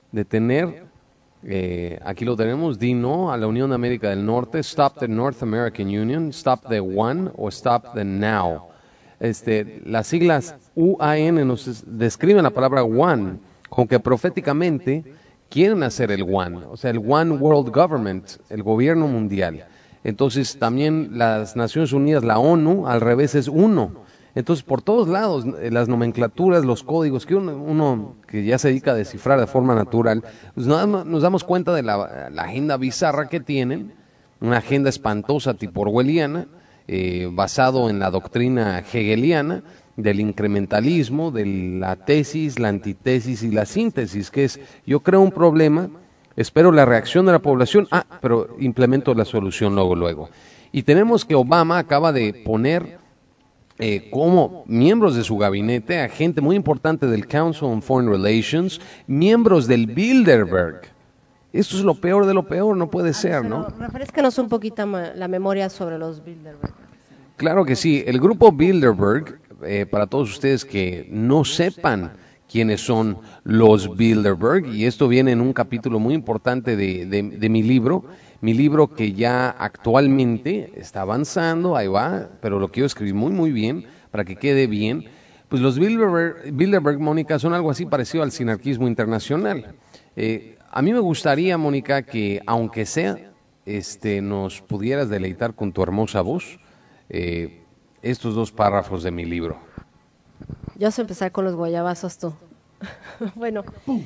aquí lo tenemos, di no a la Unión de América del Norte, stop the North American Union, stop the ONE o stop the now. Las siglas UAN nos describen la palabra ONE, como que proféticamente quieren hacer el ONE, o sea, el One World Government, el gobierno mundial. Entonces también las Naciones Unidas, la ONU, al revés es uno. Entonces por todos lados, las nomenclaturas, los códigos, que uno que ya se dedica a descifrar de forma natural, pues nos damos cuenta de la agenda bizarra que tienen, una agenda espantosa tipo orwelliana, basado en la doctrina hegeliana, del incrementalismo, de la tesis, la antitesis y la síntesis, que es, yo creo un problema, espero la reacción de la población, pero implemento la solución luego. Y tenemos que Obama acaba de poner como miembros de su gabinete a gente muy importante del Council on Foreign Relations, miembros del Bilderberg. Esto es lo peor de lo peor, no puede ser, ¿no? Refrescanos un poquito la memoria sobre los Bilderberg. Claro que sí, el grupo Bilderberg, para todos ustedes que no sepan quiénes son los Bilderberg, y esto viene en un capítulo muy importante de mi libro que ya actualmente está avanzando, ahí va, pero lo quiero escribir muy bien para que quede bien. Pues los Bilderberg, Mónica, son algo así parecido al sinarquismo internacional. A mí me gustaría, Mónica, que aunque sea, nos pudieras deleitar con tu hermosa voz, estos 2 párrafos de mi libro. Ya vas a empezar con los guayabazos tú. Bueno,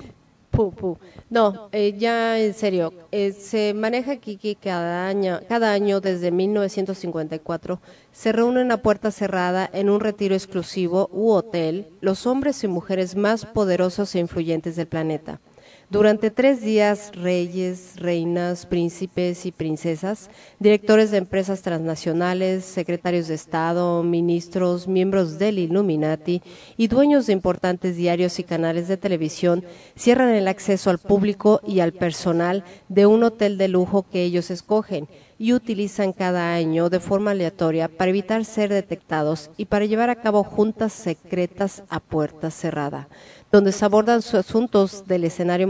No, ya en serio, se maneja aquí que cada año desde 1954 se reúnen a puerta cerrada en un retiro exclusivo u hotel los hombres y mujeres más poderosos e influyentes del planeta. Durante 3 días, reyes, reinas, príncipes y princesas, directores de empresas transnacionales, secretarios de Estado, ministros, miembros del Illuminati y dueños de importantes diarios y canales de televisión cierran el acceso al público y al personal de un hotel de lujo que ellos escogen y utilizan cada año de forma aleatoria para evitar ser detectados y para llevar a cabo juntas secretas a puerta cerrada, donde se abordan sus asuntos del escenario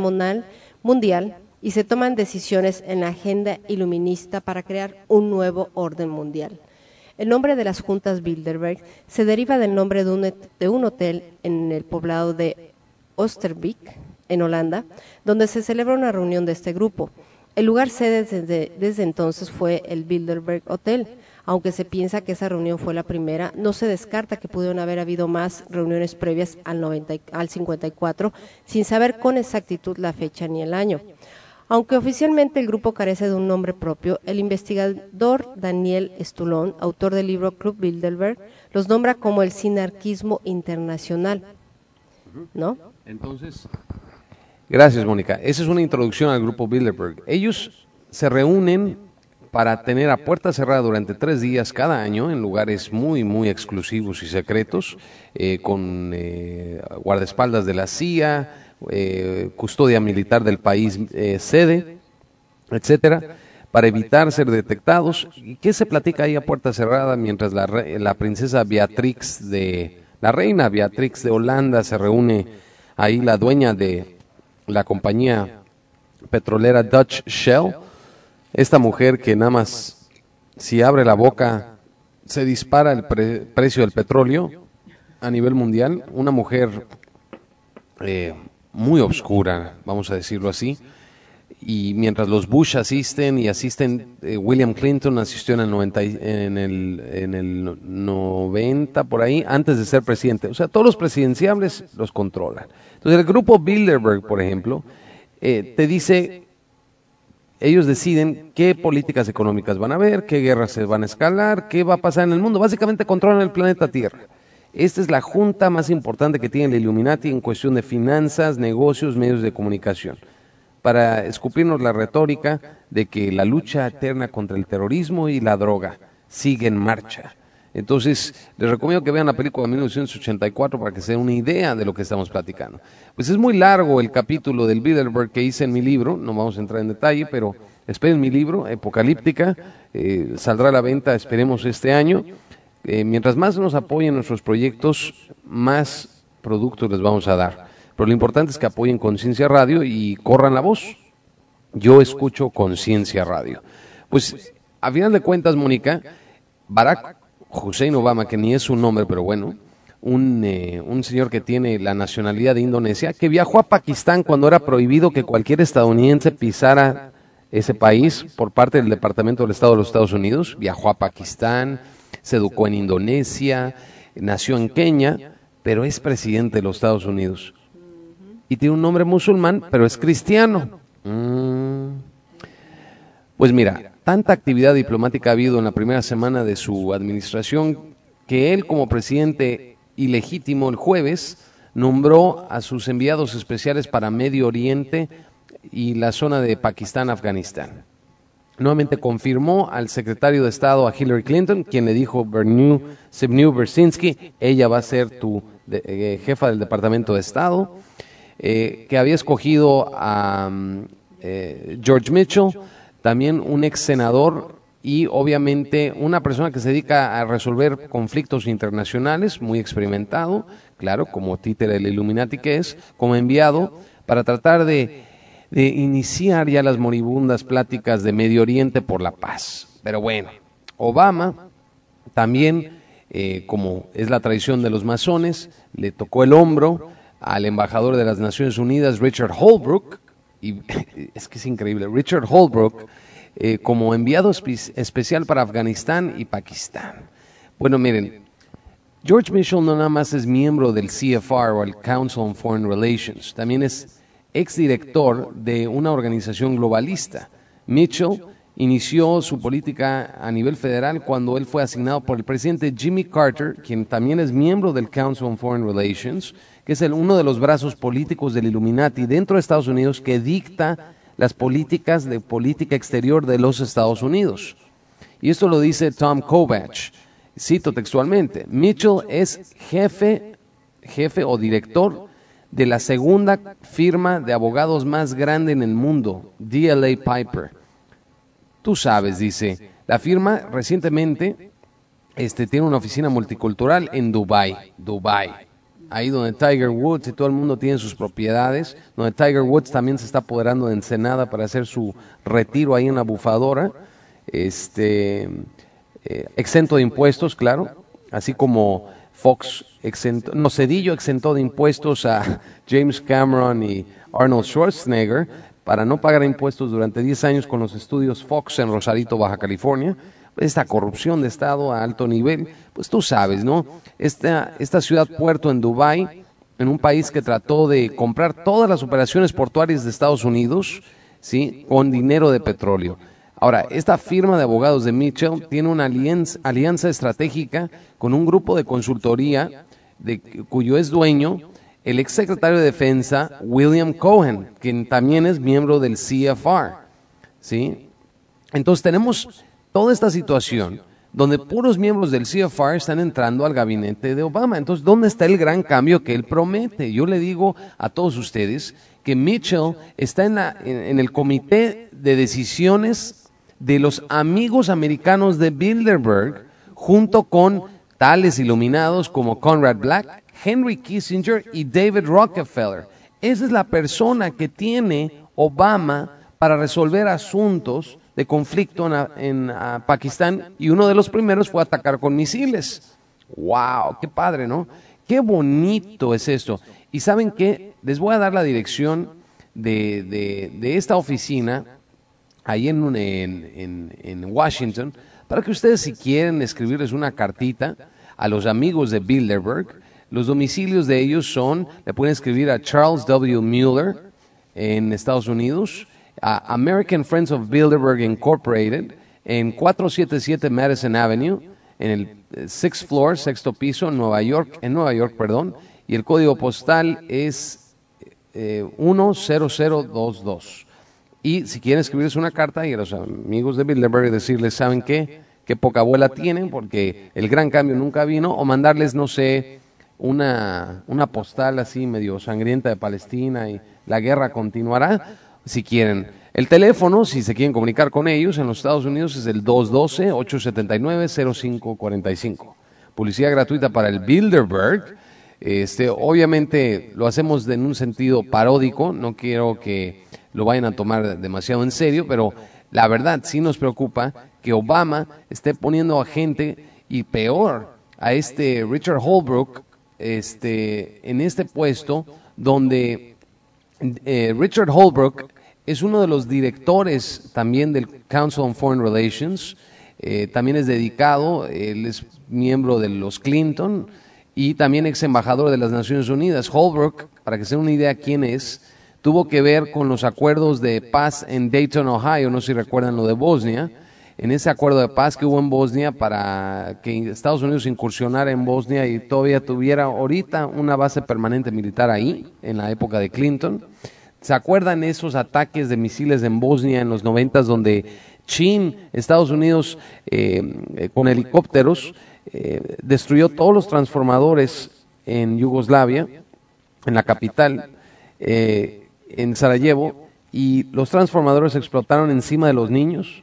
mundial y se toman decisiones en la agenda iluminista para crear un nuevo orden mundial. El nombre de las juntas Bilderberg se deriva del nombre de un hotel en el poblado de Oosterbeek, en Holanda, donde se celebra una reunión de este grupo. El lugar sede desde entonces fue el Bilderberg Hotel. Aunque se piensa que esa reunión fue la primera, no se descarta que pudieron haber habido más reuniones previas al 54, sin saber con exactitud la fecha ni el año. Aunque oficialmente el grupo carece de un nombre propio, el investigador Daniel Stulon, autor del libro Club Bilderberg, los nombra como el sinarquismo internacional, ¿no? Entonces, gracias, Mónica. Esa es una introducción al grupo Bilderberg. Ellos se reúnen para tener a puerta cerrada durante 3 días cada año en lugares muy, muy exclusivos y secretos, con guardaespaldas de la CIA, custodia militar del país sede, etcétera, para evitar ser detectados. ¿Y qué se platica ahí a puerta cerrada mientras la princesa Beatrix la reina Beatrix de Holanda se reúne ahí, la dueña de la compañía petrolera Dutch Shell? Esta mujer que nada más, si abre la boca, se dispara el precio del petróleo a nivel mundial. Una mujer muy oscura, vamos a decirlo así. Y mientras los Bush asisten, William Clinton asistió en el 90, por ahí, antes de ser presidente. O sea, todos los presidenciables los controlan. Entonces, el grupo Bilderberg, por ejemplo, te dice... Ellos deciden qué políticas económicas van a haber, qué guerras se van a escalar, qué va a pasar en el mundo. Básicamente controlan el planeta Tierra. Esta es la junta más importante que tiene el Illuminati en cuestión de finanzas, negocios, medios de comunicación. Para escupirnos la retórica de que la lucha eterna contra el terrorismo y la droga sigue en marcha. Entonces, les recomiendo que vean la película de 1984 para que se den una idea de lo que estamos platicando. Pues es muy largo el capítulo del Bilderberg que hice en mi libro, no vamos a entrar en detalle, pero esperen mi libro, Apocalíptica, saldrá a la venta, esperemos este año. Mientras más nos apoyen nuestros proyectos, más productos les vamos a dar. Pero lo importante es que apoyen Conciencia Radio y corran la voz. Yo escucho Conciencia Radio. Pues, a final de cuentas, Mónica, Barack Hussein Obama, que ni es su nombre, pero bueno, un señor que tiene la nacionalidad de Indonesia, que viajó a Pakistán cuando era prohibido que cualquier estadounidense pisara ese país por parte del Departamento del Estado de los Estados Unidos. Viajó a Pakistán, se educó en Indonesia, nació en Kenia, pero es presidente de los Estados Unidos. Y tiene un nombre musulmán, pero es cristiano. Pues mira, tanta actividad diplomática ha habido en la primera semana de su administración que él, como presidente ilegítimo, el jueves nombró a sus enviados especiales para Medio Oriente y la zona de Pakistán-Afganistán. Nuevamente confirmó al secretario de Estado, a Hillary Clinton, quien le dijo, Zbigniew Brzezinski, ella va a ser tu jefa del Departamento de Estado, que había escogido a George Mitchell, también un ex senador y obviamente una persona que se dedica a resolver conflictos internacionales, muy experimentado, claro, como títere del Illuminati que es, como enviado para tratar de iniciar ya las moribundas pláticas de Medio Oriente por la paz. Pero bueno, Obama también, como es la tradición de los masones, le tocó el hombro al embajador de las Naciones Unidas, Richard Holbrooke, y es que es increíble, Richard Holbrooke, como enviado especial para Afganistán y Pakistán. Bueno, miren, George Mitchell no nada más es miembro del CFR o el Council on Foreign Relations, también es exdirector de una organización globalista. Mitchell inició su política a nivel federal cuando él fue asignado por el presidente Jimmy Carter, quien también es miembro del Council on Foreign Relations, que es uno de los brazos políticos del Illuminati dentro de Estados Unidos que dicta las políticas de política exterior de los Estados Unidos. Y esto lo dice Tom Kovach. Cito textualmente: Mitchell es jefe o director de la segunda firma de abogados más grande en el mundo, DLA Piper. Tú sabes, dice, la firma recientemente tiene una oficina multicultural en Dubái, ahí donde Tiger Woods y todo el mundo tiene sus propiedades, donde Tiger Woods también se está apoderando de Ensenada para hacer su retiro ahí en la bufadora, exento de impuestos, claro, así como Fox Cedillo exentó de impuestos a James Cameron y Arnold Schwarzenegger para no pagar impuestos durante 10 años con los estudios Fox en Rosarito, Baja California. Esta corrupción de Estado a alto nivel, pues tú sabes, ¿no? Esta ciudad puerto en Dubái, en un país que trató de comprar todas las operaciones portuarias de Estados Unidos, ¿sí?, con dinero de petróleo. Ahora, esta firma de abogados de Mitchell tiene una alianza estratégica con un grupo de consultoría cuyo es dueño el exsecretario de Defensa William Cohen, quien también es miembro del CFR, ¿sí? Entonces tenemos toda esta situación donde puros miembros del CFR están entrando al gabinete de Obama. Entonces, ¿dónde está el gran cambio que él promete? Yo le digo a todos ustedes que Mitchell está en el comité de decisiones de los amigos americanos de Bilderberg, junto con tales iluminados como Conrad Black, Henry Kissinger y David Rockefeller. Esa es la persona que tiene Obama para resolver asuntos de conflicto en Pakistán, y uno de los primeros fue atacar con misiles. ¡Wow! ¡Qué padre!, ¿no? ¡Qué bonito es esto! Y ¿saben qué? Les voy a dar la dirección de esta oficina ahí en Washington, para que ustedes, si quieren escribirles una cartita a los amigos de Bilderberg. Los domicilios de ellos le pueden escribir a Charles W. Mueller en Estados Unidos, a American Friends of Bilderberg Incorporated, en 477 Madison Avenue, en el sixth floor, sexto piso, en Nueva York, y el código postal es 10022. Y si quieren escribirles una carta y a los amigos de Bilderberg decirles, ¿saben qué? Qué poca abuela tienen, porque el gran cambio nunca vino, o mandarles, no sé, una postal así medio sangrienta de Palestina y la guerra continuará, si quieren. El teléfono, si se quieren comunicar con ellos en los Estados Unidos, es el 212-879-0545. Publicidad gratuita para el Bilderberg. Obviamente lo hacemos en un sentido paródico, no quiero que lo vayan a tomar demasiado en serio, pero la verdad sí nos preocupa que Obama esté poniendo a gente, y peor, a Richard Holbrooke, en este puesto, donde Richard Holbrooke es uno de los directores también del Council on Foreign Relations, también es dedicado, él es miembro de los Clinton y también ex embajador de las Naciones Unidas. Holbrooke, para que se den una idea quién es, tuvo que ver con los acuerdos de paz en Dayton, Ohio, no sé si recuerdan lo de Bosnia. En ese acuerdo de paz que hubo en Bosnia para que Estados Unidos incursionara en Bosnia y todavía tuviera ahorita una base permanente militar ahí, en la época de Clinton. ¿Se acuerdan esos ataques de misiles en Bosnia en los 90s donde Estados Unidos, con helicópteros, destruyó todos los transformadores en Yugoslavia, en la capital, en Sarajevo, y los transformadores explotaron encima de los niños?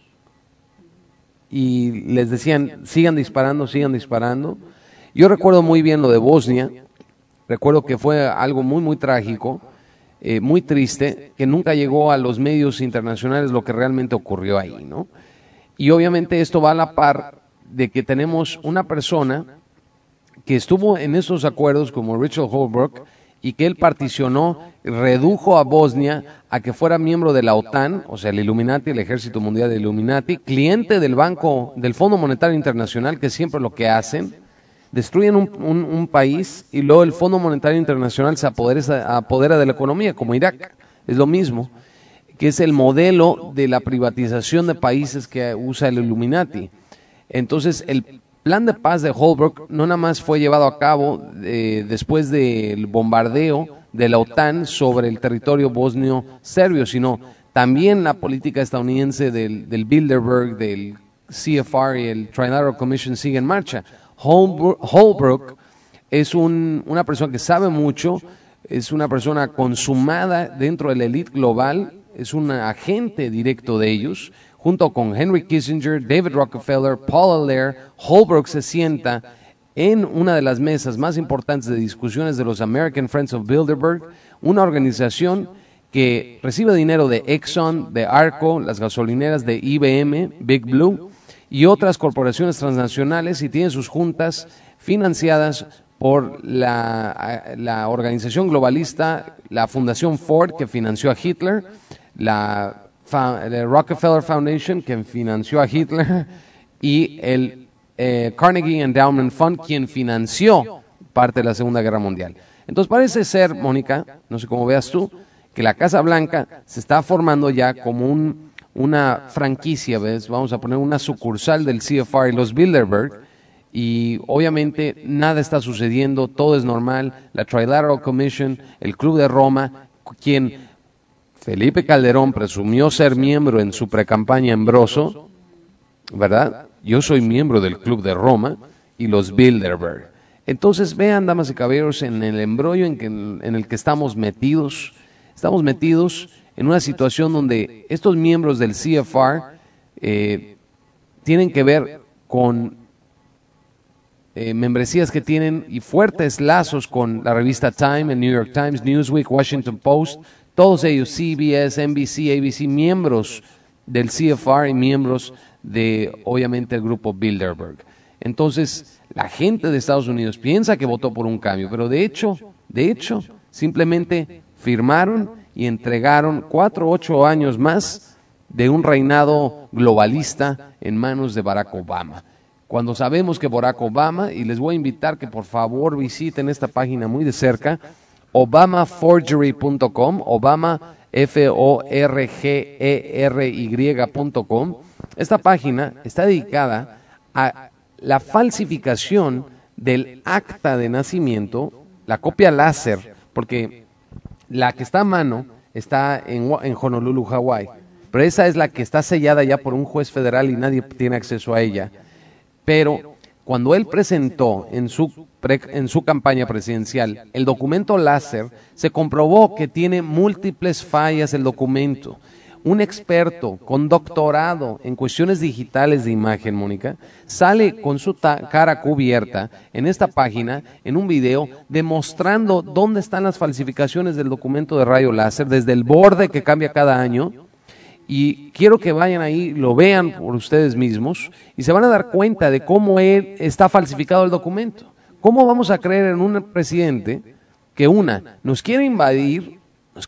Y les decían, sigan disparando. Yo recuerdo muy bien lo de Bosnia, recuerdo que fue algo muy, muy trágico, muy triste, que nunca llegó a los medios internacionales lo que realmente ocurrió ahí, ¿no? Y obviamente esto va a la par de que tenemos una persona que estuvo en esos acuerdos como Richard Holbrooke y que él particionó, redujo a Bosnia a que fuera miembro de la OTAN, o sea, el Illuminati, el Ejército Mundial del Illuminati, cliente del Fondo Monetario Internacional, que es siempre lo que hacen, destruyen un país y luego el Fondo Monetario Internacional se apodera de la economía, como Irak, es lo mismo, que es el modelo de la privatización de países que usa el Illuminati. Entonces, el plan de paz de Holbrooke no nada más fue llevado a cabo después del bombardeo de la OTAN sobre el territorio bosnio-serbio, sino también la política estadounidense del Bilderberg, del CFR y el Trilateral Commission sigue en marcha. Holbrooke es una persona que sabe mucho, es una persona consumada dentro de la élite global, es un agente directo de ellos. Junto con Henry Kissinger, David Rockefeller, Paul Allaire, Holbrooke se sienta en una de las mesas más importantes de discusiones de los American Friends of Bilderberg, una organización que recibe dinero de Exxon, de Arco, las gasolineras de IBM, Big Blue y otras corporaciones transnacionales, y tiene sus juntas financiadas por la organización globalista, la Fundación Ford, que financió a Hitler, la Rockefeller Foundation, que financió a Hitler, y el Carnegie Endowment Fund, quien financió parte de la Segunda Guerra Mundial. Entonces parece ser, Mónica, no sé cómo veas tú, que la Casa Blanca se está formando ya como una franquicia, ¿ves? Vamos a poner una sucursal del CFR y los Bilderberg, y obviamente nada está sucediendo, todo es normal. La Trilateral Commission, el Club de Roma, quien Felipe Calderón presumió ser miembro en su precampaña en Broso, ¿verdad? Yo soy miembro del Club de Roma y los Bilderberg. Entonces vean, damas y caballeros, en el embrollo en el que estamos metidos en una situación donde estos miembros del CFR tienen que ver con membresías que tienen y fuertes lazos con la revista Time, el New York Times, Newsweek, Washington Post, todos ellos, CBS, NBC, ABC, miembros del CFR y miembros de, obviamente, el grupo Bilderberg. Entonces, la gente de Estados Unidos piensa que votó por un cambio, pero de hecho, simplemente firmaron y entregaron 4 o 8 años más de un reinado globalista en manos de Barack Obama. Cuando sabemos que Barack Obama, y les voy a invitar que por favor visiten esta página muy de cerca, obamaforgery.com, Obama, forgery.com. Esta página está dedicada a la falsificación del acta de nacimiento, la copia láser, porque la que está a mano está en Honolulu, Hawái, pero esa es la que está sellada ya por un juez federal y nadie tiene acceso a ella. Pero cuando él presentó en su campaña presidencial el documento láser, se comprobó que tiene múltiples fallas el documento. Un experto con doctorado en cuestiones digitales de imagen, Mónica, sale con su cara cubierta en esta página, en un video, demostrando dónde están las falsificaciones del documento de rayo láser, desde el borde que cambia cada año. Y quiero que vayan ahí, lo vean por ustedes mismos y se van a dar cuenta de cómo está falsificado el documento. ¿Cómo vamos a creer en un presidente que nos quiere invadir?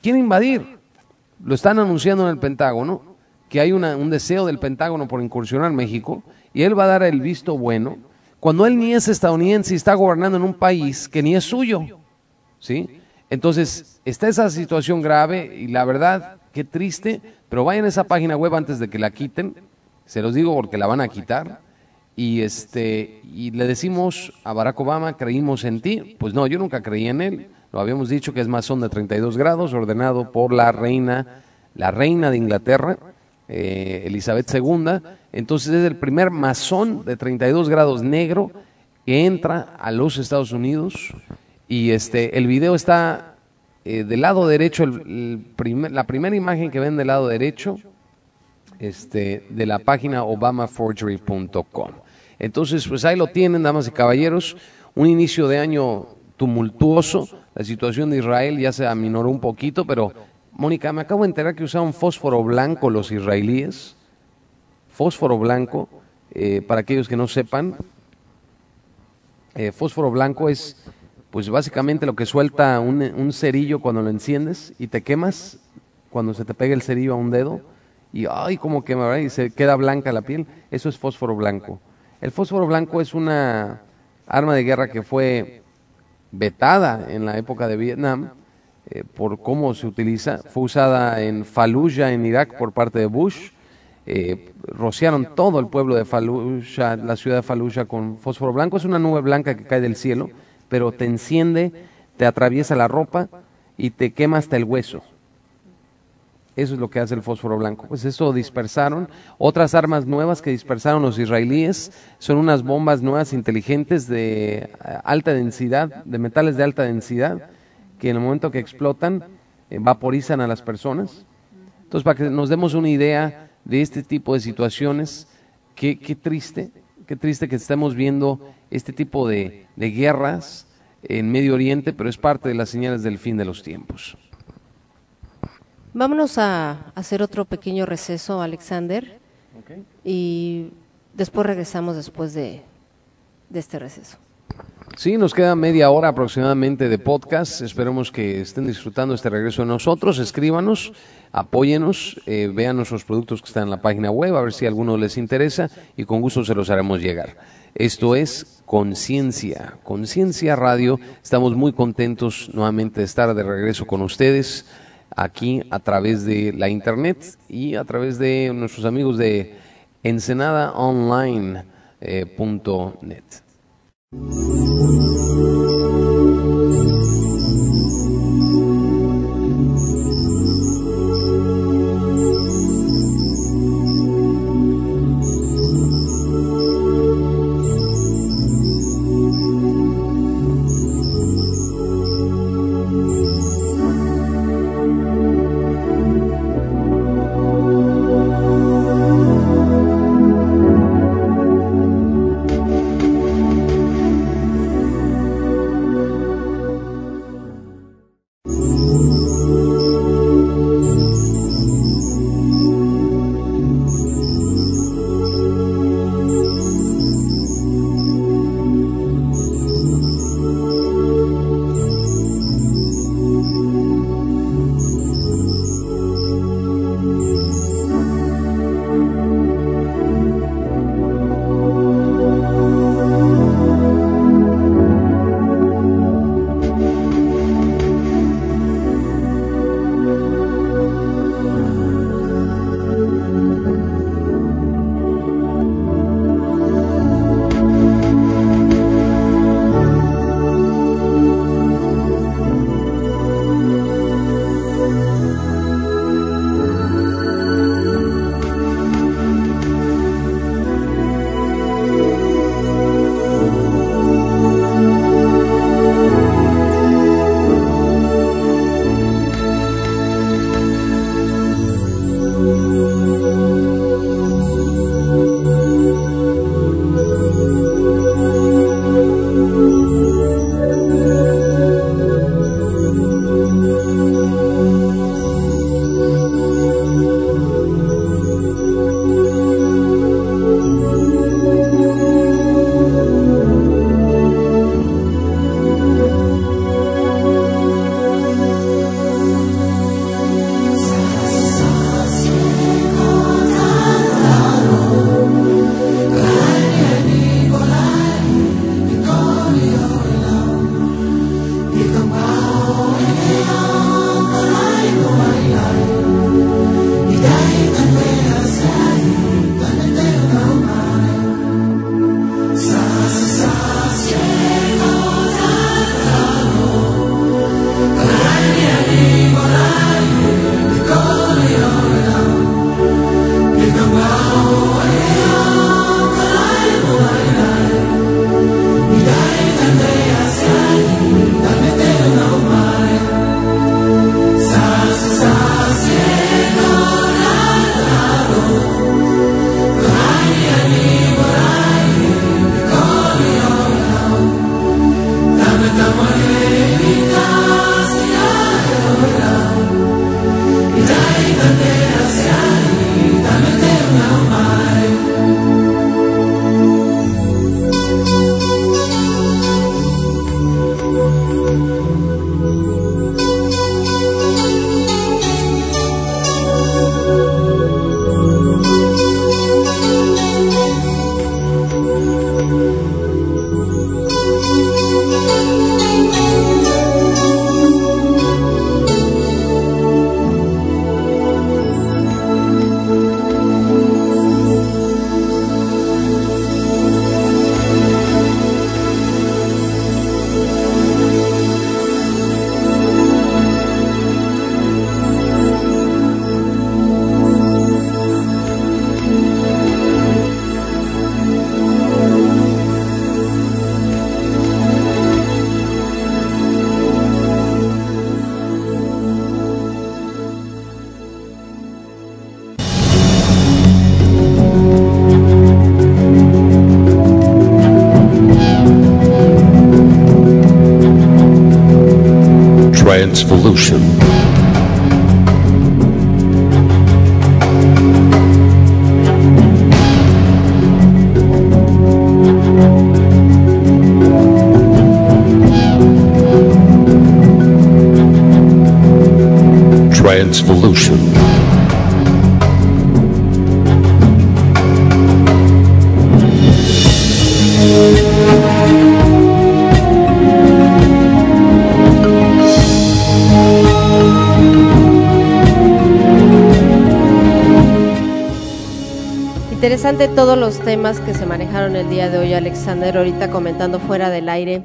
Lo están anunciando en el Pentágono, que hay un deseo del Pentágono por incursionar en México, y él va a dar el visto bueno, cuando él ni es estadounidense y está gobernando en un país que ni es suyo, ¿sí? Entonces, está esa situación grave y la verdad, qué triste, pero vayan a esa página web antes de que la quiten, se los digo porque la van a quitar, y le decimos a Barack Obama, creímos en ti. Pues no, yo nunca creí en él, lo habíamos dicho que es masón de 32 grados, ordenado por la reina de Inglaterra, Elizabeth II, entonces es el primer masón de 32 grados negro que entra a los Estados Unidos, y el video está del lado derecho, la primera imagen que ven del lado derecho de la página obamaforgery.com. Entonces, pues ahí lo tienen, damas y caballeros, un inicio de año tumultuoso. La situación de Israel ya se aminoró un poquito, pero Mónica, me acabo de enterar que usaron fósforo blanco los israelíes. Fósforo blanco, para aquellos que no sepan, fósforo blanco es pues básicamente lo que suelta un cerillo cuando lo enciendes y te quemas, cuando se te pega el cerillo a un dedo, y ay, como quema, ¿verdad? Y se queda blanca la piel, eso es fósforo blanco. El fósforo blanco es una arma de guerra que fue vetada en la época de Vietnam por cómo se utiliza. Fue usada en Fallujah, en Irak, por parte de Bush. Rociaron todo el pueblo de Fallujah, la ciudad de Fallujah, con fósforo blanco. Es una nube blanca que cae del cielo, pero te enciende, te atraviesa la ropa y te quema hasta el hueso. Eso es lo que hace el fósforo blanco. Pues eso dispersaron. Otras armas nuevas que dispersaron los israelíes son unas bombas nuevas inteligentes de alta densidad, de metales de alta densidad, que en el momento que explotan vaporizan a las personas. Entonces, para que nos demos una idea de este tipo de situaciones, qué triste que estemos viendo este tipo de guerras en Medio Oriente, pero es parte de las señales del fin de los tiempos. Vámonos a hacer otro pequeño receso, Alexander, y después regresamos después de este receso. Sí, nos queda media hora aproximadamente de podcast. Esperemos que estén disfrutando este regreso de nosotros. Escríbanos, apóyenos, vean nuestros productos que están en la página web, a ver si a alguno les interesa y con gusto se los haremos llegar. Esto es Conciencia Radio. Estamos muy contentos nuevamente de estar de regreso con ustedes aquí a través de la internet y a través de nuestros amigos de EnsenadaOnline.net. Dame Transvolution. Transvolution. Interesante todos los temas que se manejaron el día de hoy, Alexander, ahorita comentando fuera del aire.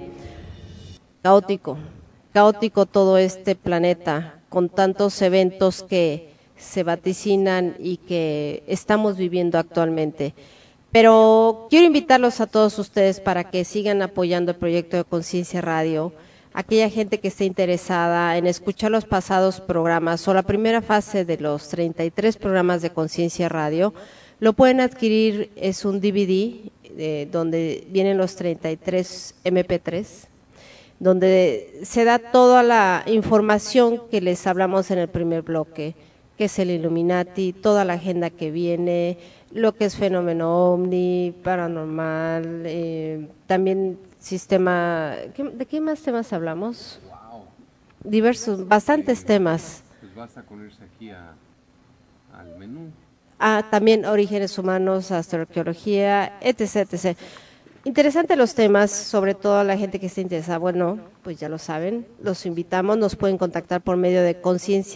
Caótico todo este planeta, con tantos eventos que se vaticinan y que estamos viviendo actualmente. Pero quiero invitarlos a todos ustedes para que sigan apoyando el proyecto de Conciencia Radio. Aquella gente que esté interesada en escuchar los pasados programas o la primera fase de los 33 programas de Conciencia Radio, lo pueden adquirir, es un DVD donde vienen los 33 MP3, donde se da toda la información que les hablamos en el primer bloque, que es el Illuminati, toda la agenda que viene, lo que es fenómeno ovni, paranormal, también sistema, ¿de qué más temas hablamos? Wow. Diversos, bastantes temas. Pues basta con irse aquí al menú. También orígenes humanos, astroarqueología, etc. Interesantes los temas, sobre todo a la gente que esté interesada. Bueno, pues ya lo saben, los invitamos, nos pueden contactar por medio de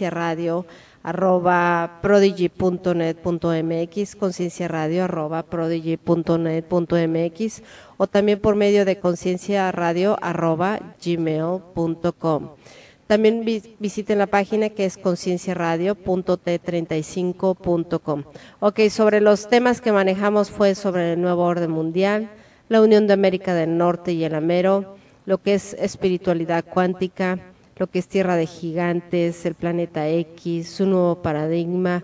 concienciaradio@prodigy.net.mx, concienciaradio@prodigy.net.mx, o también por medio de concienciaradio@gmail.com. También visiten la página que es concienciaradio.t35.com. Ok, sobre los temas que manejamos fue sobre el nuevo orden mundial, la unión de América del Norte y el Amero, lo que es espiritualidad cuántica, lo que es tierra de gigantes, el planeta X, su nuevo paradigma,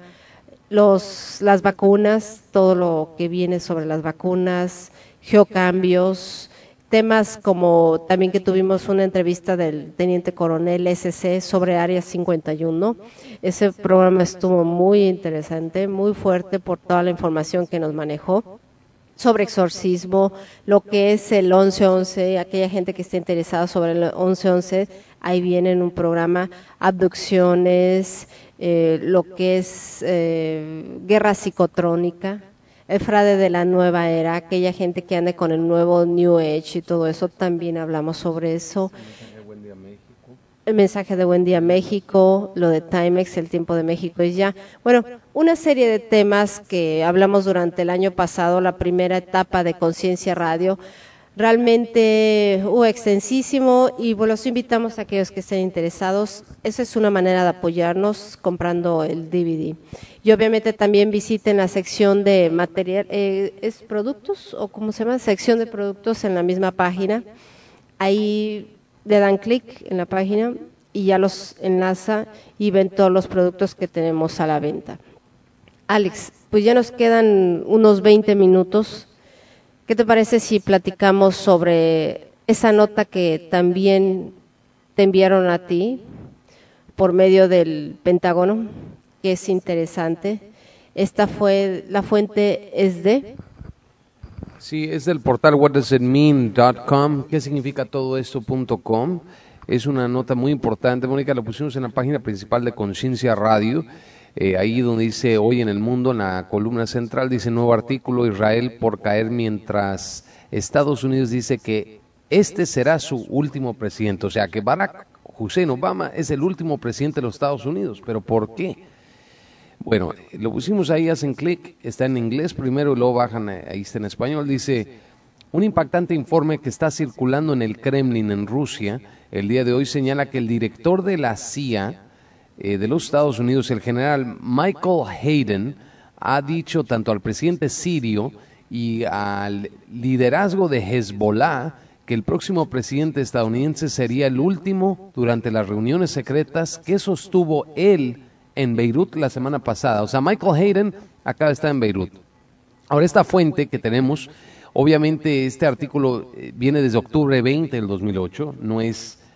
las vacunas, todo lo que viene sobre las vacunas, geocambios, temas como también que tuvimos una entrevista del teniente coronel SC sobre Área 51. Ese programa estuvo muy interesante, muy fuerte por toda la información que nos manejó sobre exorcismo, lo que es el 1111, aquella gente que esté interesada sobre el 1111, ahí viene en un programa, abducciones, lo que es guerra psicotrónica, el fraude de la nueva era, aquella gente que anda con el nuevo New Age y todo eso, también hablamos sobre eso. El mensaje de Buen Día México, lo de Timex, el tiempo de México es ya. Bueno, una serie de temas que hablamos durante el año pasado, la primera etapa de Conciencia Radio, realmente extensísimo, y bueno, los invitamos a aquellos que estén interesados. Esa es una manera de apoyarnos comprando el DVD. Y obviamente también visiten la sección de material, ¿es productos o cómo se llama? Sección de productos en la misma página. Ahí le dan clic en la página y ya los enlaza y ven todos los productos que tenemos a la venta. Alex, pues ya nos quedan unos 20 minutos. ¿Qué te parece si platicamos sobre esa nota que también te enviaron a ti por medio del Pentágono, que es interesante? Esta fue, la fuente es de... Sí, es del portal whatdoesitmean.com. ¿Qué significa todo esto.com? Es una nota muy importante, Mónica, lo pusimos en la página principal de Conciencia Radio. Ahí donde dice Hoy en el Mundo, en la columna central, dice nuevo artículo, Israel por caer, mientras Estados Unidos dice que este será su último presidente. O sea, que Barack Hussein Obama es el último presidente de los Estados Unidos. ¿Pero por qué? Bueno, lo pusimos ahí, hacen clic, está en inglés primero y luego bajan, ahí está en español. Dice, un impactante informe que está circulando en el Kremlin en Rusia el día de hoy señala que el director de la CIA de los Estados Unidos, el general Michael Hayden, ha dicho tanto al presidente sirio y al liderazgo de Hezbollah que el próximo presidente estadounidense sería el último durante las reuniones secretas que sostuvo él en Beirut la semana pasada. O sea, Michael Hayden acaba de estar en Beirut. Ahora, esta fuente que tenemos, obviamente este artículo viene desde octubre 20 del 2008, no es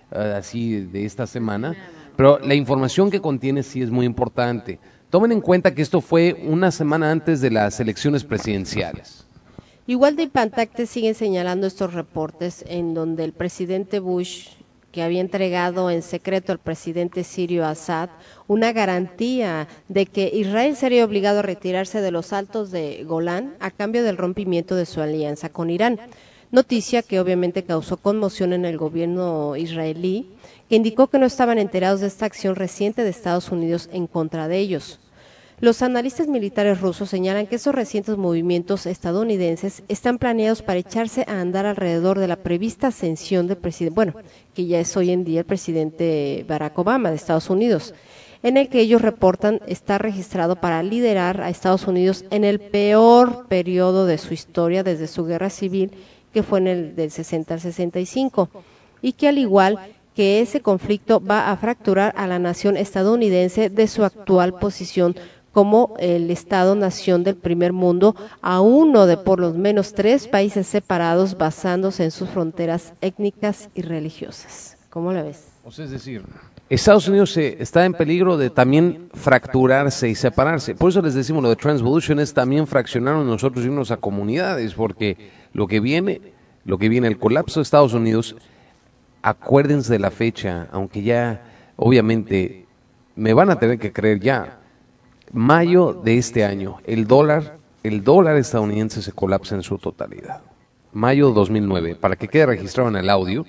así de esta semana, pero la información que contiene sí es muy importante. Tomen en cuenta que esto fue una semana antes de las elecciones presidenciales. Igual de impactantes siguen señalando estos reportes en donde el presidente Bush, que había entregado en secreto al presidente sirio Assad una garantía de que Israel sería obligado a retirarse de los altos de Golán a cambio del rompimiento de su alianza con Irán. Noticia que obviamente causó conmoción en el gobierno israelí, que indicó que no estaban enterados de esta acción reciente de Estados Unidos en contra de ellos. Los analistas militares rusos señalan que esos recientes movimientos estadounidenses están planeados para echarse a andar alrededor de la prevista ascensión del presidente, que ya es hoy en día el presidente Barack Obama de Estados Unidos, en el que ellos reportan está registrado para liderar a Estados Unidos en el peor periodo de su historia desde su guerra civil, que fue en el del 60 al 65, y que al igual que ese conflicto va a fracturar a la nación estadounidense de su actual posición como el Estado-nación del primer mundo a uno de por lo menos 3 países separados basándose en sus fronteras étnicas y religiosas. ¿Cómo la ves? O sea, es decir, Estados Unidos está en peligro de también fracturarse y separarse. Por eso les decimos lo de Transvolution es también fraccionarnos nosotros y irnos a comunidades, porque lo que viene, el colapso de Estados Unidos, acuérdense de la fecha, aunque ya obviamente me van a tener que creer ya. Mayo de este año, el dólar estadounidense se colapsa en su totalidad. Mayo 2009, para que quede registrado en el audio.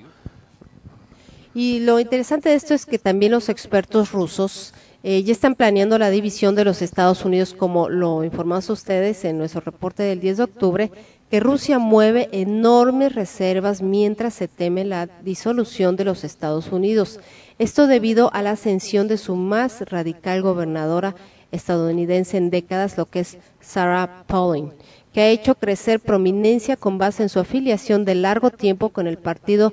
Y lo interesante de esto es que también los expertos rusos ya están planeando la división de los Estados Unidos, como lo informamos a ustedes en nuestro reporte del 10 de octubre, que Rusia mueve enormes reservas mientras se teme la disolución de los Estados Unidos. Esto debido a la ascensión de su más radical gobernadora estadounidense en décadas, lo que es Sarah Palin, que ha hecho crecer prominencia con base en su afiliación de largo tiempo con el partido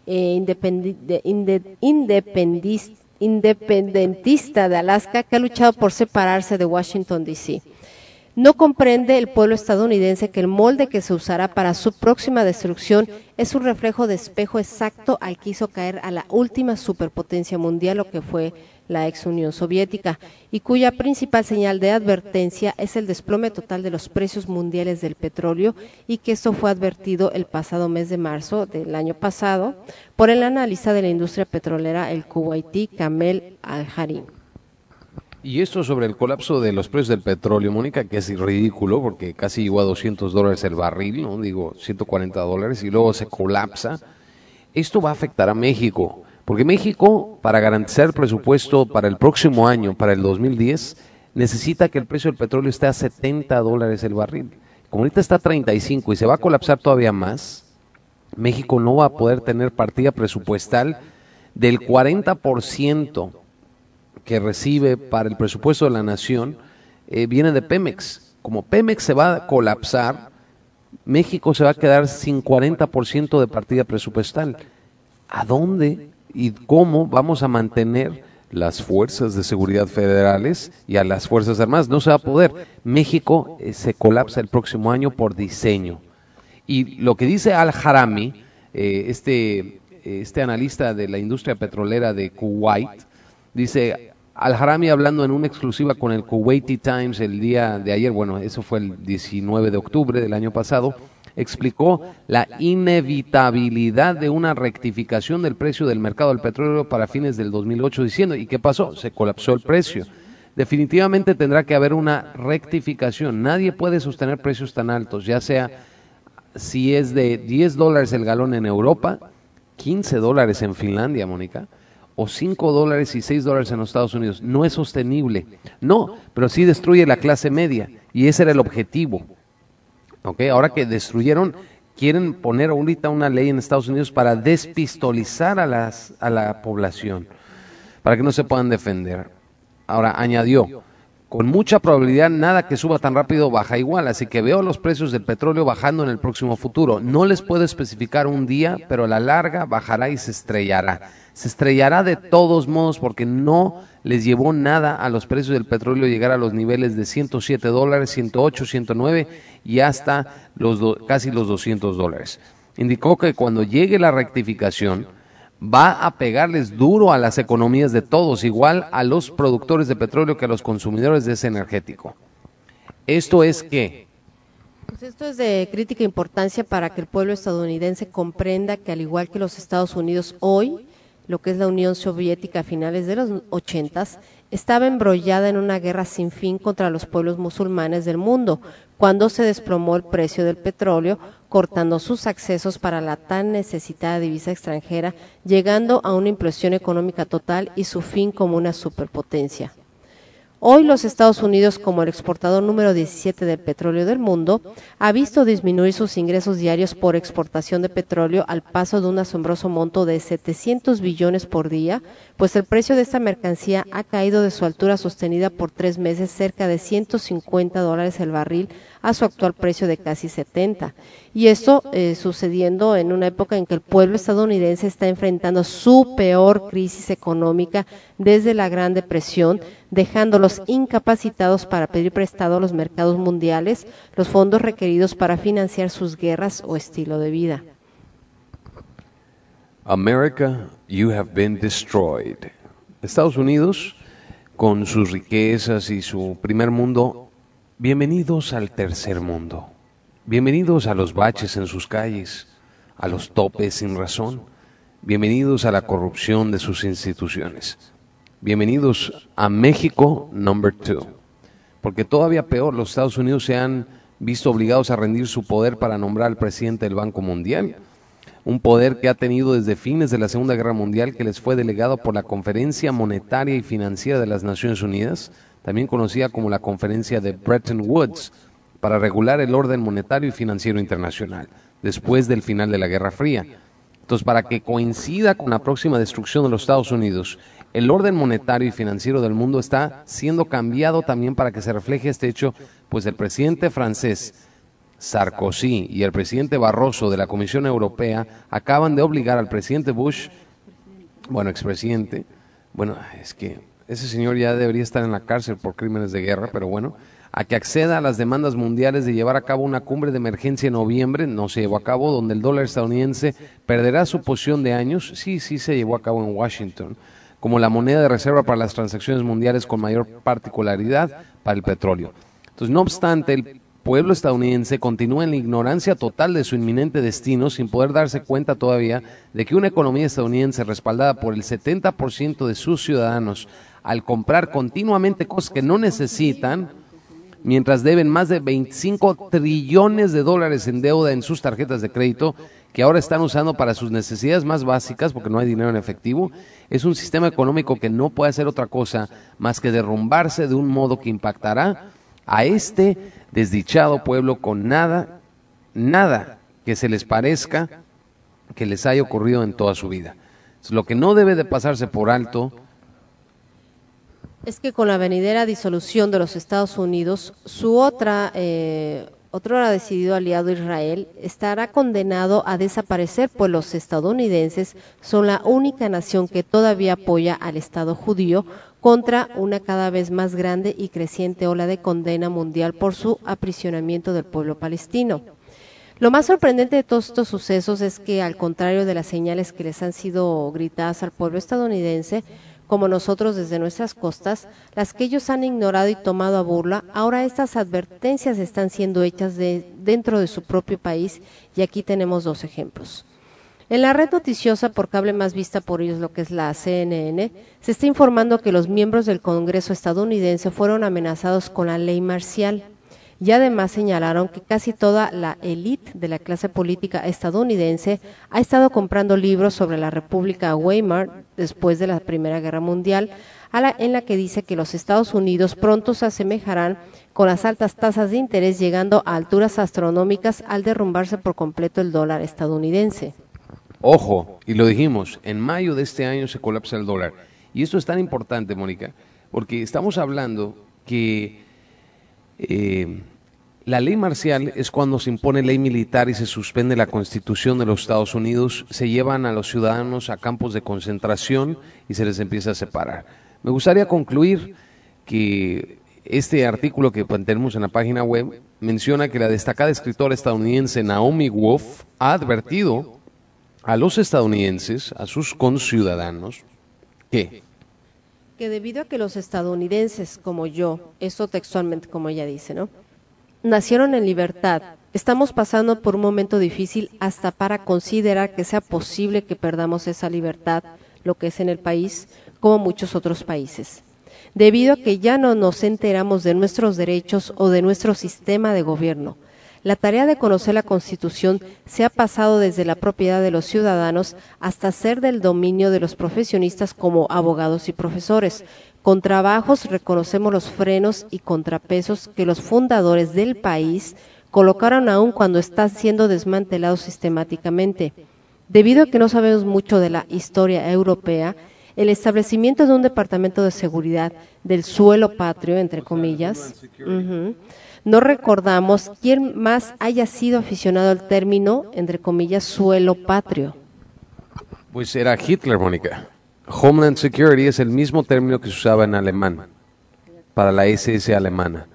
independentista de Alaska, que ha luchado por separarse de Washington, D.C. No comprende el pueblo estadounidense que el molde que se usará para su próxima destrucción es un reflejo de espejo exacto al que hizo caer a la última superpotencia mundial, lo que fue la ex Unión Soviética, y cuya principal señal de advertencia es el desplome total de los precios mundiales del petróleo, y que esto fue advertido el pasado mes de marzo del año pasado por el analista de la industria petrolera, el kuwaití Kamel Al-Harim. Y esto sobre el colapso de los precios del petróleo, Mónica, que es ridículo, porque casi llegó a $200 el barril, ¿no? Digo, $140, y luego se colapsa. Esto va a afectar a México, porque México, para garantizar el presupuesto para el próximo año, para el 2010, necesita que el precio del petróleo esté a $70 el barril. Como ahorita está a 35 y se va a colapsar todavía más, México no va a poder tener partida presupuestal del 40% que recibe para el presupuesto de la nación, viene de Pemex. Como Pemex se va a colapsar, México se va a quedar sin 40% de partida presupuestal. ¿A dónde y cómo vamos a mantener las fuerzas de seguridad federales y a las fuerzas armadas? No se va a poder. México se colapsa el próximo año por diseño. Y lo que dice Al-Harami, este analista de la industria petrolera de Kuwait, dice Al-Harami, hablando en una exclusiva con el Kuwaiti Times el día de ayer, bueno, eso fue el 19 de octubre del año pasado, explicó la inevitabilidad de una rectificación del precio del mercado del petróleo para fines del 2008, diciendo, ¿y qué pasó? Se colapsó el precio. Definitivamente tendrá que haber una rectificación. Nadie puede sostener precios tan altos, ya sea si es de $10 el galón en Europa, $15 en Finlandia, Mónica, o $5 y $6 en los Estados Unidos. No es sostenible. No, pero sí destruye la clase media, y ese era el objetivo. ¿Okay? Ahora que destruyeron, quieren poner ahorita una ley en Estados Unidos para despistolizar a la población, para que no se puedan defender. Ahora añadió, con mucha probabilidad nada que suba tan rápido baja igual, así que veo los precios del petróleo bajando en el próximo futuro. No les puedo especificar un día, pero a la larga bajará y se estrellará. Se estrellará de todos modos, porque no les llevó nada a los precios del petróleo llegar a los niveles de $107, 108, 109 y hasta casi los $200. Indicó que cuando llegue la rectificación va a pegarles duro a las economías de todos, igual a los productores de petróleo que a los consumidores de ese energético. ¿Esto es qué? Pues esto es de crítica importancia para que el pueblo estadounidense comprenda que al igual que los Estados Unidos hoy, lo que es la Unión Soviética a finales de los 80s, estaba embrollada en una guerra sin fin contra los pueblos musulmanes del mundo, cuando se desplomó el precio del petróleo, cortando sus accesos para la tan necesitada divisa extranjera, llegando a una implosión económica total y su fin como una superpotencia. Hoy los Estados Unidos, como el exportador número 17 del petróleo del mundo, ha visto disminuir sus ingresos diarios por exportación de petróleo al paso de un asombroso monto de 700 billones por día, pues el precio de esta mercancía ha caído de su altura sostenida por 3 meses cerca de $150 el barril a su actual precio de casi 70. Y esto sucediendo en una época en que el pueblo estadounidense está enfrentando su peor crisis económica desde la Gran Depresión, dejándolos incapacitados para pedir prestado a los mercados mundiales los fondos requeridos para financiar sus guerras o estilo de vida. America, you have been destroyed. Estados Unidos, con sus riquezas y su primer mundo, bienvenidos al tercer mundo. Bienvenidos a los baches en sus calles, a los topes sin razón. Bienvenidos a la corrupción de sus instituciones. Bienvenidos a México number 2. Porque todavía peor, los Estados Unidos se han visto obligados a rendir su poder para nombrar al presidente del Banco Mundial. Un poder que ha tenido desde fines de la Segunda Guerra Mundial, que les fue delegado por la Conferencia Monetaria y Financiera de las Naciones Unidas, también conocida como la Conferencia de Bretton Woods, para regular el orden monetario y financiero internacional, después del final de la Guerra Fría. Entonces, para que coincida con la próxima destrucción de los Estados Unidos, el orden monetario y financiero del mundo está siendo cambiado también para que se refleje este hecho, pues el presidente francés Sarkozy y el presidente Barroso de la Comisión Europea acaban de obligar al presidente Bush, expresidente, es que ese señor ya debería estar en la cárcel por crímenes de guerra, pero bueno, a que acceda a las demandas mundiales de llevar a cabo una cumbre de emergencia en noviembre, no se llevó a cabo, donde el dólar estadounidense perderá su posición de años, sí se llevó a cabo en Washington, como la moneda de reserva para las transacciones mundiales con mayor particularidad para el petróleo. Entonces, no obstante, el pueblo estadounidense continúa en la ignorancia total de su inminente destino, sin poder darse cuenta todavía de que una economía estadounidense respaldada por el 70% de sus ciudadanos, al comprar continuamente cosas que no necesitan, mientras deben más de 25 trillones de dólares en deuda en sus tarjetas de crédito, que ahora están usando para sus necesidades más básicas, porque no hay dinero en efectivo, es un sistema económico que no puede hacer otra cosa más que derrumbarse de un modo que impactará a este desdichado pueblo con nada que se les parezca que les haya ocurrido en toda su vida. Lo que no debe de pasarse por alto es que con la venidera disolución de los Estados Unidos, su otro decidido aliado Israel estará condenado a desaparecer, pues los estadounidenses son la única nación que todavía apoya al Estado judío contra una cada vez más grande y creciente ola de condena mundial por su aprisionamiento del pueblo palestino. Lo más sorprendente de todos estos sucesos es que, al contrario de las señales que les han sido gritadas al pueblo estadounidense, como nosotros desde nuestras costas, las que ellos han ignorado y tomado a burla, ahora estas advertencias están siendo hechas dentro de su propio país, y aquí tenemos 2 ejemplos. En la red noticiosa por cable más vista por ellos, lo que es la CNN, se está informando que los miembros del Congreso estadounidense fueron amenazados con la ley marcial, y además señalaron que casi toda la élite de la clase política estadounidense ha estado comprando libros sobre la República Weimar después de la Primera Guerra Mundial, en la que dice que los Estados Unidos pronto se asemejarán con las altas tasas de interés, llegando a alturas astronómicas al derrumbarse por completo el dólar estadounidense. Ojo, y lo dijimos, en mayo de este año se colapsa el dólar. Y esto es tan importante, Mónica, porque estamos hablando que la ley marcial es cuando se impone ley militar y se suspende la Constitución de los Estados Unidos, se llevan a los ciudadanos a campos de concentración y se les empieza a separar. Me gustaría concluir que este artículo que tenemos en la página web menciona que la destacada escritora estadounidense Naomi Wolf ha advertido a los estadounidenses, a sus conciudadanos, ¿qué? Que debido a que los estadounidenses como yo, esto textualmente como ella dice, ¿no?, nacieron en libertad, estamos pasando por un momento difícil hasta para considerar que sea posible que perdamos esa libertad, lo que es en el país, como muchos otros países. Debido a que ya no nos enteramos de nuestros derechos o de nuestro sistema de gobierno. La tarea de conocer la Constitución se ha pasado desde la propiedad de los ciudadanos hasta ser del dominio de los profesionistas como abogados y profesores. Con trabajos reconocemos los frenos y contrapesos que los fundadores del país colocaron aún cuando están siendo desmantelados sistemáticamente. Debido a que no sabemos mucho de la historia europea, el establecimiento de un departamento de seguridad del suelo patrio, entre comillas, no recordamos quién más haya sido aficionado al término, entre comillas, suelo patrio. Pues era Hitler, Mónica. Homeland Security es el mismo término que se usaba en alemán, para la SS alemana,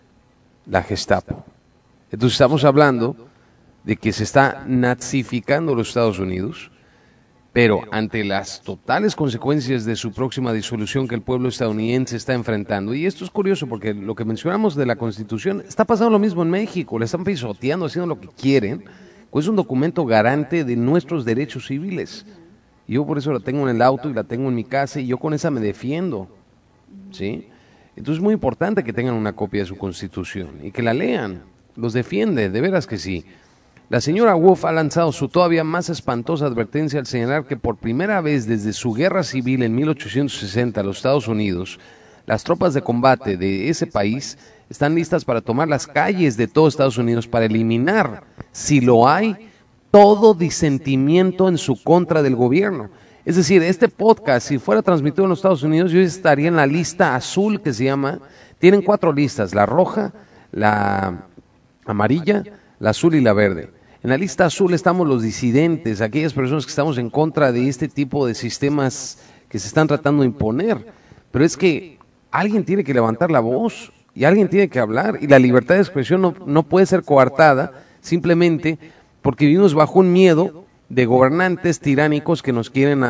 la Gestapo. Entonces estamos hablando de que se está nazificando los Estados Unidos, pero ante las totales consecuencias de su próxima disolución que el pueblo estadounidense está enfrentando, y esto es curioso porque lo que mencionamos de la Constitución, está pasando lo mismo en México, le están pisoteando, haciendo lo que quieren, pues es un documento garante de nuestros derechos civiles. Yo por eso la tengo en el auto y la tengo en mi casa y yo con esa me defiendo, ¿sí? Entonces es muy importante que tengan una copia de su Constitución y que la lean, los defiende, de veras que sí. La señora Wolf ha lanzado su todavía más espantosa advertencia al señalar que por primera vez desde su guerra civil en 1860 a los Estados Unidos, las tropas de combate de ese país están listas para tomar las calles de todo Estados Unidos para eliminar, si lo hay, todo disentimiento en su contra del gobierno. Es decir, este podcast, si fuera transmitido en los Estados Unidos, yo estaría en la lista azul que se llama, tienen 4 listas, la roja, la amarilla, la azul y la verde. En la lista azul estamos los disidentes, aquellas personas que estamos en contra de este tipo de sistemas que se están tratando de imponer. Pero es que alguien tiene que levantar la voz y alguien tiene que hablar, y la libertad de expresión no puede ser coartada simplemente porque vivimos bajo un miedo de gobernantes tiránicos que nos quieren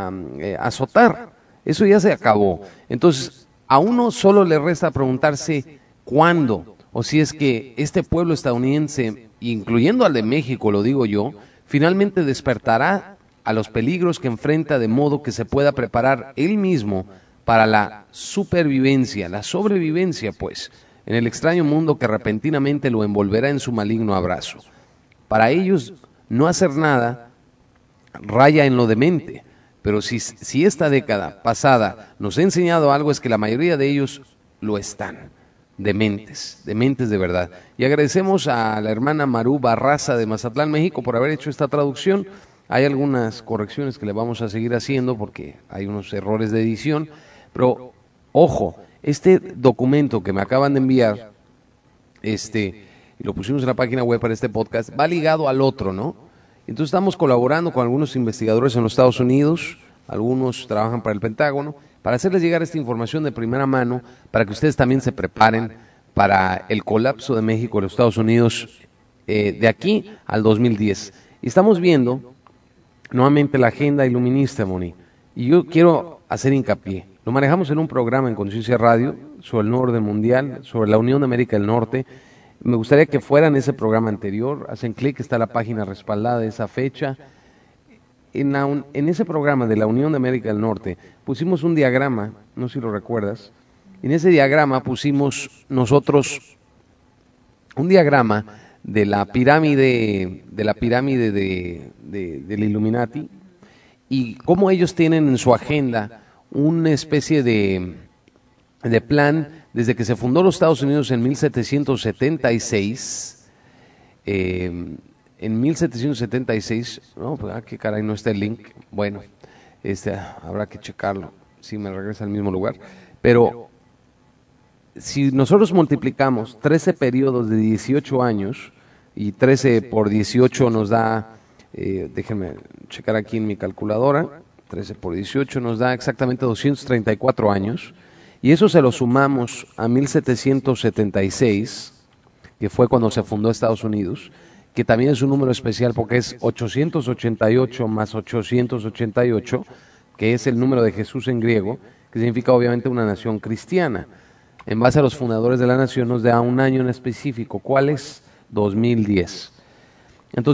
azotar. Eso ya se acabó. Entonces, a uno solo le resta preguntarse cuándo, o si es que este pueblo estadounidense, incluyendo al de México, lo digo yo, finalmente despertará a los peligros que enfrenta, de modo que se pueda preparar él mismo para la supervivencia, la sobrevivencia, pues, en el extraño mundo que repentinamente lo envolverá en su maligno abrazo. Para ellos, no hacer nada raya en lo demente, pero si esta década pasada nos ha enseñado algo, es que la mayoría de ellos lo están, dementes de verdad. Y agradecemos a la hermana Maru Barraza de Mazatlán, México, por haber hecho esta traducción. Hay algunas correcciones que le vamos a seguir haciendo porque hay unos errores de edición, pero ojo, este documento que me acaban de enviar, y lo pusimos en la página web para este podcast, va ligado al otro, ¿no? Entonces estamos colaborando con algunos investigadores en los Estados Unidos, algunos trabajan para el Pentágono, para hacerles llegar esta información de primera mano, para que ustedes también se preparen para el colapso de México y los Estados Unidos de aquí al 2010. Y estamos viendo nuevamente la agenda iluminista, Moni, y yo quiero hacer hincapié. Lo manejamos en un programa en Conciencia Radio sobre el nuevo orden mundial, sobre la Unión de América del Norte. Me gustaría que fueran ese programa anterior, hacen clic, está la página respaldada de esa fecha. En ese programa de la Unión de América del Norte pusimos un diagrama, no sé si lo recuerdas, en ese diagrama pusimos nosotros un diagrama de la pirámide del Illuminati, y cómo ellos tienen en su agenda una especie de plan desde que se fundó los Estados Unidos en 1776. En 1776, no, pues, qué caray, no está el link. Bueno, habrá que checarlo, si me regresa al mismo lugar. Pero si nosotros multiplicamos 13 periodos de 18 años, y 13 por 18 nos da, déjenme checar aquí en mi calculadora, 13 por 18 nos da exactamente 234 años, y eso se lo sumamos a 1776, que fue cuando se fundó Estados Unidos, que también es un número especial porque es 888 más 888, que es el número de Jesús en griego, que significa obviamente una nación cristiana. En base a los fundadores de la nación nos da un año en específico. ¿Cuál es? 2010. Entonces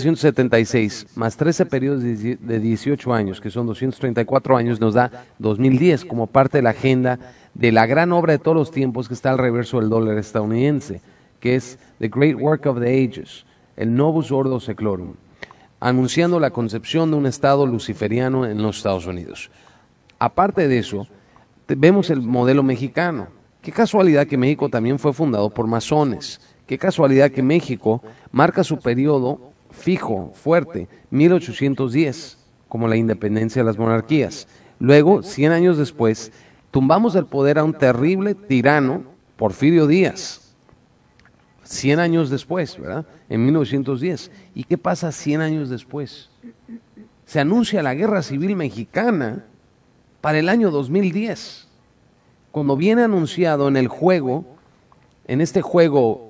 1776 más 13 periodos de 18 años, que son 234 años, nos da 2010 como parte de la agenda de la gran obra de todos los tiempos que está al reverso del dólar estadounidense, que es The Great Work of the Ages, el Novus Ordo Seclorum, anunciando la concepción de un estado luciferiano en los Estados Unidos. Aparte de eso, vemos el modelo mexicano. Qué casualidad que México también fue fundado por masones. Qué casualidad que México marca su periodo fijo, fuerte, 1810, como la independencia de las monarquías. Luego, 100 años después, tumbamos del poder a un terrible tirano, Porfirio Díaz. 100 años después, ¿verdad? En 1910. ¿Y qué pasa 100 años después? Se anuncia la Guerra Civil Mexicana para el año 2010. Cuando viene anunciado en el juego, en este juego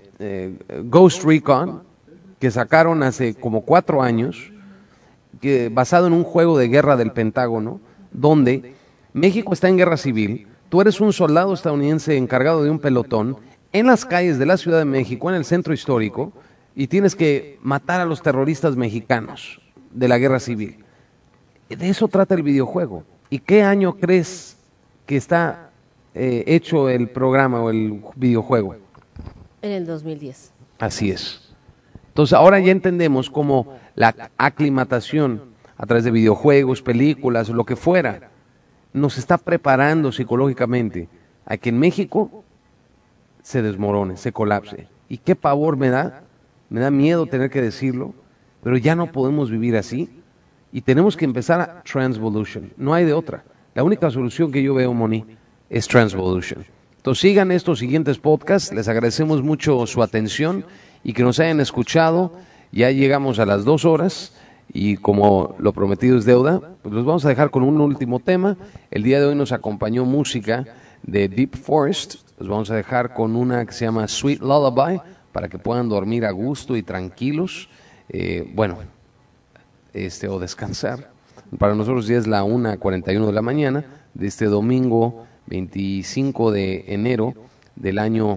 Ghost Recon, que sacaron hace como 4 años, basado en un juego de guerra del Pentágono, donde México está en guerra civil, tú eres un soldado estadounidense encargado de un pelotón en las calles de la Ciudad de México, en el centro histórico, y tienes que matar a los terroristas mexicanos de la guerra civil. De eso trata el videojuego. ¿Y qué año crees que está hecho el programa o el videojuego? En el 2010. Así es. Entonces ahora ya entendemos cómo la aclimatación a través de videojuegos, películas, lo que fuera, nos está preparando psicológicamente a que en México se desmorone, se colapse. ¿Y qué pavor me da? Me da miedo tener que decirlo, pero ya no podemos vivir así y tenemos que empezar a transvolution. No hay de otra. La única solución que yo veo, Moni, es transvolution. Entonces sigan estos siguientes podcasts, les agradecemos mucho su atención y que nos hayan escuchado. Ya llegamos a las 2 horas y como lo prometido es deuda, pues los vamos a dejar con un último tema. El día de hoy nos acompañó música de Deep Forest, los vamos a dejar con una que se llama Sweet Lullaby para que puedan dormir a gusto y tranquilos, o descansar. Para nosotros ya es la 1:41 de la mañana de este domingo 25 de enero del año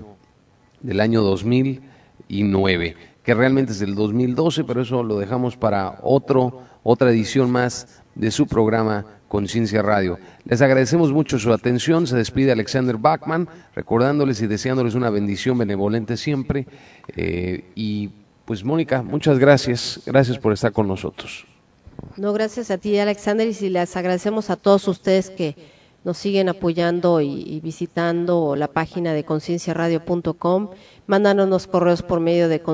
2009, que realmente es del 2012, pero eso lo dejamos para otra edición más de su programa Conciencia Radio. Les agradecemos mucho su atención. Se despide Alexander Bachman, recordándoles y deseándoles una bendición benevolente siempre. Y pues Mónica, muchas gracias. Gracias por estar con nosotros. No, gracias a ti, Alexander, y les agradecemos a todos ustedes que nos siguen apoyando y visitando la página de concienciaradio.com, mandándonos correos por medio de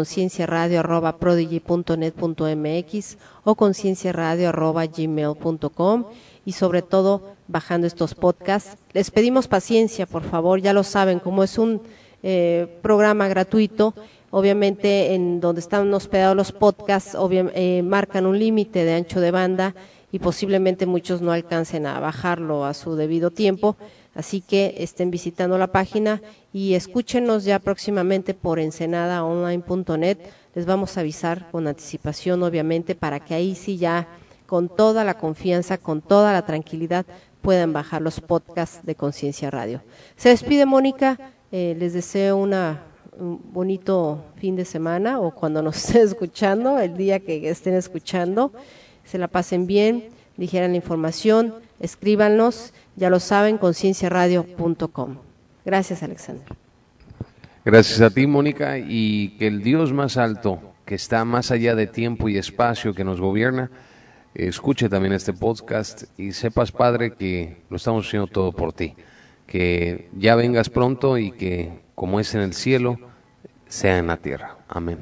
concienciaradio@prodigy.net.mx o concienciaradio@gmail.com y sobre todo bajando estos podcasts. Les pedimos paciencia, por favor, ya lo saben, como es un programa gratuito, obviamente en donde están hospedados los podcasts, marcan un límite de ancho de banda y posiblemente muchos no alcancen a bajarlo a su debido tiempo, así que estén visitando la página y escúchenos ya próximamente por ensenadaonline.net. Les vamos a avisar con anticipación, obviamente, para que ahí sí ya con toda la confianza, con toda la tranquilidad puedan bajar los podcasts de Conciencia Radio. Se despide Mónica, les deseo un bonito fin de semana o cuando nos estén escuchando, el día que estén escuchando. Se la pasen bien, dijeran la información, escríbanos, ya lo saben, concienciaradio.com. Gracias, Alexander. Gracias a ti, Mónica, y que el Dios más alto, que está más allá de tiempo y espacio, que nos gobierna, escuche también este podcast y sepas, Padre, que lo estamos haciendo todo por ti. Que ya vengas pronto y que, como es en el cielo, sea en la tierra. Amén.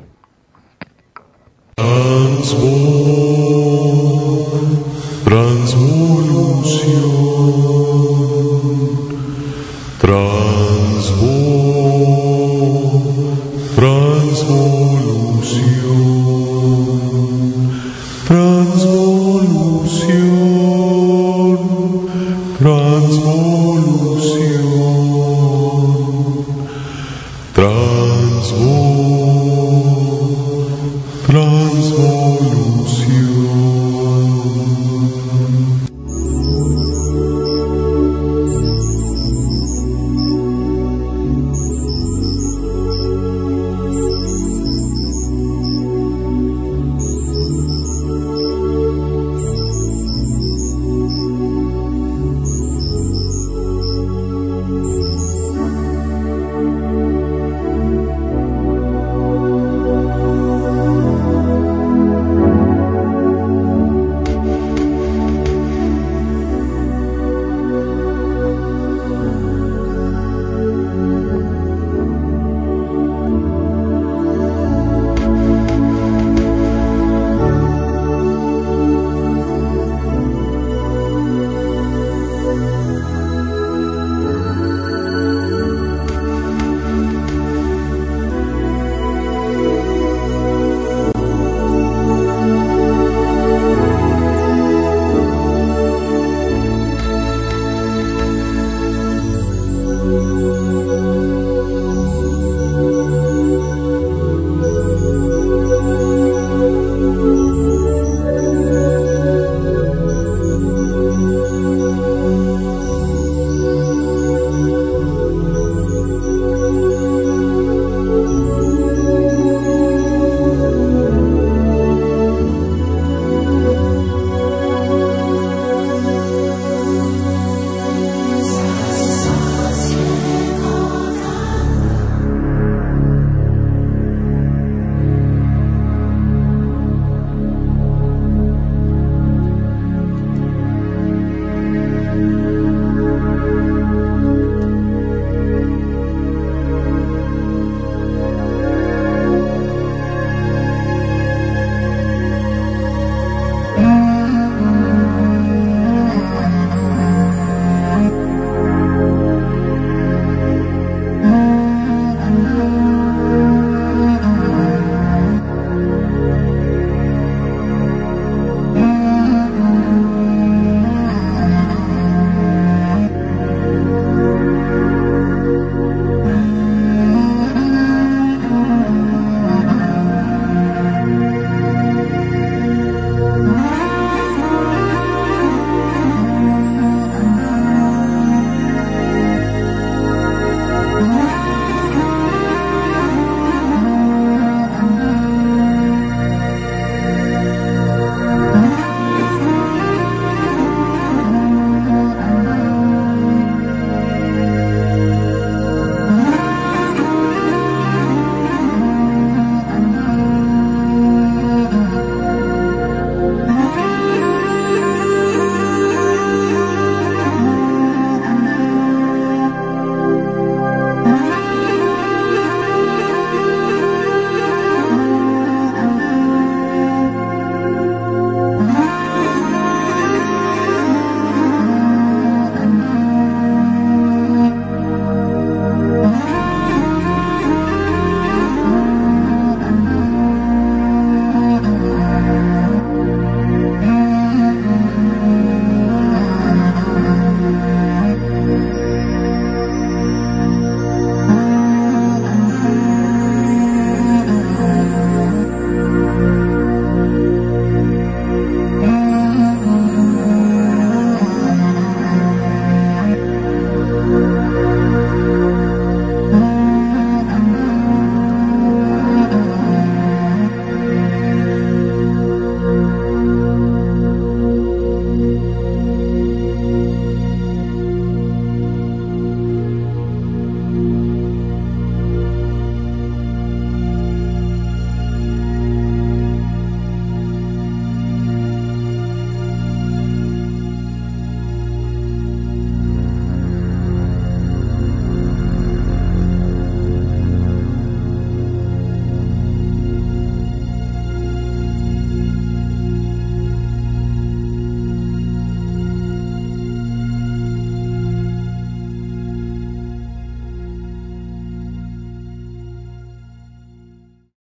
Transvolución.